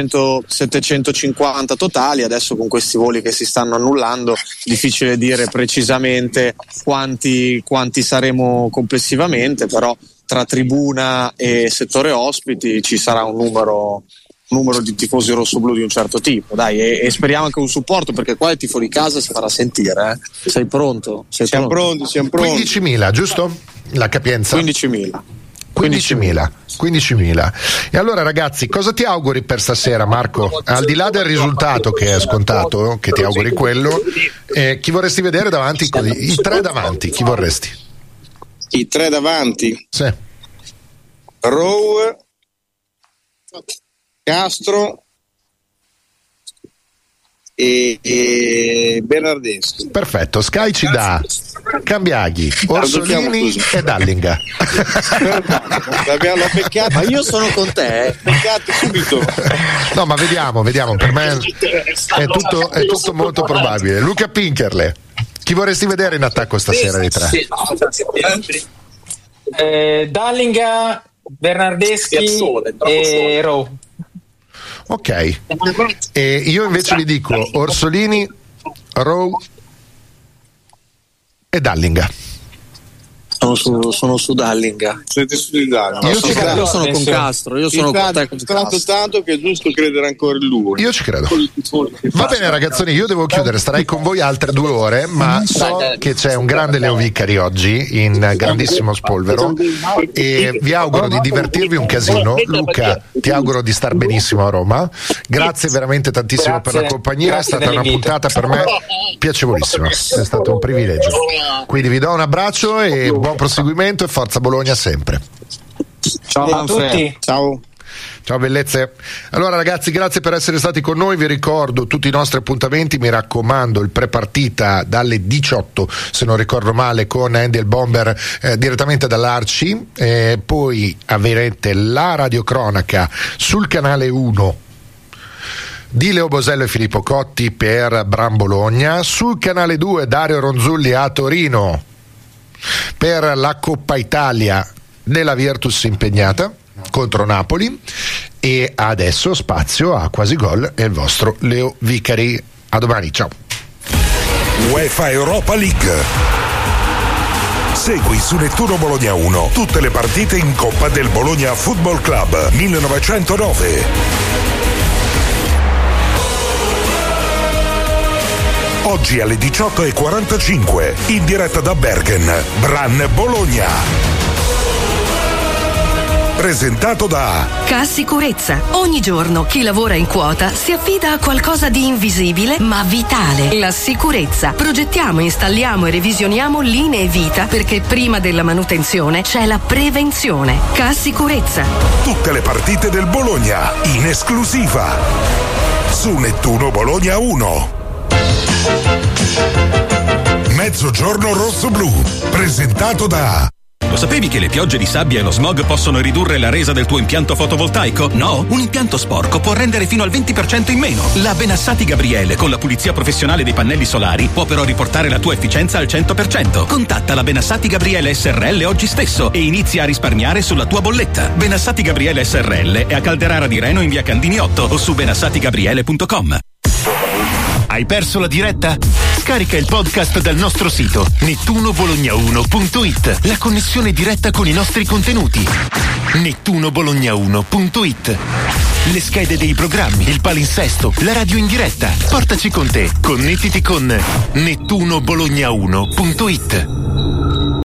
750 totali, adesso con questi voli che si stanno annullando difficile dire precisamente quanti saremo complessivamente, però tra tribuna e settore ospiti ci sarà un numero di tifosi rossoblù di un certo tipo, dai, e speriamo anche un supporto, perché qua il tifo di casa si farà sentire. Sei pronto? Siamo pronti. 15.000, giusto? La capienza? 15.000. E allora ragazzi, cosa ti auguri per stasera, Marco? Al di là del risultato che è scontato, che ti auguri quello, chi vorresti vedere davanti? I tre davanti, chi vorresti? I tre davanti? Sì. Rowe, Castro e Bernardeschi. Perfetto, Sky ci dà Cambiaghi, Orsolini e Dallinga. L'ho beccato. Ma io sono con te, beccato subito. No, ma vediamo, per me è tutto molto probabile. Luca Pinkerle, chi vorresti vedere in attacco stasera dei tre? Dallinga, Bernardeschi e Rowe. Ok, e io invece vi dico Orsolini, Rowe e Dallinga. Sono su Dallinga. Siete su di Dallinga? Io sono con Castro. Io sono con te. Tanto che è giusto credere ancora in lui. Io ci credo. Va bene, ragazzoni, io devo chiudere. Starei con voi altre 2 ore, ma so che c'è un grande Leo Vicari oggi in grandissimo spolvero e vi auguro di divertirvi un casino. Luca, ti auguro di star benissimo a Roma. Grazie veramente tantissimo per la compagnia. È stata una puntata per me piacevolissima. È stato un privilegio. Quindi vi do un abbraccio e buon proseguimento e forza Bologna sempre. Ciao a tutti. Ciao bellezze. Allora ragazzi, grazie per essere stati con noi. Vi ricordo tutti i nostri appuntamenti, mi raccomando il pre-partita dalle 18 se non ricordo male con Andy il Bomber direttamente dall'Arci, poi avrete la radiocronaca sul canale 1 di Leo Bosello e Filippo Cotti per Bran Bologna, sul canale 2 Dario Ronzulli a Torino per la Coppa Italia della Virtus impegnata contro Napoli, e adesso spazio a Quasi Gol e il vostro Leo Vicari. A domani, ciao. UEFA Europa League. Segui su Nettuno Bologna 1 tutte le partite in Coppa del Bologna Football Club 1909. Oggi alle 18:45 in diretta da Bergen, Bran Bologna. Presentato da Cassicurezza. Ogni giorno chi lavora in quota si affida a qualcosa di invisibile ma vitale. La sicurezza. Progettiamo, installiamo e revisioniamo linee vita perché prima della manutenzione c'è la prevenzione. Cassicurezza. Tutte le partite del Bologna in esclusiva su Nettuno Bologna 1. Mezzogiorno rosso-blu, presentato da... Lo sapevi che le piogge di sabbia e lo smog possono ridurre la resa del tuo impianto fotovoltaico? No? Un impianto sporco può rendere fino al 20% in meno. La Benassati Gabriele con la pulizia professionale dei pannelli solari può però riportare la tua efficienza al 100%. Contatta la Benassati Gabriele SRL oggi stesso e inizia a risparmiare sulla tua bolletta. Benassati Gabriele SRL è a Calderara di Reno in via Candini 8 o su benassatigabriele.com. Hai perso la diretta? Scarica il podcast dal nostro sito nettunobologna1.it. La connessione diretta con i nostri contenuti. nettunobologna1.it. Le schede dei programmi, il palinsesto, la radio in diretta. Portaci con te. Connettiti con nettunobologna1.it.